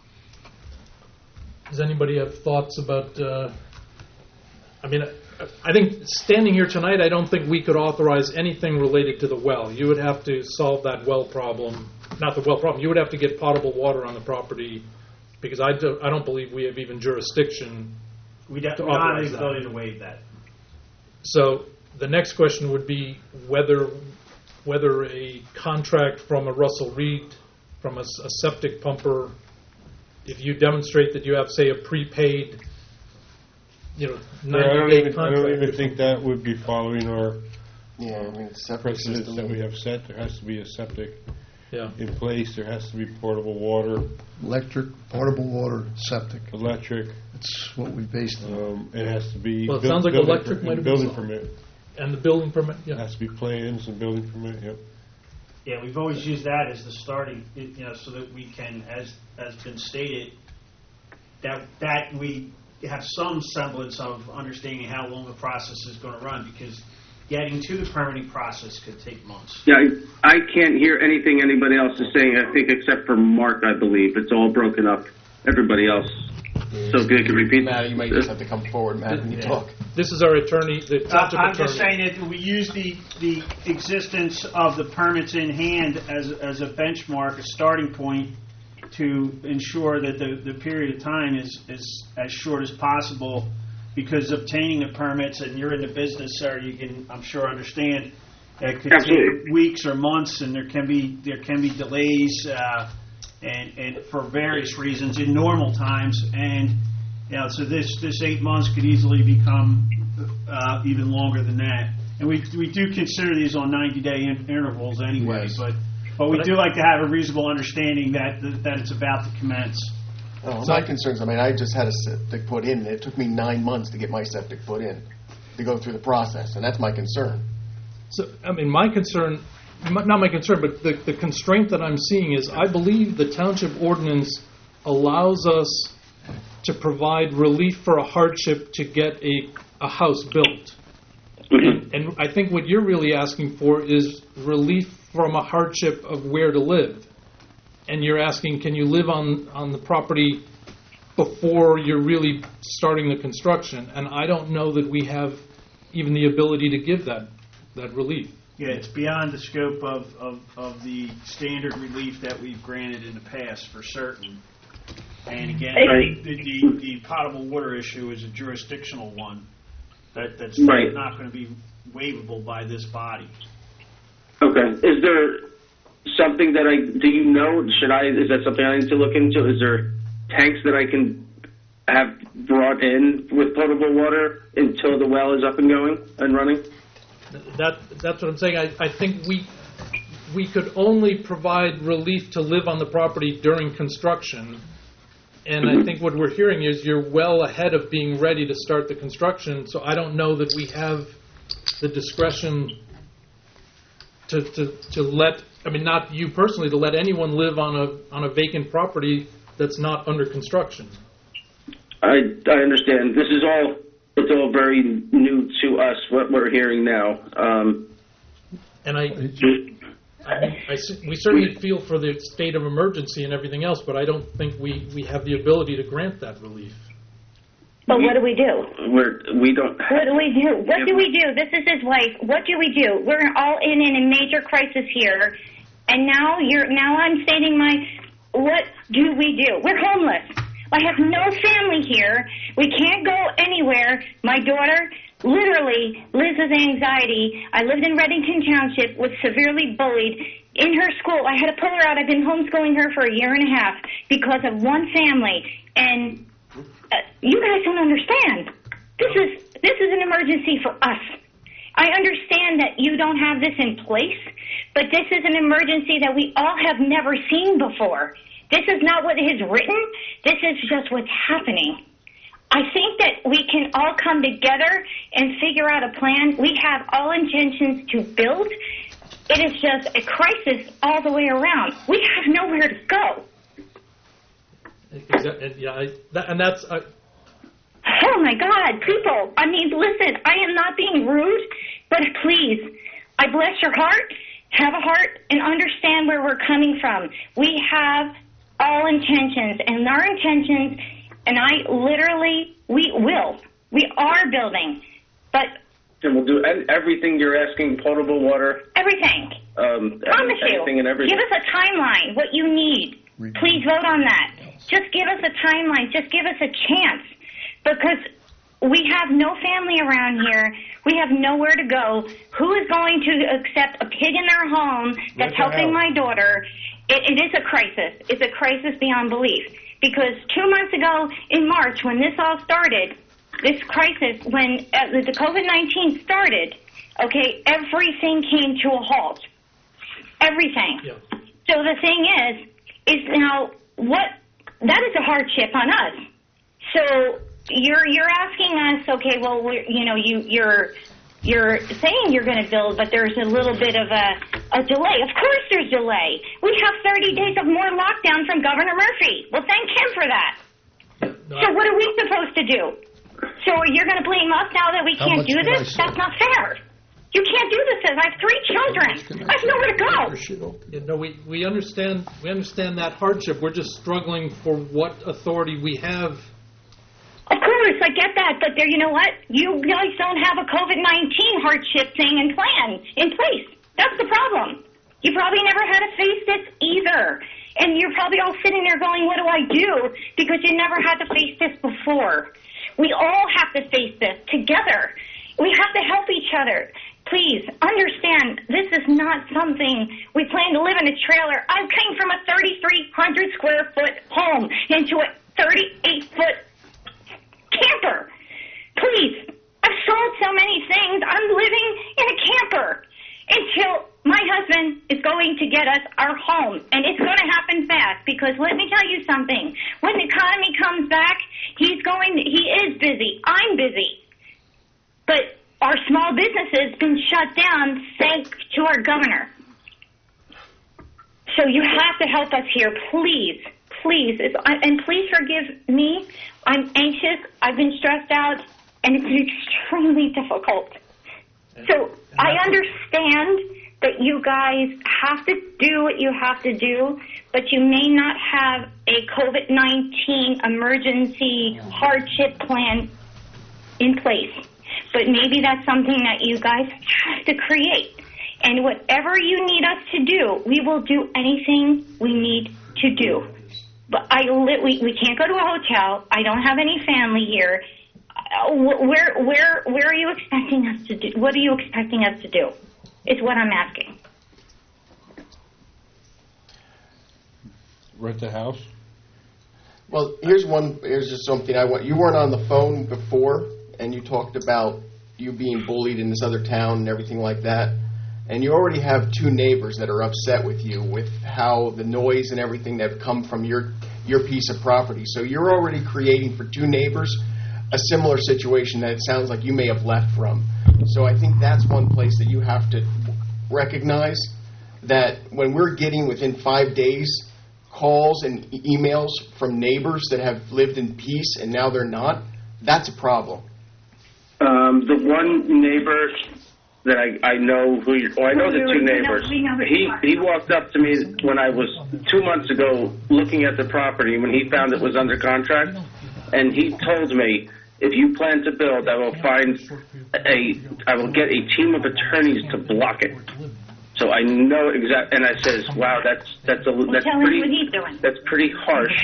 does anybody have thoughts about? Uh, I mean, I, I think standing here tonight, I don't think we could authorize anything related to the well. You would have to solve that well problem, not the well problem. You would have to get potable water on the property. Because I, do, I don't believe we have even jurisdiction We to don't have authorize the that. ability to waive that. So the next question would be whether whether a contract from a Russell Reed, from a, s- a septic pumper, if you demonstrate that you have, say, a prepaid, you know, No, I don't ninety-day even, I contract. don't even think that would be following our Yeah, I mean, septic precedents system. that we have set. There has to be a septic Yeah. in place. There has to be portable water, Electric, portable water, septic. electric. It's what we based it on. Um, it has to be. Well, it buil- sounds like building electric per- might have been Building solved. permit. And the building permit, yeah. Has to be plans and building permit, yep. Yeah, we've always used that as the starting, you know, so that we can, as has been stated, that that we have some semblance of understanding how long the process is going to run, because getting to the permitting process could take months. Yeah, I, I can't hear anything anybody else is saying, I think, except for Mark, I believe. It's all broken up. Everybody else. So if you could repeat. Matt, you might just have to come forward, Matt, when you Yeah. talk. This is our attorney, the Uh, township I'm attorney. just saying that we use the, the existence of the permits in hand as, as a benchmark, a starting point, to ensure that the, the period of time is, is as short as possible, because obtaining the permits, and you're in the business, sir, you can, I'm sure, understand, it could Absolutely. take weeks or months, and there can be, there can be delays, uh, and, and for various reasons in normal times, and, you know, so this, this eight months could easily become uh, even longer than that. And we we do consider these on ninety-day in- intervals anyway, Yes. but but we do like to have a reasonable understanding that that it's about to commence. Oh, my concerns, I mean, I just had a septic put in, and it took me nine months to get my septic put in, to go through the process, and that's my concern. So, I mean, my concern, m- not my concern, but the, the constraint that I'm seeing is I believe the township ordinance allows us to provide relief for a hardship to get a, a house built. And, and I think what you're really asking for is relief from a hardship of where to live. And you're asking, can you live on, on the property before you're really starting the construction? And I don't know that we have even the ability to give that, that relief. Yeah, it's beyond the scope of, of, of the standard relief that we've granted in the past for certain. And again, Right. the, the, the potable water issue is a jurisdictional one that, that's Right. not going to be waivable by this body. Okay. Is there something that I, do you know, should I, is that something I need to look into? Is there tanks that I can have brought in with potable water until the well is up and going and running? That, that's what I'm saying. I, I think we, we could only provide relief to live on the property during construction. And I think what we're hearing is you're well ahead of being ready to start the construction, so I don't know that we have the discretion to, to, to let, I mean, not you personally, to let anyone live on a, on a vacant property that's not under construction. I, I understand. This is all, it's all very new to us, what we're hearing now. Um, And I, I, mean, I s- we certainly feel for the state of emergency and everything else, but I don't think we, we have the ability to grant that relief. But what do we do? We're, we don't. What do we do? What do we do? This is his wife. What do we do? We're all in, in a major crisis here, and now you're now I'm stating my. What do we do? We're homeless. I have no family here. We can't go anywhere. My daughter literally lives with anxiety. I lived in Reddington Township, was severely bullied in her school. I had to pull her out. I've been homeschooling her for a year and a half because of one family. And uh, you guys don't understand. This is this is an emergency for us. I understand that you don't have this in place, but this is an emergency that we all have never seen before. This is not what is written. This is just what's happening. I think that we can all come together and figure out a plan. We have all intentions to build. It is just a crisis all the way around. We have nowhere to go. Exactly. Yeah, I, that, and that's. Uh, Oh, my God, people. I mean, listen, I am not being rude, but please, I bless your heart, have a heart, and understand where we're coming from. We have all intentions, and our intentions, and I literally, we will. We are building, but... And we'll do e- everything you're asking, potable water. Everything. Um, Promise you. anything and everything. Give us a timeline, what you need. Please vote on that. Just give us a timeline. Just give us a chance. Because we have no family around here. We have nowhere to go. Who is going to accept a pig in their home that's What the helping hell? my daughter? It, it is a crisis. It's a crisis beyond belief. Because two months ago in March, when this all started, this crisis, when uh, the COVID nineteen started, okay, everything came to a halt. Everything. Yeah. So the thing is, is now what, that is a hardship on us. So you're you're asking us, okay, well, we're, you know, you you're you're saying you're going to build, but there's a little bit of a a delay. Of course, there's delay. We have thirty days of more lockdown from Governor Murphy. Well, thank him for that. So what are we supposed to do? So you're going to blame us now that we How can't much do can I this? say? That's not fair. You can't do this. I have three children. I have nowhere to go. you know, we, we understand we understand that hardship. We're just struggling for what authority we have. Of course, I get that, but there, you know what? You guys don't have a COVID nineteen hardship thing in plan, in place. That's the problem. You probably never had to face this either. And you're probably all sitting there going, what do I do? Because you never had to face this before. We all have to face this together. We have to help each other. Please, understand, this is not something we plan to live in a trailer. I came from a thirty-three hundred square foot home into a thirty-eight foot camper. Please, I'm so told so many things. I'm living in a camper until my husband is going to get us our home. And it's going to happen fast because let me tell you something. When the economy comes back, he's going, he is busy. I'm busy. But our small business has been shut down thanks to our governor. So you have to help us here, please. Please. It's, and please forgive me. I'm anxious. I've been stressed out. And it's extremely difficult. So I understand that you guys have to do what you have to do, but you may not have a COVID nineteen emergency hardship plan in place. But maybe that's something that you guys have to create. And whatever you need us to do, we will do anything we need to do. But I li- we, we can't go to a hotel. I don't have any family here. Uh, where where where are you expecting us to do? What are you expecting us to do? Is what I'm asking. Rent a house? Well, here's one. Here's just something I want. You weren't on the phone before, and you talked about you being bullied in this other town and everything like that. And you already have two neighbors that are upset with you with how the noise and everything that have come from your your piece of property. So you're already creating for two neighbors a similar situation that it sounds like you may have left from. So I think that's one place that you have to recognize that when we're getting within five days calls and e- emails from neighbors that have lived in peace and now they're not, that's a problem. Um, the one neighbor that I, I know who you, well, I know the two neighbors. He he walked up to me when I was two months ago looking at the property when he found it was under contract, and he told me, if you plan to build, I will find a, I will get a team of attorneys to block it. So I know exactly, and I says, wow, that's that's a that's tell pretty him what he's doing. that's pretty harsh,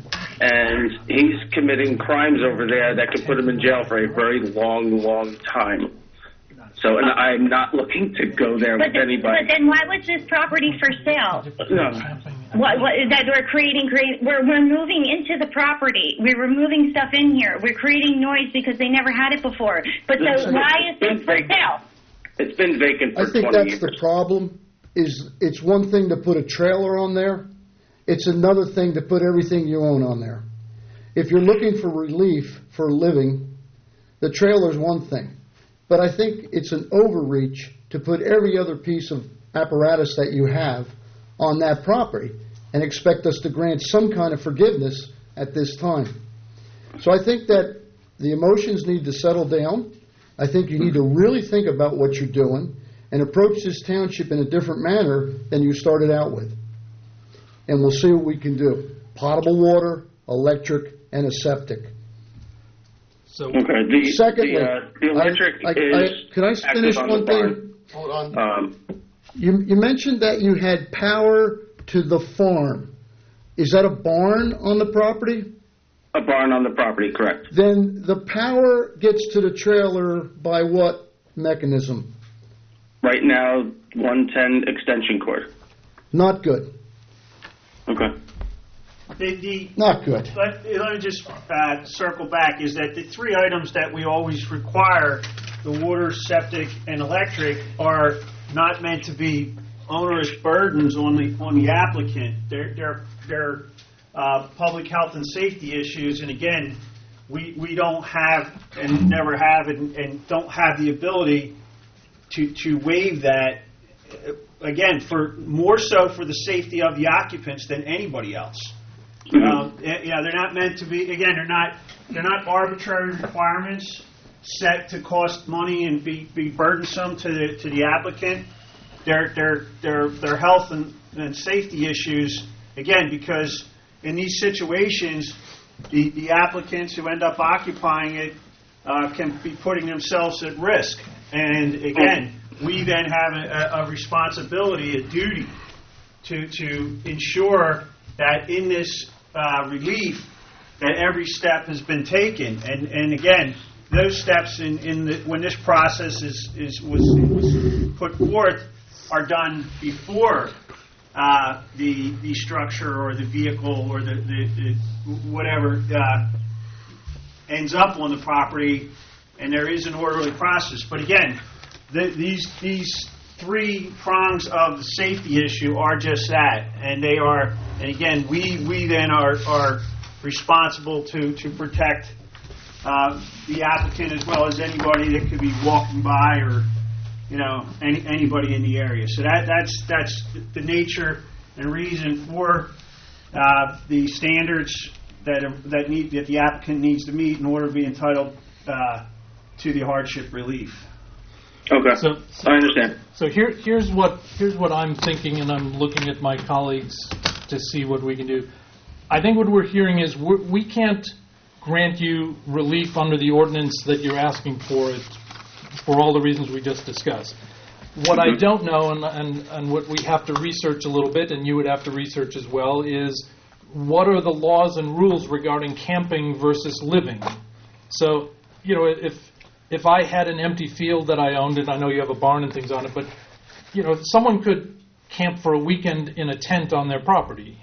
and he's committing crimes over there that could put him in jail for a very long, long time. So, and I'm not looking to go there But, with the, anybody. but then why was this property for sale? No. What, what, that we're creating, create, we're, we're moving into the property. We're removing stuff in here. We're creating noise because they never had it before. But so why is this for sale? It's been vacant for I think twenty that's years. the problem, is it's one thing to put a trailer on there. It's another thing to put everything you own on there. If you're looking for relief for living, the trailer's one thing. But I think it's an overreach to put every other piece of apparatus that you have on that property and expect us to grant some kind of forgiveness at this time. So I think that the emotions need to settle down. I think you need to really think about what you're doing and approach this township in a different manner than you started out with. And we'll see what we can do. Potable water, electric, and a septic. So okay. The, Secondly, the, uh, the electric I, I, is I, can I finish active on one the barn. thing? Hold on. Um, You, you mentioned that you had power to the farm. Is that a barn on the property? A barn on the property, correct. Then the power gets to the trailer by what mechanism? Right now, one ten extension cord. Not good. Okay. The, the, Not good. Let, let me just uh, circle back, is that the three items that we always require, the water, septic, and electric, are not meant to be onerous burdens on the on the applicant. They're, they're, they're uh, public health and safety issues, and again, we, we don't have, and never have, and, and don't have the ability to, to waive that, uh, again, for more so for the safety of the occupants than anybody else. Um, yeah, they're not meant to be. Again, they're not. They're not arbitrary requirements set to cost money and be, be burdensome to the to the applicant. They're they're they're their health and, and safety issues. Again, because in these situations, the, the applicants who end up occupying it uh, can be putting themselves at risk. And again, we then have a, a responsibility, a duty, to to ensure that in this uh, relief, that every step has been taken. And, and again, those steps in, in the, when this process is, is was, was put forth are done before uh, the the structure or the vehicle or the, the, the whatever uh, ends up on the property. and there is an orderly process. But again, the, these these three prongs of the safety issue are just that, and they are. And again, we we then are are responsible to to protect uh, the applicant as well as anybody that could be walking by or you know any, anybody in the area. So that that's that's the nature and reason for uh, the standards that are, that need that the applicant needs to meet in order to be entitled uh, to the hardship relief. Okay, So, I understand. so here, here's what here's what I'm thinking, and I'm looking at my colleagues to see what we can do. I think what we're hearing is we're, we can't grant you relief under the ordinance that you're asking for it for all the reasons we just discussed. What I don't know, and, and, and what we have to research a little bit, and you would have to research as well, is what are the laws and rules regarding camping versus living? So, you know, if if I had an empty field that I owned, and I know you have a barn and things on it, but, you know, someone could camp for a weekend in a tent on their property.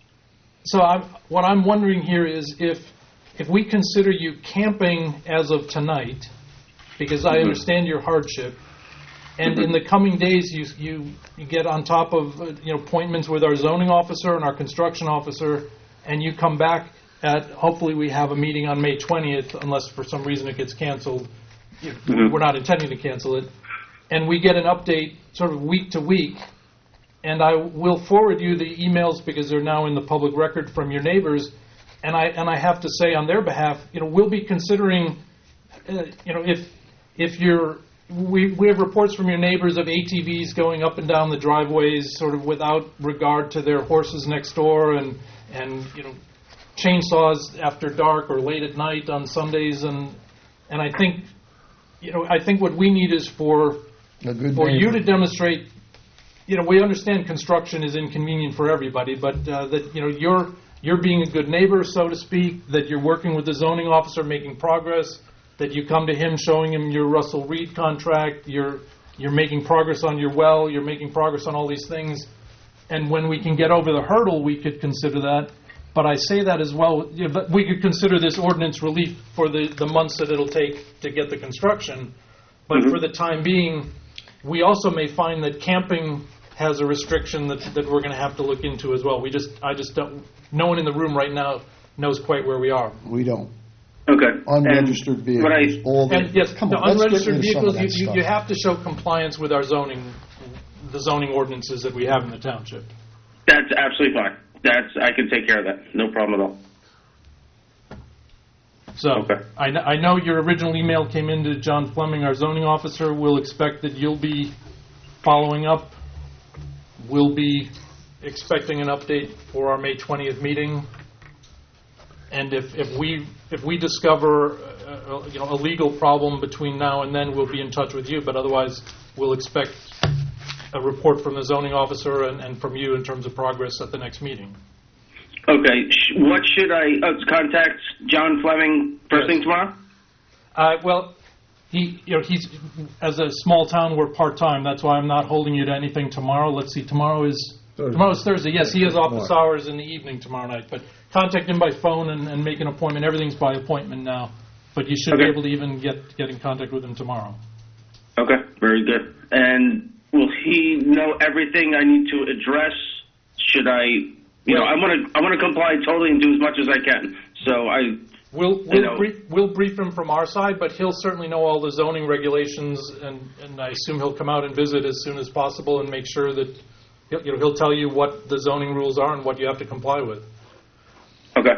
So I'm, what I'm wondering here is if if we consider you camping as of tonight, because I understand your hardship, and in the coming days you you, you get on top of uh, you know appointments with our zoning officer and our construction officer, and you come back at, hopefully we have a meeting on May twentieth, unless for some reason it gets canceled. We're not intending to cancel it. And we get an update sort of week to week, and I will forward you the emails because they're now in the public record from your neighbors, and I and I have to say on their behalf, you know, we'll be considering, uh, you know, if if you're we we have reports from your neighbors of A T Vs going up and down the driveways, sort of without regard to their horses next door, and and you know, chainsaws after dark or late at night on Sundays, and and I think, you know, I think what we need is for for you to demonstrate. You know, we understand construction is inconvenient for everybody, but uh, that you know you're you're being a good neighbor, so to speak. That you're working with the zoning officer, making progress. That you come to him, showing him your Russell Reed contract. You're you're making progress on your well. You're making progress on all these things. And when we can get over the hurdle, we could consider that. But I say that as well. You know, we could consider this ordinance relief for the, the months that it'll take to get the construction. But mm-hmm. for the time being, we also may find that camping has a restriction that that we're going to have to look into as well. We just, I just don't. No one in the room right now knows quite where we are. We don't. Okay. Unregistered and vehicles. I, all the, and yes, come the on, unregistered let's get into vehicles. some of that You, stuff. you have to show compliance with our zoning, the zoning ordinances that we have in the township. That's absolutely fine. That's I can take care of that. No problem at all. So okay. I, kn- I know your original email came into John Fleming, our zoning officer. We'll expect that you'll be following up. We'll be expecting an update for our May twentieth meeting. And if, if we if we discover a, a, you know, a legal problem between now and then, we'll be in touch with you. But otherwise, we'll expect a report from the zoning officer and, and from you in terms of progress at the next meeting. Okay. What should I uh, contact John Fleming first yes. thing tomorrow? Uh, well, he you know he's as a small town, we're part time. That's why I'm not holding you to anything tomorrow. Let's see. Tomorrow is Thursday. Tomorrow's Thursday. Yes, he has office hours in the evening tomorrow night. But contact him by phone and, and make an appointment. Everything's by appointment now. But you should okay. be able to even get, get in contact with him tomorrow. Okay, very good. And will he know everything I need to address? Should I, you well, know, I want to I want to comply totally and do as much as I can. So I we'll we'll, you know, brief, we'll brief him from our side, but he'll certainly know all the zoning regulations, and, and I assume he'll come out and visit as soon as possible and make sure that he'll, you know he'll tell you what the zoning rules are and what you have to comply with. Okay.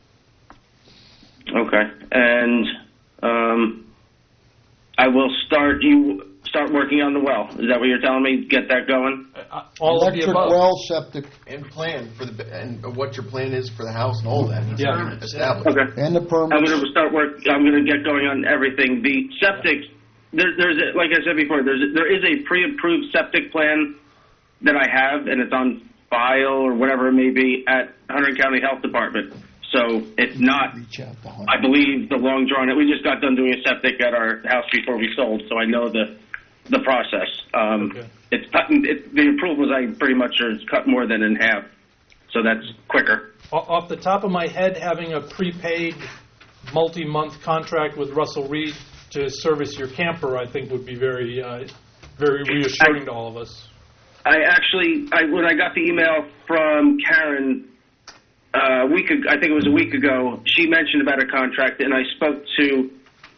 Okay, and um, I will start you start working on the well. Is that what you're telling me? Get that going. Uh, all Electric of the above. well, septic, and plan for the and what your plan is for the house and all of that. Needs yeah. to be established. Okay. And the permits. I'm going to start work. I'm going to get going on everything. The septic. There, there's a, like I said before. There's a, there is a pre-approved septic plan that I have, and it's on file or whatever it may be at Hunter County Health Department. So it's not, I believe, the long drawn. We just got done doing a septic at our house before we sold, so I know the the process. Um, okay. It's cut. It, the approvals I pretty much are cut more than in half, so that's quicker. Off the top of my head, having a prepaid multi-month contract with Russell Reed to service your camper, I think would be very, uh, very reassuring to all of us. I actually, I, when I got the email from Karen uh, a week, ag- I think it was a week ago, she mentioned about a contract, and I spoke to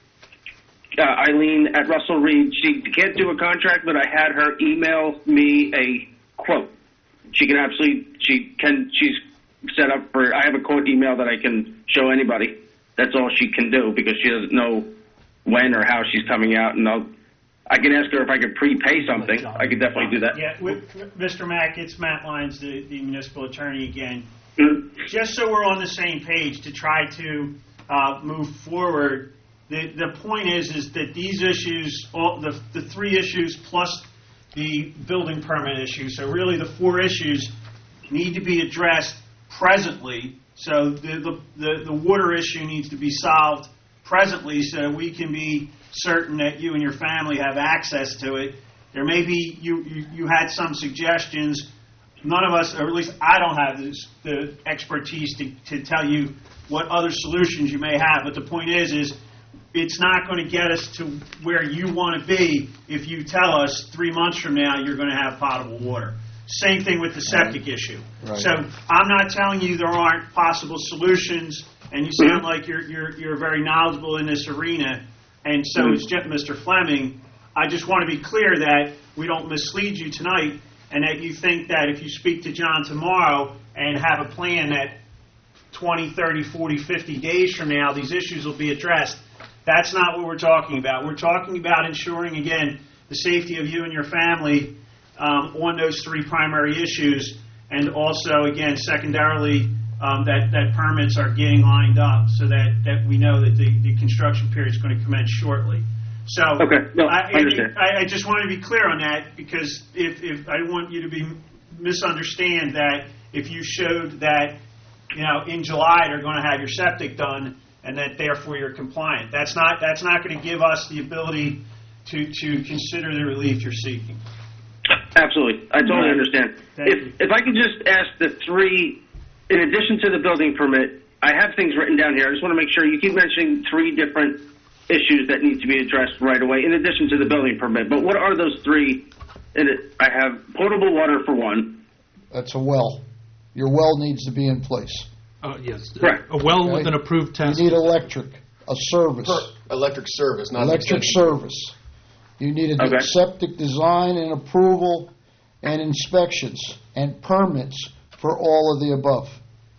uh, Eileen at Russell Reed. She can't do a contract, but I had her email me a quote. She can absolutely, she can, she's set up for, I have a quote email that I can show anybody. That's all she can do because she doesn't know when or how she's coming out, and I'll, I can ask her if I could prepay something. I could definitely do that. Yeah, with, Mister Mack, it's Matt Lyons, the, the municipal attorney again. Mm-hmm. Just so we're on the same page to try to uh, move forward, the the point is is that these issues, all the the three issues plus the building permit issue, so really the four issues need to be addressed presently. So the the, the, the water issue needs to be solved presently so we can be certain that you and your family have access to it. There may be, you, you, you had some suggestions. None of us, or at least I don't have this, the expertise to, to tell you what other solutions you may have. But the point is, is it's not going to get us to where you want to be if you tell us three months from now you're going to have potable water. Same thing with the septic issue. Right. So I'm not telling you there aren't possible solutions, and you sound like you're you're you're very knowledgeable in this arena, and so is Jeff, Mister Fleming. I just want to be clear that we don't mislead you tonight, and that you think that if you speak to John tomorrow and have a plan that twenty, thirty, forty, fifty days from now these issues will be addressed. That's not what we're talking about. We're talking about ensuring, again, the safety of you and your family um, on those three primary issues, and also, again, secondarily, um, that, that permits are getting lined up so that, that we know that the, the construction period is going to commence shortly. So okay. no, I, I, understand. I, I just wanted to be clear on that, because if, if I want you to be misunderstand that if you showed that, you know, in July they're going to have your septic done and that therefore you're compliant. That's not that's not going to give us the ability to, to consider the relief you're seeking. Absolutely. I totally Right. understand. Thank If if I could just ask the three, in addition to the building permit, I have things written down here. I just want to make sure. You keep mentioning three different issues that need to be addressed right away, in addition to the building permit. But what are those three? And it, I have potable water for one. That's a well. Your well needs to be in place. Uh, yes. Correct. A well Okay. with an approved test. You need electric, a service. Per- electric service, not an Electric extension. service. You need a Okay. septic design and approval and inspections and permits for all of the above,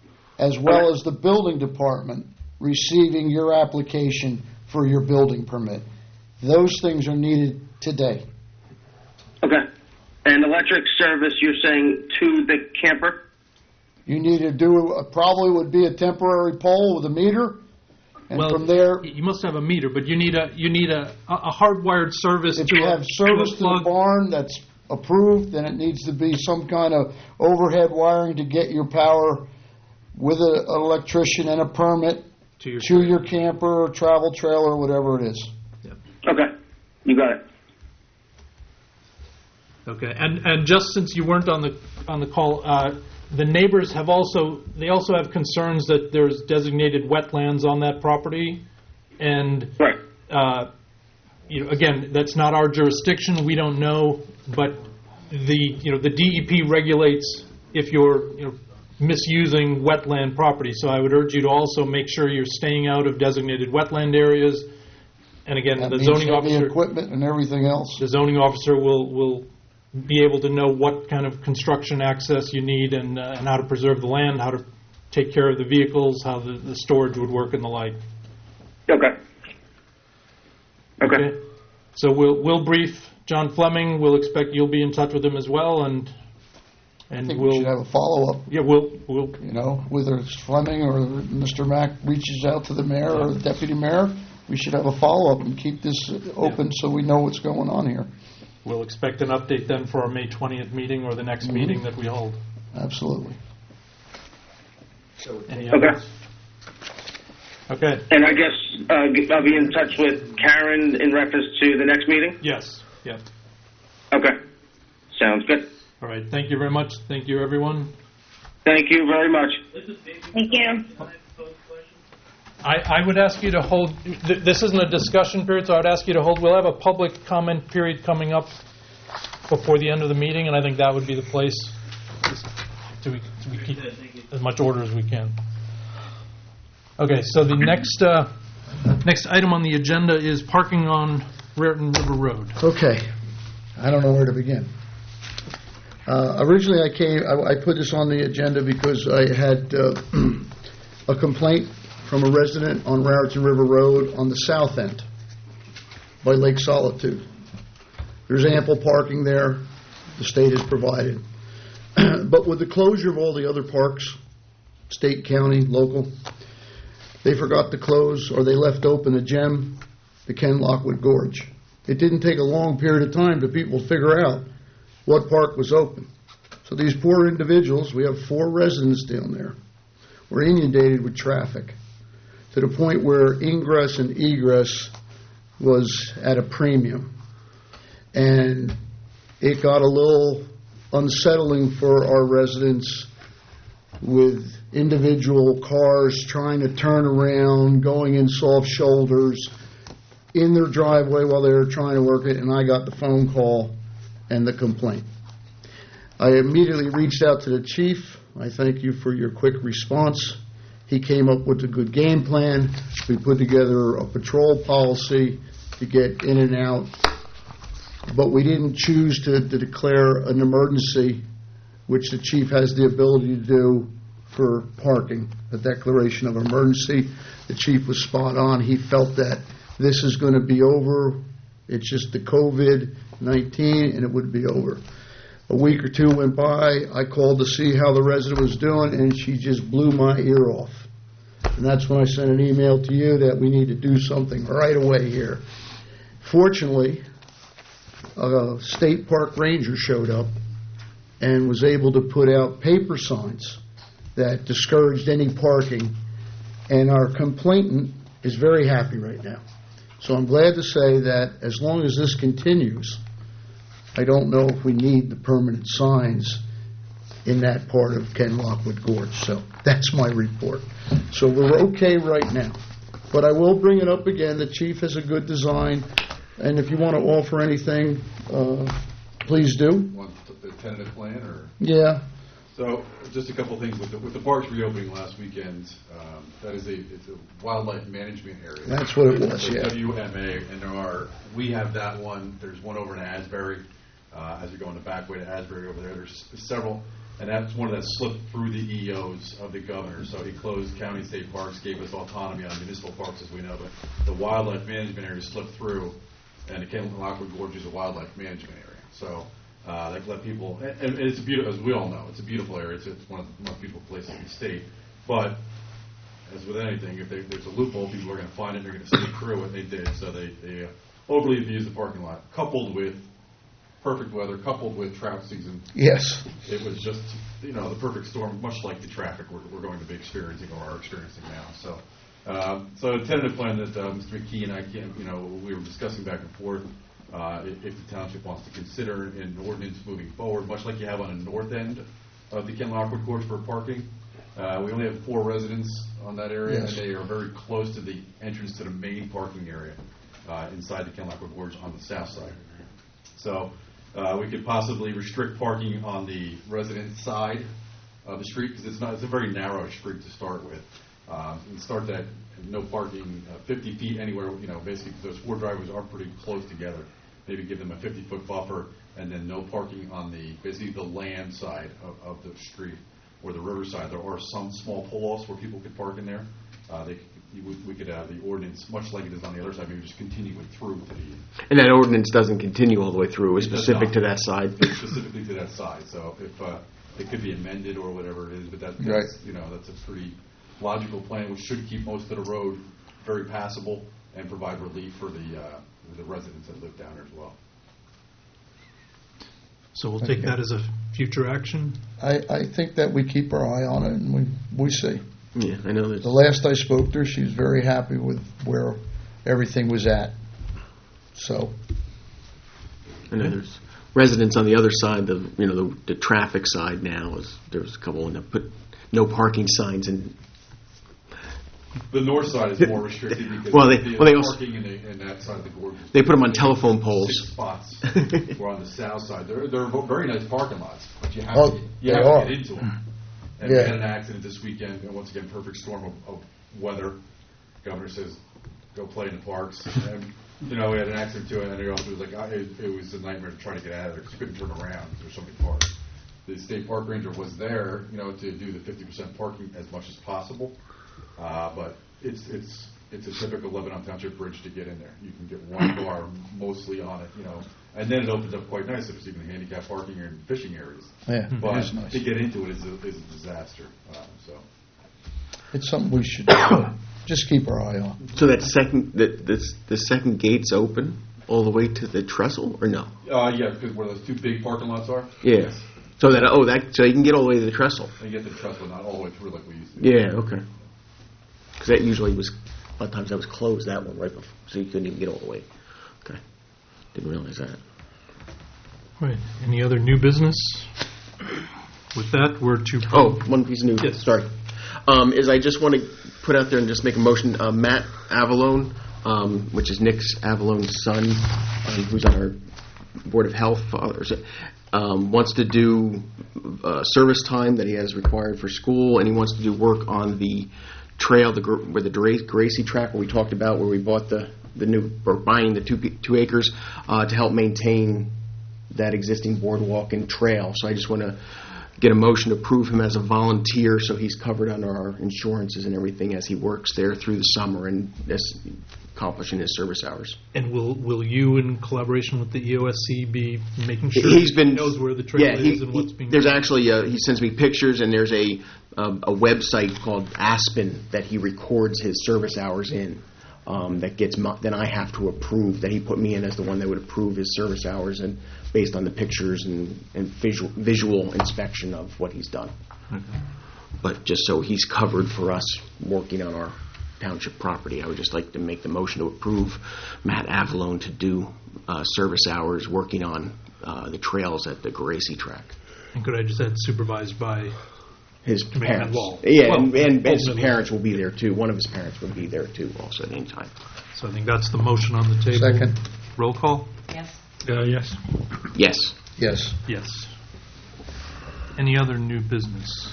as well Okay. as the building department receiving your application for your building permit. Those things are needed today. Okay. And electric service, you're saying to the camper? You need to do, a- probably would be a temporary pole with a meter, and well, from there, you must have a meter, but you need a you need a, a hardwired service if to you a, have service to to a the plug. barn that's approved, then it needs to be some kind of overhead wiring to get your power with a- an electrician and a permit to your, to your camper or travel trailer, whatever it is. Okay. You got it. Okay, and and just since you weren't on the on the call, uh, the neighbors have also they also have concerns that there's designated wetlands on that property, and right. uh, you know, again, that's not our jurisdiction. We don't know, but the you know the D E P regulates if you're you know misusing wetland property. So I would urge you to also make sure you're staying out of designated wetland areas. And again, That the means zoning heavy officer equipment and everything else. the zoning officer will will be able to know what kind of construction access you need and uh, and how to preserve the land, how to take care of the vehicles, how the, the storage would work and the like. Okay. Okay. So we'll we'll brief John Fleming. We'll expect you'll be in touch with him as well, and and I think we'll we should have a follow-up. Yeah, we'll we'll You know, whether it's Fleming or Mister Mack reaches out to the mayor or the deputy mayor, we should have a follow-up and keep this open so we know what's going on here. we'll expect an update then for our May twentieth meeting or the next Mhm. meeting that we hold. Absolutely. Any Okay. others? Okay. And I guess uh, I'll be in touch with Karen in reference to the next meeting? Yes. Yeah. Okay. Sounds good. All right. Thank you very much. Thank you, everyone. Thank you very much. Thank you. I, I would ask you to hold, th- this isn't a discussion period, so I would ask you to hold, we'll have a public comment period coming up before the end of the meeting, and I think that would be the place to, to keep as much order as we can. Okay, so the next uh, next item on the agenda is parking on Raritan River Road. Okay, I don't know where to begin. Uh, originally, I came. I, I put this on the agenda because I had uh, a complaint from a resident on Raritan River Road on the south end by Lake Solitude. There's ample parking there. The state has provided, but with the closure of all the other parks, state, county, local, they forgot to close, or they left open a gem, the Ken Lockwood Gorge. It didn't take a long period of time for people to figure out what park was open. So these poor individuals, we have four residents down there, were inundated with traffic to the point where ingress and egress was at a premium. And it got a little unsettling for our residents with individual cars trying to turn around, going in soft shoulders in their driveway while they were trying to work it, and I got the phone call and the complaint. I immediately reached out to the chief. I thank you for your quick response. He came up with a good game plan. We put together a patrol policy to get in and out, but we didn't choose to, to declare an emergency, which the chief has the ability to do for parking, a declaration of emergency. The chief was spot on. He felt that this is going to be over. It's just the COVID nineteen, and it would be over. A week or two went by. I called to see how the resident was doing, and she just blew my ear off. And that's when I sent an email to you that we need to do something right away here. Fortunately, a state park ranger showed up and was able to put out paper signs that discouraged any parking, and our complainant is very happy right now. So I'm glad to say that as long as this continues, I don't know if we need the permanent signs in that part of Ken Lockwood Gorge. So that's my report. So we're okay right now. But I will bring it up again. The chief has a good design, and if you want to offer anything, uh, please do. Want the tentative plan, or? Yeah. So, just a couple things with the, with the parks reopening last weekend. Um, that is a it's a wildlife management area. That's what it was. So Yeah. W M A, and there are we have that one. There's one over in Asbury. Uh, as you're going the back way to Asbury over there, there's several, and that's one that slipped through the E Os of the governor. So he closed county state parks, gave us autonomy on municipal parks, as we know. But the wildlife management area slipped through, and the Ken Lockwood Gorge is a wildlife management area. So. Uh, they let people, and, and it's a beautiful, as we all know, it's a beautiful area. It's, it's one of the most beautiful places in the state. But as with anything, if they, there's a loophole, people are going to find it. They're going to sneak through it. They did, so they, they uh, overly abused the parking lot, coupled with perfect weather, coupled with trout season. Yes. It was just, you know, the perfect storm, much like the traffic we're, we're going to be experiencing or are experiencing now. So, um, so a tentative plan that uh, Mister McKee and I, can, you know, we were discussing back and forth. Uh, if, if the township wants to consider an ordinance moving forward, much like you have on the north end of the Ken Lockwood Gorge for parking. Uh, we only have four residents on that area, Yes. and they are very close to the entrance to the main parking area uh, inside the Ken Lockwood Gorge on the south side. So uh, we could possibly restrict parking on the resident side of the street, because it's not it's a very narrow street to start with. Uh, and start that no parking uh, fifty feet anywhere, you know, basically because those four driveways are pretty close together. Maybe give them a fifty foot buffer, and then no parking on the, basically the land side of, of the street or the river side. There are some small pull-offs where people could park in there. Uh, they, you would, we could have the ordinance, much like it is on the other side, maybe just continue it through to the... And that ordinance doesn't continue all the way through. It's It does specific not. to that side. It's specifically to that side. So if uh, it could be amended or whatever it is, but that, that's, Right. you know, that's a pretty logical plan, which should keep most of the road very passable and provide relief for the uh, the residents that live down there as well. So we'll take that as a future action. I, I think that we keep our eye on it, and we, we see. Yeah, I know there's... The last I spoke to her, she was very happy with where everything was at. So, I know there's residents on the other side, the you know the, the traffic side now. Is there's a couple that put no parking signs in The north side is more restricted because Well, they- the well, they also- parking in, the, in that side of the gorge. is- They put 'em on telephone poles. Six spots. We're on the south side. They're they're very nice parking lots, but you have Oh, to get, you they have are. to get into them. And we Yeah. had an accident this weekend, and once again, perfect storm of, of weather. Governor says, go play in the parks. And, you know, we had an accident too, and then it was like, I, it, it was a nightmare to try to get out of there because you couldn't turn around because there's so many cars. The state park ranger was there, you know, to do the fifty percent parking as much as possible. Uh, but it's it's it's a typical Lebanon Township bridge to get in there. You can get one car mostly on it, you know, and then it opens up quite nice if it's even handicap parking or in fishing areas. Yeah, it but is nice. to get into it is a, is a disaster. Uh, so It's something we should just keep our eye on. So that second, that this the second gate's open all the way to the trestle, or no? uh, yeah, because where those two big parking lots are. Yeah. So that oh that so you can get all the way to the trestle. And get the trestle, not all the way through like we used to. Yeah. Okay. Because that usually was a lot of times that was closed, that one right before, so you couldn't even get all the way. Okay. Didn't realize that. Right. Any other new business? With that, we're to. Oh, one piece of news. Yes. Sorry. Um, is I just want to put out there and just make a motion. Uh, Matt Avalone, um, which is Nick's Avalone's son, um, who's on our Board of Health, fathers, um, wants to do uh, service time that he has required for school, and he wants to do work on the trail, the gr- where the Dra- Gracie track, where we talked about, where we bought the the new, or buying the two p- two acres uh, to help maintain that existing boardwalk and trail. So I just want to get a motion to approve him as a volunteer, so he's covered under our insurances and everything as he works there through the summer and is accomplishing his service hours. And will will you, in collaboration with the E O S C, be making sure He's been he knows where the trail yeah, he, is and what's being there's done? actually a, he sends me pictures, and there's a um, a website called Aspen that he records his service hours in. Um, that gets my, then I have to approve that he put me in as the one that would approve his service hours, and based on the pictures and, and visual visual inspection of what he's done. Okay. But just so he's covered for us working on our township property, I would just like to make the motion to approve Matt Avalone to do uh, service hours working on uh, the trails at the Gracie track. And could I just add supervised by His to make that parents. wall? Yeah, Well, and, and, and his ultimately. parents will be there too. One of his parents would be there too also at any time. So I think that's the motion on the table. Second. Roll call? Yes. Uh, yes. Yes. Yes. Yes. Any other new business?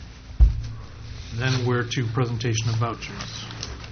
Then we're to presentation of vouchers.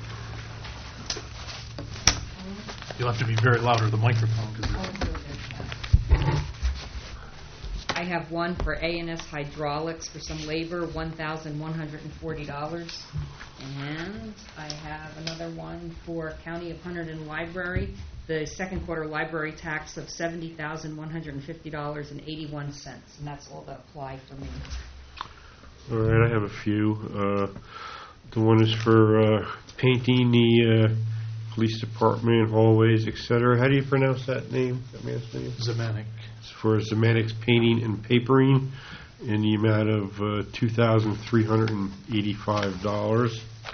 You'll have to be very loud or the microphone. 'Cause it- I have one for A and S Hydraulics for some labor, one thousand one hundred forty dollars. And I have another one for County of Hunterdon Library, the second quarter library tax of seventy thousand one hundred fifty dollars and eighty-one cents. And that's all that applied for me. All right, I have a few. Uh, the one is for uh, painting the uh, police department, hallways, et cetera. How do you pronounce that name? That man's name? Zemanic. It's for Zemanics Painting and Papering in the amount of uh, two thousand three hundred eighty-five dollars.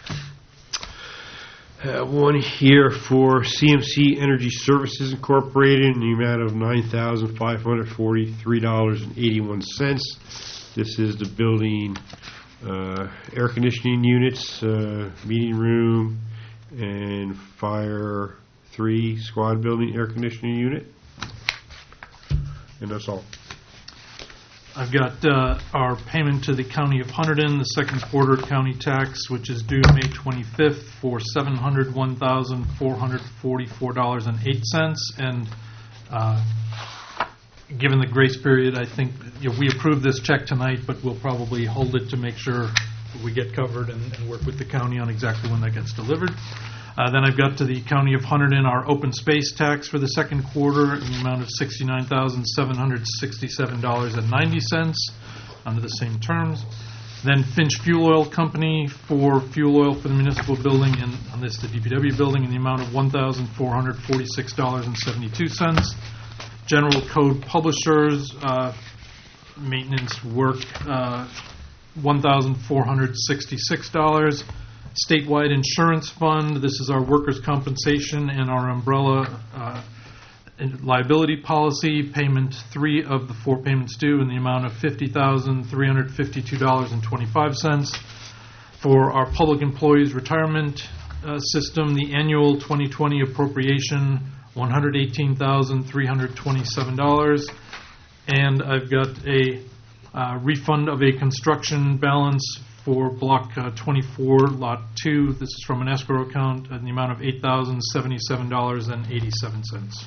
Uh, one here for C M C Energy Services Incorporated in the amount of nine thousand five hundred forty-three dollars and eighty-one cents. This is the building uh, air conditioning units, uh, meeting room, and fire three squad building air conditioning unit. And that's all. I've got uh, our payment to the County of Hunterdon, the second quarter county tax, which is due May twenty-fifth, for seven hundred one thousand four hundred forty-four dollars and eight cents. And uh, given the grace period, I think you know, we approve this check tonight, but we'll probably hold it to make sure we get covered and, and work with the county on exactly when that gets delivered. Uh, then I've got to the County of Hunterdon our open space tax for the second quarter in the amount of sixty-nine thousand seven hundred sixty-seven dollars and ninety cents under the same terms. Then Finch Fuel Oil Company for fuel oil for the municipal building, and on this the D P W building, in the amount of one thousand four hundred forty-six dollars and seventy-two cents. General Code Publishers uh, maintenance work, uh, one thousand four hundred sixty-six dollars. Statewide Insurance Fund, this is our workers' compensation and our umbrella uh, liability policy. Payment three of the four payments due in the amount of fifty thousand three hundred fifty-two dollars and twenty-five cents. For our public employees retirement uh, system, the annual twenty twenty appropriation, one hundred eighteen thousand three hundred twenty-seven dollars. And I've got a uh, refund of a construction balance for Block uh, twenty-four, Lot two. This is from an escrow account in the amount of eight thousand seventy-seven dollars and eighty-seven cents.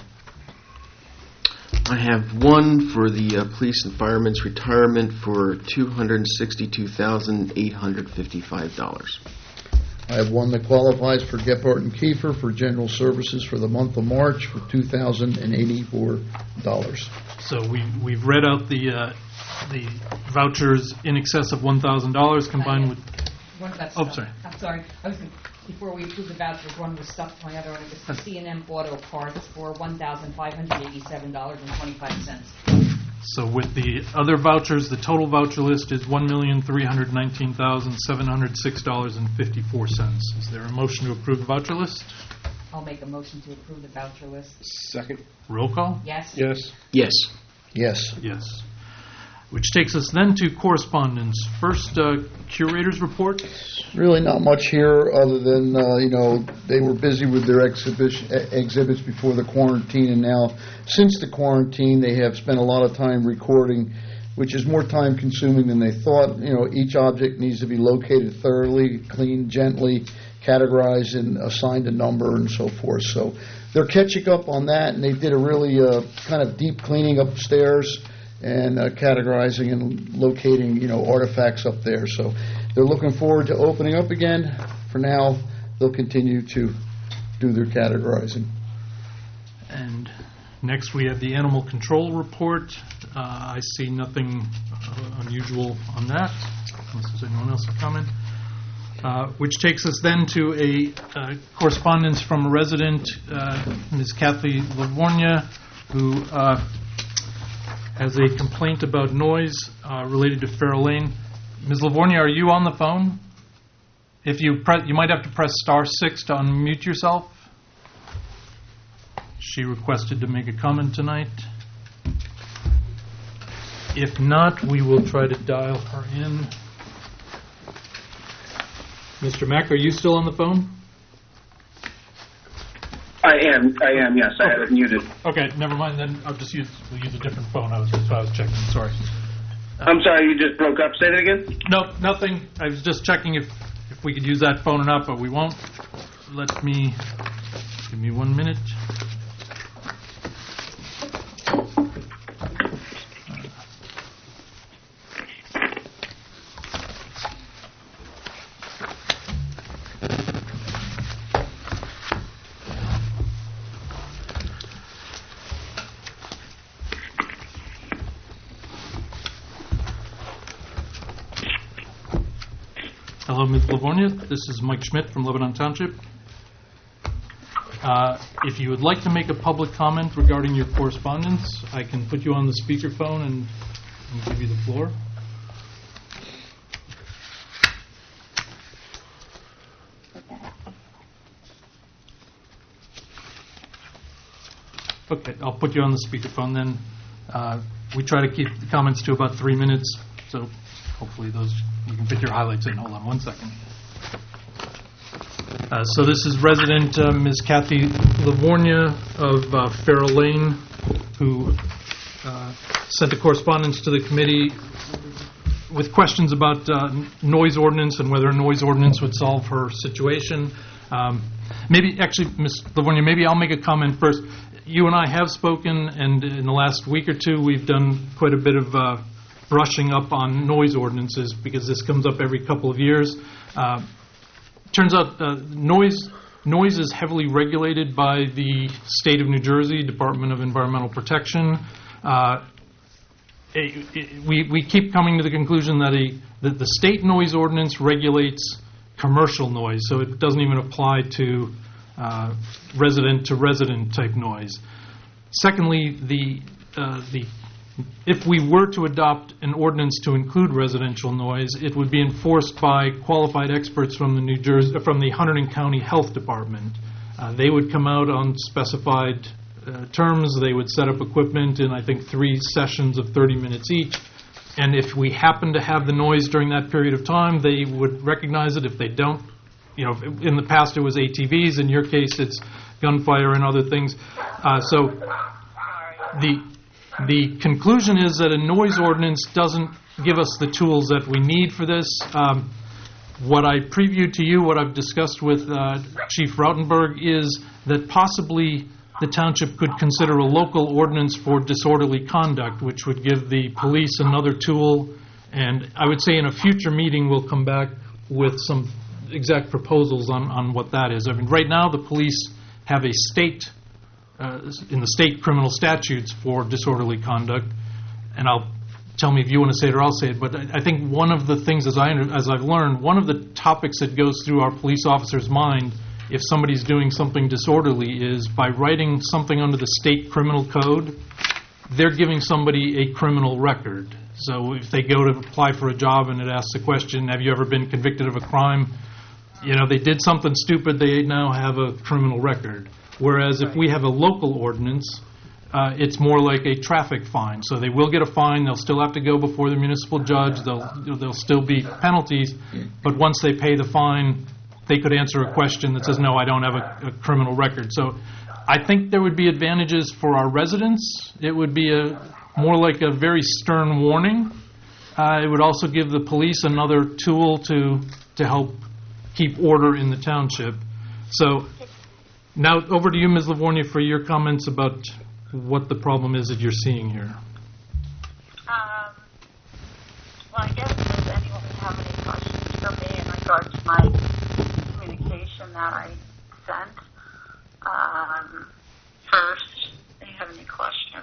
I have one for the uh, police and firemen's retirement for two hundred sixty-two thousand eight hundred fifty-five dollars. I have one that qualifies for Gephardt and Kiefer for general services for the month of March for two thousand eighty-four dollars. So we, we've read out the uh, the vouchers in excess of one thousand dollars combined with... One that's Oh, stuck. sorry. I'm sorry. I was gonna, before we approve the vouchers, one was stuck to my other one. It was the C and M Auto Parts for one thousand five hundred eighty-seven dollars and twenty-five cents. So with the other vouchers, the total voucher list is one million three hundred nineteen thousand seven hundred six dollars and fifty-four cents. Is there a motion to approve the voucher list? I'll make a motion to approve the voucher list. Second. Roll call? Yes. Yes. Yes. Yes. Yes. Which takes us then to correspondence. First, uh, curator's report. Really not much here, other than, uh, you know, they were busy with their exhibition, e- exhibits before the quarantine, and now, since the quarantine, they have spent a lot of time recording, which is more time consuming than they thought. You know, each object needs to be located thoroughly, cleaned gently, categorized and assigned a number and so forth. So they're catching up on that, and they did a really uh, kind of deep cleaning upstairs and uh, categorizing and locating, you know, artifacts up there. So they're looking forward to opening up again. For now, they'll continue to do their categorizing. And next we have the animal control report. Uh, I see nothing uh, unusual on that, unless there's anyone else with comment. Uh, which takes us then to a uh, correspondence from a resident, uh, Miz Kathy Lavornia, who uh, has a complaint about noise uh, related to Farrell Lane. Miz Lavornia, are you on the phone? If you press, you might have to press star six to unmute yourself. She requested to make a comment tonight. If not, we will try to dial her in. Mister Mack, are you still on the phone? I am, I am, yes, I have it muted. Okay, never mind, then I'll just use, we'll use a different phone. I was, that's why I was checking, sorry. I'm sorry, you just broke up. Say that again? No, nothing. I was just checking if, if we could use that phone or not, but we won't. Let me, give me one minute. Hello, Miz Lavornia. This is Mike Schmidt from Lebanon Township. Uh, if you would like to make a public comment regarding your correspondence, I can put you on the speakerphone and, and give you the floor. Okay, I'll put you on the speakerphone then. Uh, we try to keep the comments to about three minutes, so hopefully those you can fit your highlights in. Hold on one second. Uh, so this is resident uh, Miz Kathy Lavornia of uh, Farrell Lane, who uh, sent a correspondence to the committee with questions about uh, noise ordinance and whether a noise ordinance would solve her situation. Um, maybe, actually, Miz Lavornia, maybe I'll make a comment first. You and I have spoken, and in the last week or two, we've done quite a bit of uh, brushing up on noise ordinances because this comes up every couple of years. Uh, turns out uh, noise noise is heavily regulated by the state of New Jersey, Department of Environmental Protection. Uh, it, it, we, we keep coming to the conclusion that, a, that the state noise ordinance regulates commercial noise, so it doesn't even apply to uh, resident-to-resident type noise. Secondly, the uh, the if we were to adopt an ordinance to include residential noise, it would be enforced by qualified experts from the New Jersey, from the Hunterdon County Health Department. Uh, they would come out on specified uh, terms. They would set up equipment in, I think, three sessions of thirty minutes each and if we happen to have the noise during that period of time, they would recognize it. If they don't, you know, in the past it was A T Vs. In your case, it's gunfire and other things. Uh, so the the conclusion is that a noise ordinance doesn't give us the tools that we need for this. Um, what I previewed to you, what I've discussed with uh, Chief Rautenberg, is that possibly the township could consider a local ordinance for disorderly conduct, which would give the police another tool. And I would say in a future meeting, we'll come back with some exact proposals on, on what that is. I mean, right now, the police have a state, uh, in the state criminal statutes for disorderly conduct, and I'll tell me if you want to say it or I'll say it, but I, I think one of the things, as, I, as I've learned, one of the topics that goes through our police officer's mind if somebody's doing something disorderly is by writing something under the state criminal code, they're giving somebody a criminal record. So if they go to apply for a job and it asks the question, have you ever been convicted of a crime? You know, they did something stupid, they now have a criminal record. Whereas if we have a local ordinance, uh, it's more like a traffic fine. So they will get a fine, they'll still have to go before the municipal judge, there'll, there'll still be penalties, but once they pay the fine, they could answer a question that says, no, I don't have a, a criminal record. So I think there would be advantages for our residents. It would be a more like a very stern warning. Uh, it would also give the police another tool to to help keep order in the township. So now over to you, Miz Livornia, for your comments about what the problem is that you're seeing here. Um, well, I guess does anyone have any questions for me in regard to my communication that I sent? Um, first, do you have any questions?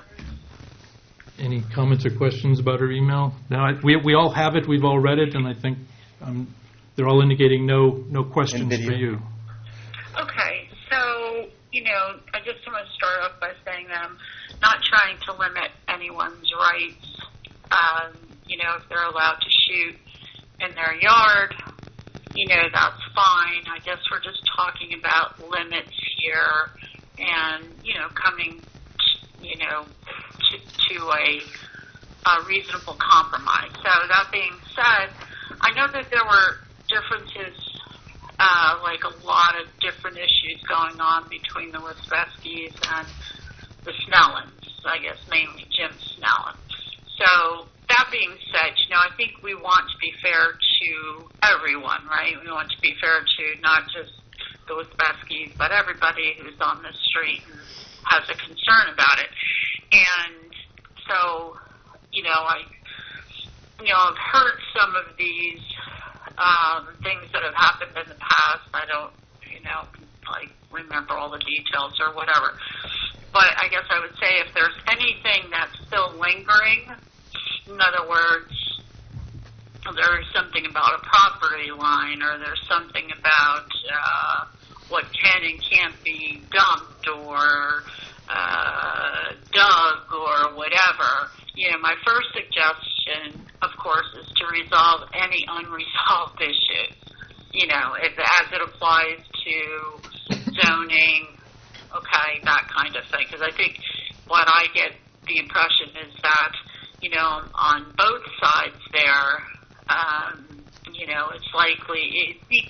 Any comments or questions about her email? Now, I, we we all have it. We've all read it, and I think um, they're all indicating no no questions for you. Okay, so you know, I just want to start off by saying that I'm not trying to limit anyone's rights. Um, you know, if they're allowed to shoot in their yard, you know, that's fine. I guess we're just talking about limits here, and you know, coming, you know, to, to a, a reasonable compromise. So that being said, I know that there were differences, uh, like a lot of different issues going on between the Wisbeskis and the Snellans, I guess mainly Jim Snellen. So that being said, you know, I think we want to be fair to everyone, right? We want to be fair to not just the Wisbeskis, but everybody who's on the street and has a concern about it. And so, you know, I, you know, I've heard some of these um, things that have happened in the past. I don't, you know, like remember all the details or whatever. But I guess I would say if there's anything that's still lingering, in other words, there's something about a property line, or there's something about uh, what can and can't be dumped or uh, dug or whatever. You know, my first suggestion, of course, is to resolve any unresolved issues. You know, if, as it applies to zoning, okay, that kind of thing. Because I think what I get the impression is that, you know, on both sides there, um, you know, it's likely, it,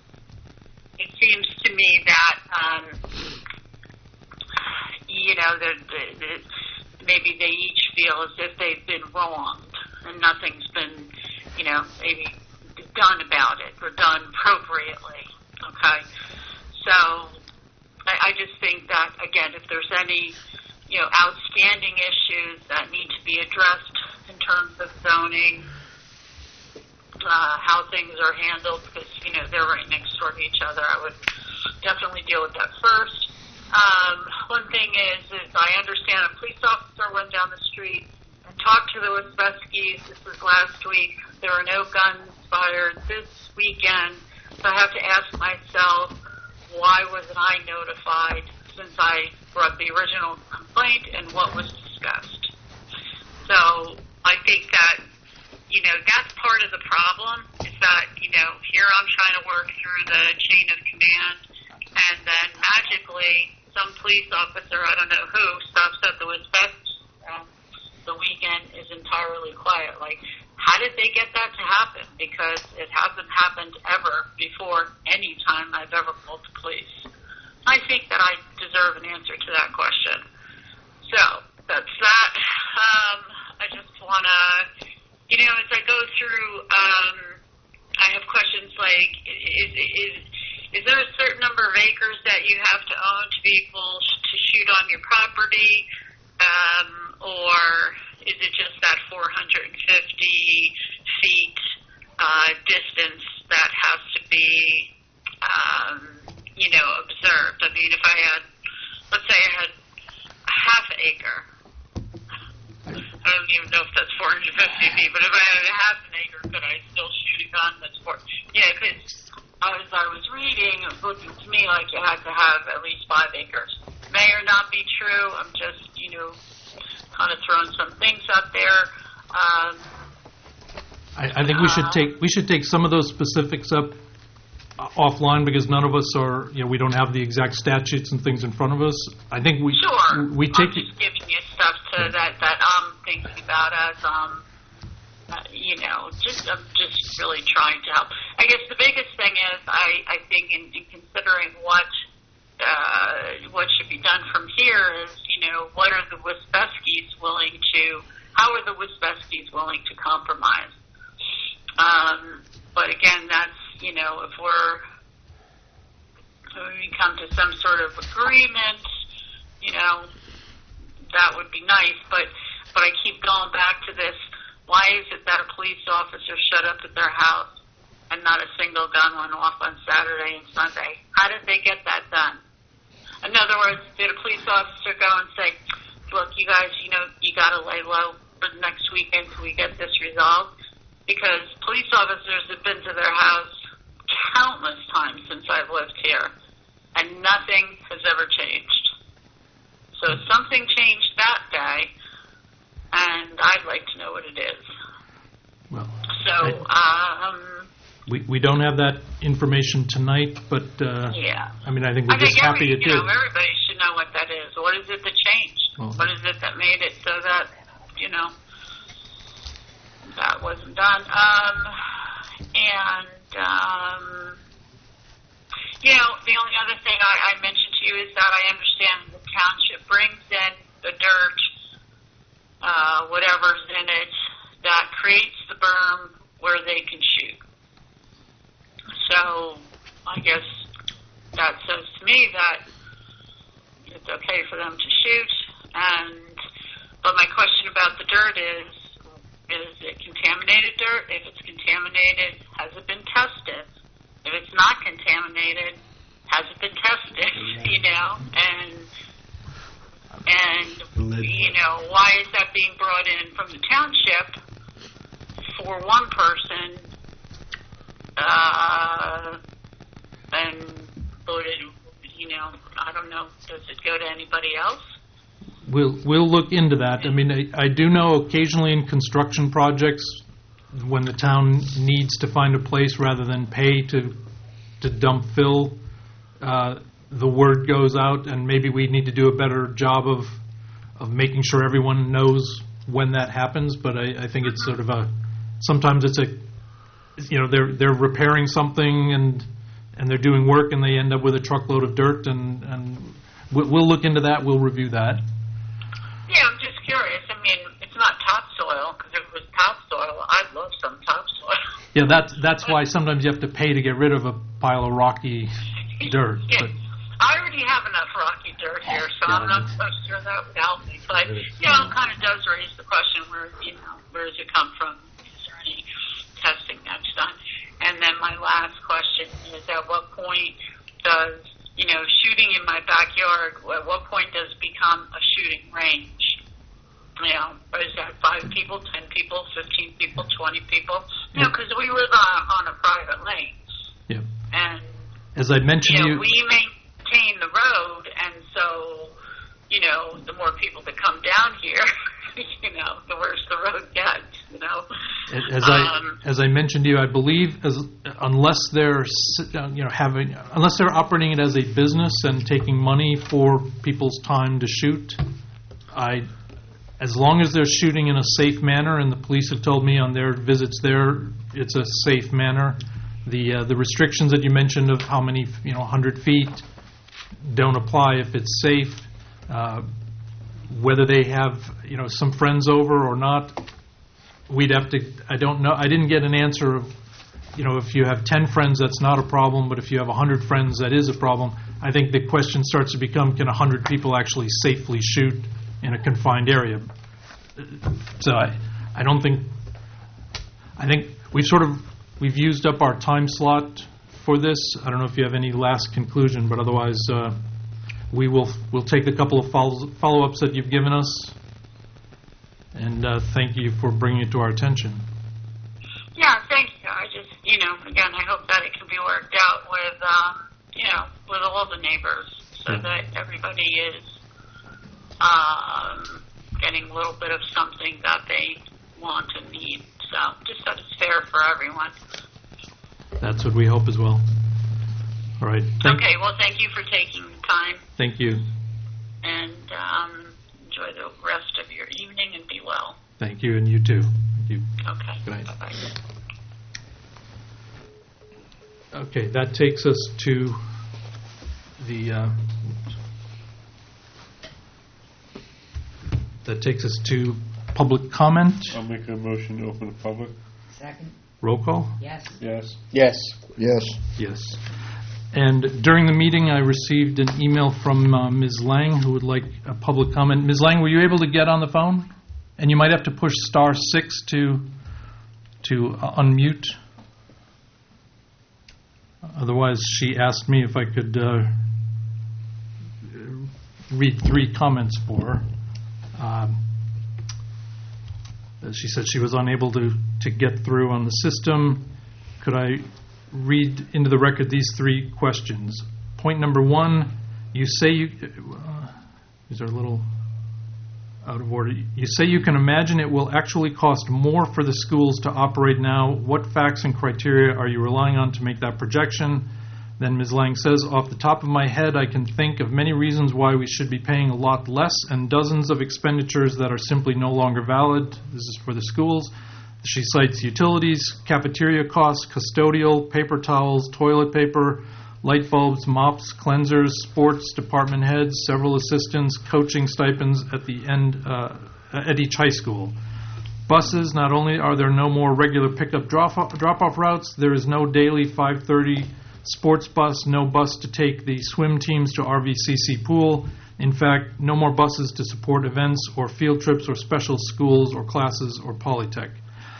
it seems to me that, um, you know, that, that maybe they each feel as if they've been wronged and nothing's been, you know, maybe done about it or done appropriately, okay? So I, I just think that, again, if there's any, you know, outstanding issues that need to be addressed in terms of zoning, uh, how things are handled, because, you know, they're right next door to each other, I would definitely deal with that first. Um, one thing is, is I understand a police officer went down the street and talked to the Wisbeskis. This was last week. There were no guns fired this weekend. So I have to ask myself, why wasn't I notified since I brought the original complaint and what was discussed? So I think that, you know, that's part of the problem, is that, you know, here I'm trying to work through the chain of command, and then magically some police officer, I don't know who, stops at the Wisbeskis, um, the the weekend is entirely quiet. Like, how did they get that to happen? Because it hasn't happened ever before any time I've ever called the police. I think that I deserve an answer to that question. So, that's that. Um, I just want to, you know, as I go through, um, I have questions like, is, is, is there a certain number of acres that you have to own to be able to shoot on your property? Um, or is it just that four hundred fifty feet uh, distance that has to be, um, you know, observed? I mean, if I had, let's say I had a half acre, I don't even know if that's four hundred fifty feet, but if I had a half an acre, could I still shoot a gun that's four? Yeah, because as I was reading, it was looking to me like you had to have at least five acres. May or not be true. I'm just, you know, kind of throwing some things out there. Um, I, I think we should take we should take some of those specifics up uh, offline because none of us are, you know, we don't have the exact statutes and things in front of us. I think we sure. we take I'm just giving you stuff to that that I'm thinking about as um, uh, you know, just I'm just really trying to help. I guess the biggest thing is I I think in, in considering what. Uh, what should be done from here is, you know, what are the Wisbeskies willing to, how are the Wisbeskies willing to compromise? Um, but again, that's, you know, if we're, if we come to some sort of agreement, you know, that would be nice. But, but I keep going back to this, why is it that a police officer showed up at their house and not a single gun went off on Saturday and Sunday? How did they get that done? In other words, did a police officer go and say, look, you guys, you know, you got to lay low for the next weekend till we get this resolved? Because police officers have been to their house countless times since I've lived here, and nothing has ever changed. So something changed that day, and I'd like to know what it is. Well, so, um... We we don't have that information tonight, but uh, yeah. I mean, I think we're I think just happy every, it you did. know, everybody should know what that is. What is it that changed? Well, what is it that made it so that, you know, that wasn't done? Um, and, um, you know, the only other thing I, I mentioned to you is that I understand the township brings in the dirt, uh, whatever's in it, that creates the berm where they can shoot. So I guess that says to me that it's okay for them to shoot. And but my question about the dirt is, is it contaminated dirt? If it's contaminated, has it been tested? If it's not contaminated, has it been tested? You know, and and you know, why is that being brought in from the township for one person? Uh, and voted, you know, I don't know, does it go to anybody else? We'll we'll look into that. I mean, I, I do know occasionally in construction projects, when the town needs to find a place rather than pay to to dump fill, uh, the word goes out, and maybe we need to do a better job of of making sure everyone knows when that happens. But I, I think it's sort of a sometimes it's a you know, they're they're repairing something and and they're doing work and they end up with a truckload of dirt and and we'll look into that. We'll review that. Yeah, I'm just curious. I mean, it's not topsoil because if it was topsoil, I'd love some topsoil. Yeah, that's that's why sometimes you have to pay to get rid of a pile of rocky dirt. Yeah. But I already have enough rocky dirt here, so I'm not so sure that would help me. But you know, it kind of does raise the question: where you know, where does it come from? Is there any testing that's done? And then my last question is, at what point does, you know, shooting in my backyard, at what point does it become a shooting range? You know, or is that five people, ten people, fifteen people, twenty people? You know, because we live on, on a private lane. Yeah. And, as I mentioned, you know, you, we maintain the road, and so, you know, the more people that come down here, you know, the worse the road gets, you know. As um, I as I mentioned to you, I believe as unless they're you know having unless they're operating it as a business and taking money for people's time to shoot, I as long as they're shooting in a safe manner, and the police have told me on their visits there, it's a safe manner. The uh, the restrictions that you mentioned of how many, you know, one hundred feet don't apply if it's safe. Uh, whether they have, you know, some friends over or not, we'd have to, I don't know, I didn't get an answer of, you know, if you have ten friends, that's not a problem, but if you have one hundred friends, that is a problem. I think the question starts to become, can one hundred people actually safely shoot in a confined area? So I, I don't think, I think we've sort of, we've used up our time slot for this. I don't know if you have any last conclusion, but otherwise, uh, we will, we'll take a couple of follow, follow-ups that you've given us, and uh, thank you for bringing it to our attention. Yeah, thank you. I just, you know, again, I hope that it can be worked out with, uh, you know, with all the neighbors, so Yeah. that everybody is um, getting a little bit of something that they want and need. So just that it's fair for everyone. That's what we hope as well. All right. Thank, Okay, well, thank you for taking the time, thank you. and um, enjoy the rest of your evening and be well. Thank you, and you too. Thank you. Okay. Good night. Bye-bye. Okay, that takes us to the, uh, that takes us to public comment. I'll make a motion to open the public. Second. Roll call? Yes. Yes. Yes. Yes. Yes. And during the meeting, I received an email from uh, Miz Lang, who would like a public comment. Miz Lang, were you able to get on the phone? And you might have to push star six to to uh, unmute. Otherwise, she asked me if I could uh, read three comments for her. Um, she said she was unable to, to get through on the system. Could I read into the record these three questions? Point number one, you say you, uh, these are a little out of order. You say you can imagine it will actually cost more for the schools to operate now. What facts and criteria are you relying on to make that projection? Then Miz Lang says, off the top of my head, I can think of many reasons why we should be paying a lot less and dozens of expenditures that are simply no longer valid. This is for the schools. She cites utilities, cafeteria costs, custodial, paper towels, toilet paper, light bulbs, mops, cleansers, sports, department heads, several assistants, coaching stipends at the end uh, at each high school. Buses, not only are there no more regular pickup drop-off, drop-off routes, there is no daily five thirty sports bus, no bus to take the swim teams to R V C C pool. In fact, no more buses to support events or field trips or special schools or classes or Polytech.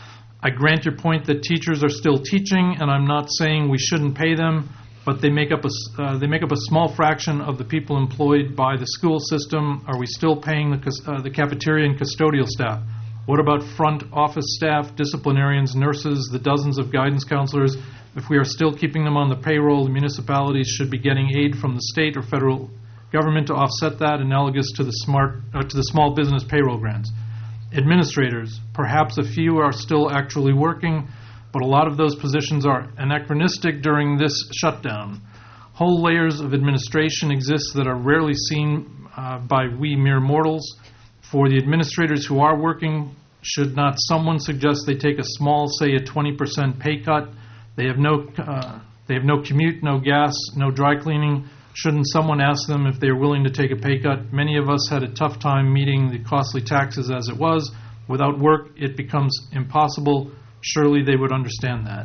I grant your point that teachers are still teaching, and I'm not saying we shouldn't pay them, but they make up a uh, they make up a small fraction of the people employed by the school system. Are we still paying the uh, the cafeteria and custodial staff? What about front office staff, disciplinarians, nurses, the dozens of guidance counselors? If we are still keeping them on the payroll, the municipalities should be getting aid from the state or federal government to offset that, analogous to the smart uh, to the small business payroll grants. Administrators, perhaps a few are still actually working, but a lot of those positions are anachronistic during this shutdown. Whole layers of administration exist that are rarely seen uh, by we mere mortals. For the administrators who are working, should not someone suggest they take a small, say a twenty percent pay cut? They have no uh, they have no commute, no gas, no dry cleaning. Shouldn't someone ask them if they are willing to take a pay cut? Many of us had a tough time meeting the costly taxes as it was. Without work, it becomes impossible. Surely they would understand that.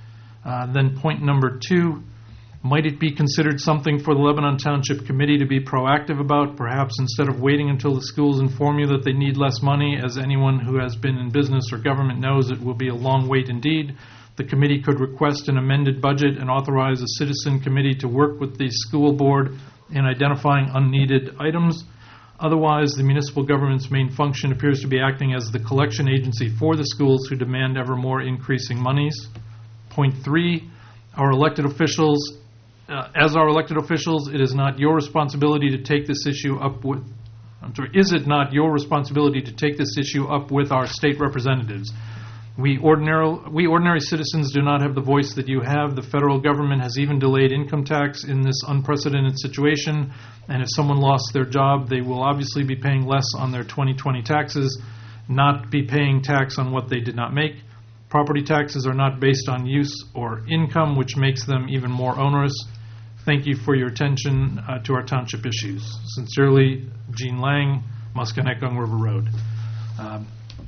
Uh, then point number two, might it be considered something for the Lebanon Township Committee to be proactive about? Perhaps instead of waiting until the schools inform you that they need less money, as anyone who has been in business or government knows it will be a long wait indeed. The committee could request an amended budget and authorize a citizen committee to work with the school board in identifying unneeded items. Otherwise, the municipal government's main function appears to be acting as the collection agency for the schools who demand ever more increasing monies. Point three, our elected officials, uh, as our elected officials, it is not your responsibility to take this issue up with, I'm sorry, is it not your responsibility to take this issue up with our state representatives? We ordinary, we ordinary citizens do not have the voice that you have. The federal government has even delayed income tax in this unprecedented situation, and if someone lost their job, they will obviously be paying less on their twenty twenty taxes, not be paying tax on what they did not make. Property taxes are not based on use or income, which makes them even more onerous. Thank you for your attention uh, to our township issues. Sincerely, Jean Lang, Musconetcong River Road. Um,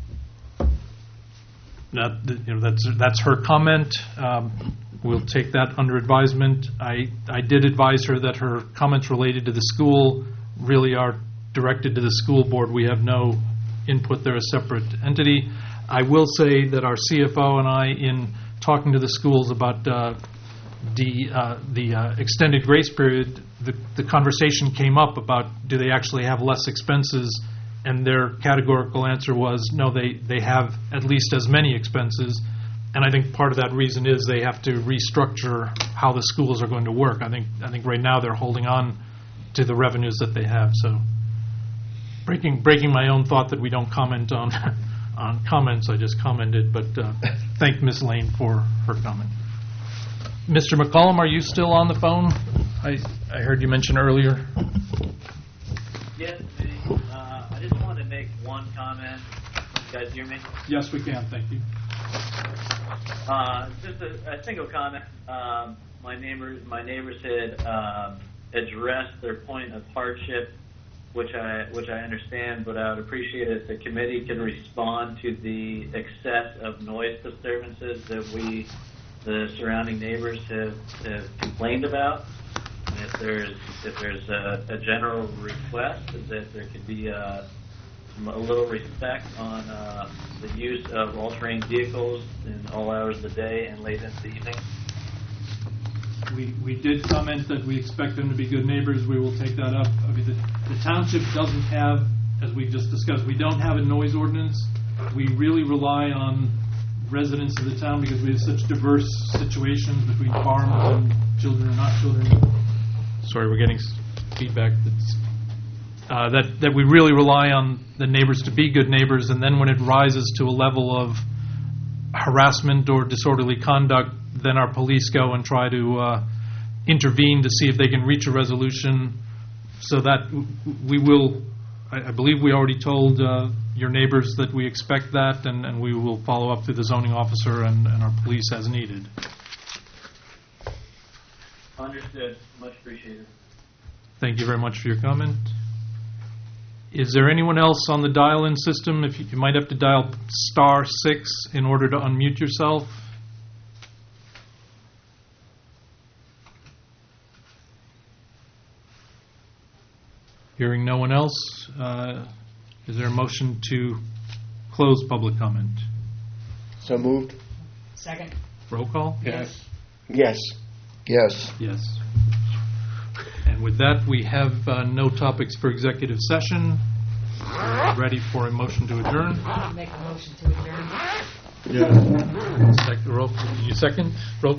that, you know, that's that's her comment. Um, we'll take that under advisement. I I did advise her that her comments related to the school really are directed to the school board. We have no input. They're a separate entity. I will say that our C F O and I, in talking to the schools about uh, the uh, the uh, extended grace period, the, the conversation came up about do they actually have less expenses, and their categorical answer was no, they, they have at least as many expenses, and I think part of that reason is they have to restructure how the schools are going to work. I think I think right now they're holding on to the revenues that they have. So breaking breaking my own thought that we don't comment on on comments, I just commented, but uh, thank Miz Lane for her comment. Mister McCollum, are you still on the phone? I, I heard you mention earlier. Yes, uh, I just wanted to make one comment. You guys hear me? Yes, we can. Thank you. Uh, just a, a single comment. Um, my neighbors, my neighbors had um, addressed their point of hardship, which I which I understand, but I would appreciate if the committee can respond to the excess of noise disturbances that we, the surrounding neighbors, have, have complained about. And if there's if there's a, a general request that there could be a, a little respect on uh, the use of all-terrain vehicles in all hours of the day and late into the evening. We we did comment that we expect them to be good neighbors. We will take that up. I mean, the, the township doesn't have, as we just discussed, we don't have a noise ordinance. We really rely on residents of the town because we have such diverse situations between farms and children or not children. Sorry, we're getting feedback that's, uh, that that we really rely on the neighbors to be good neighbors, and then when it rises to a level of harassment or disorderly conduct, then our police go and try to uh, intervene to see if they can reach a resolution. So that we will, I, I believe we already told uh, your neighbors that we expect that, and, and we will follow up through the zoning officer and, and our police as needed. Understood. Much appreciated. Thank you very much for your comment. Is there anyone else on the dial-in system? If you, you might have to dial star six in order to unmute yourself. Hearing no one else, uh, is there a motion to close public comment? So moved. Second. Roll call? Yes. Yes. Yes. Yes. And with that, we have uh, no topics for executive session. We're ready for a motion to adjourn. Make a motion to adjourn. Yeah. Second, roll, you second? Roll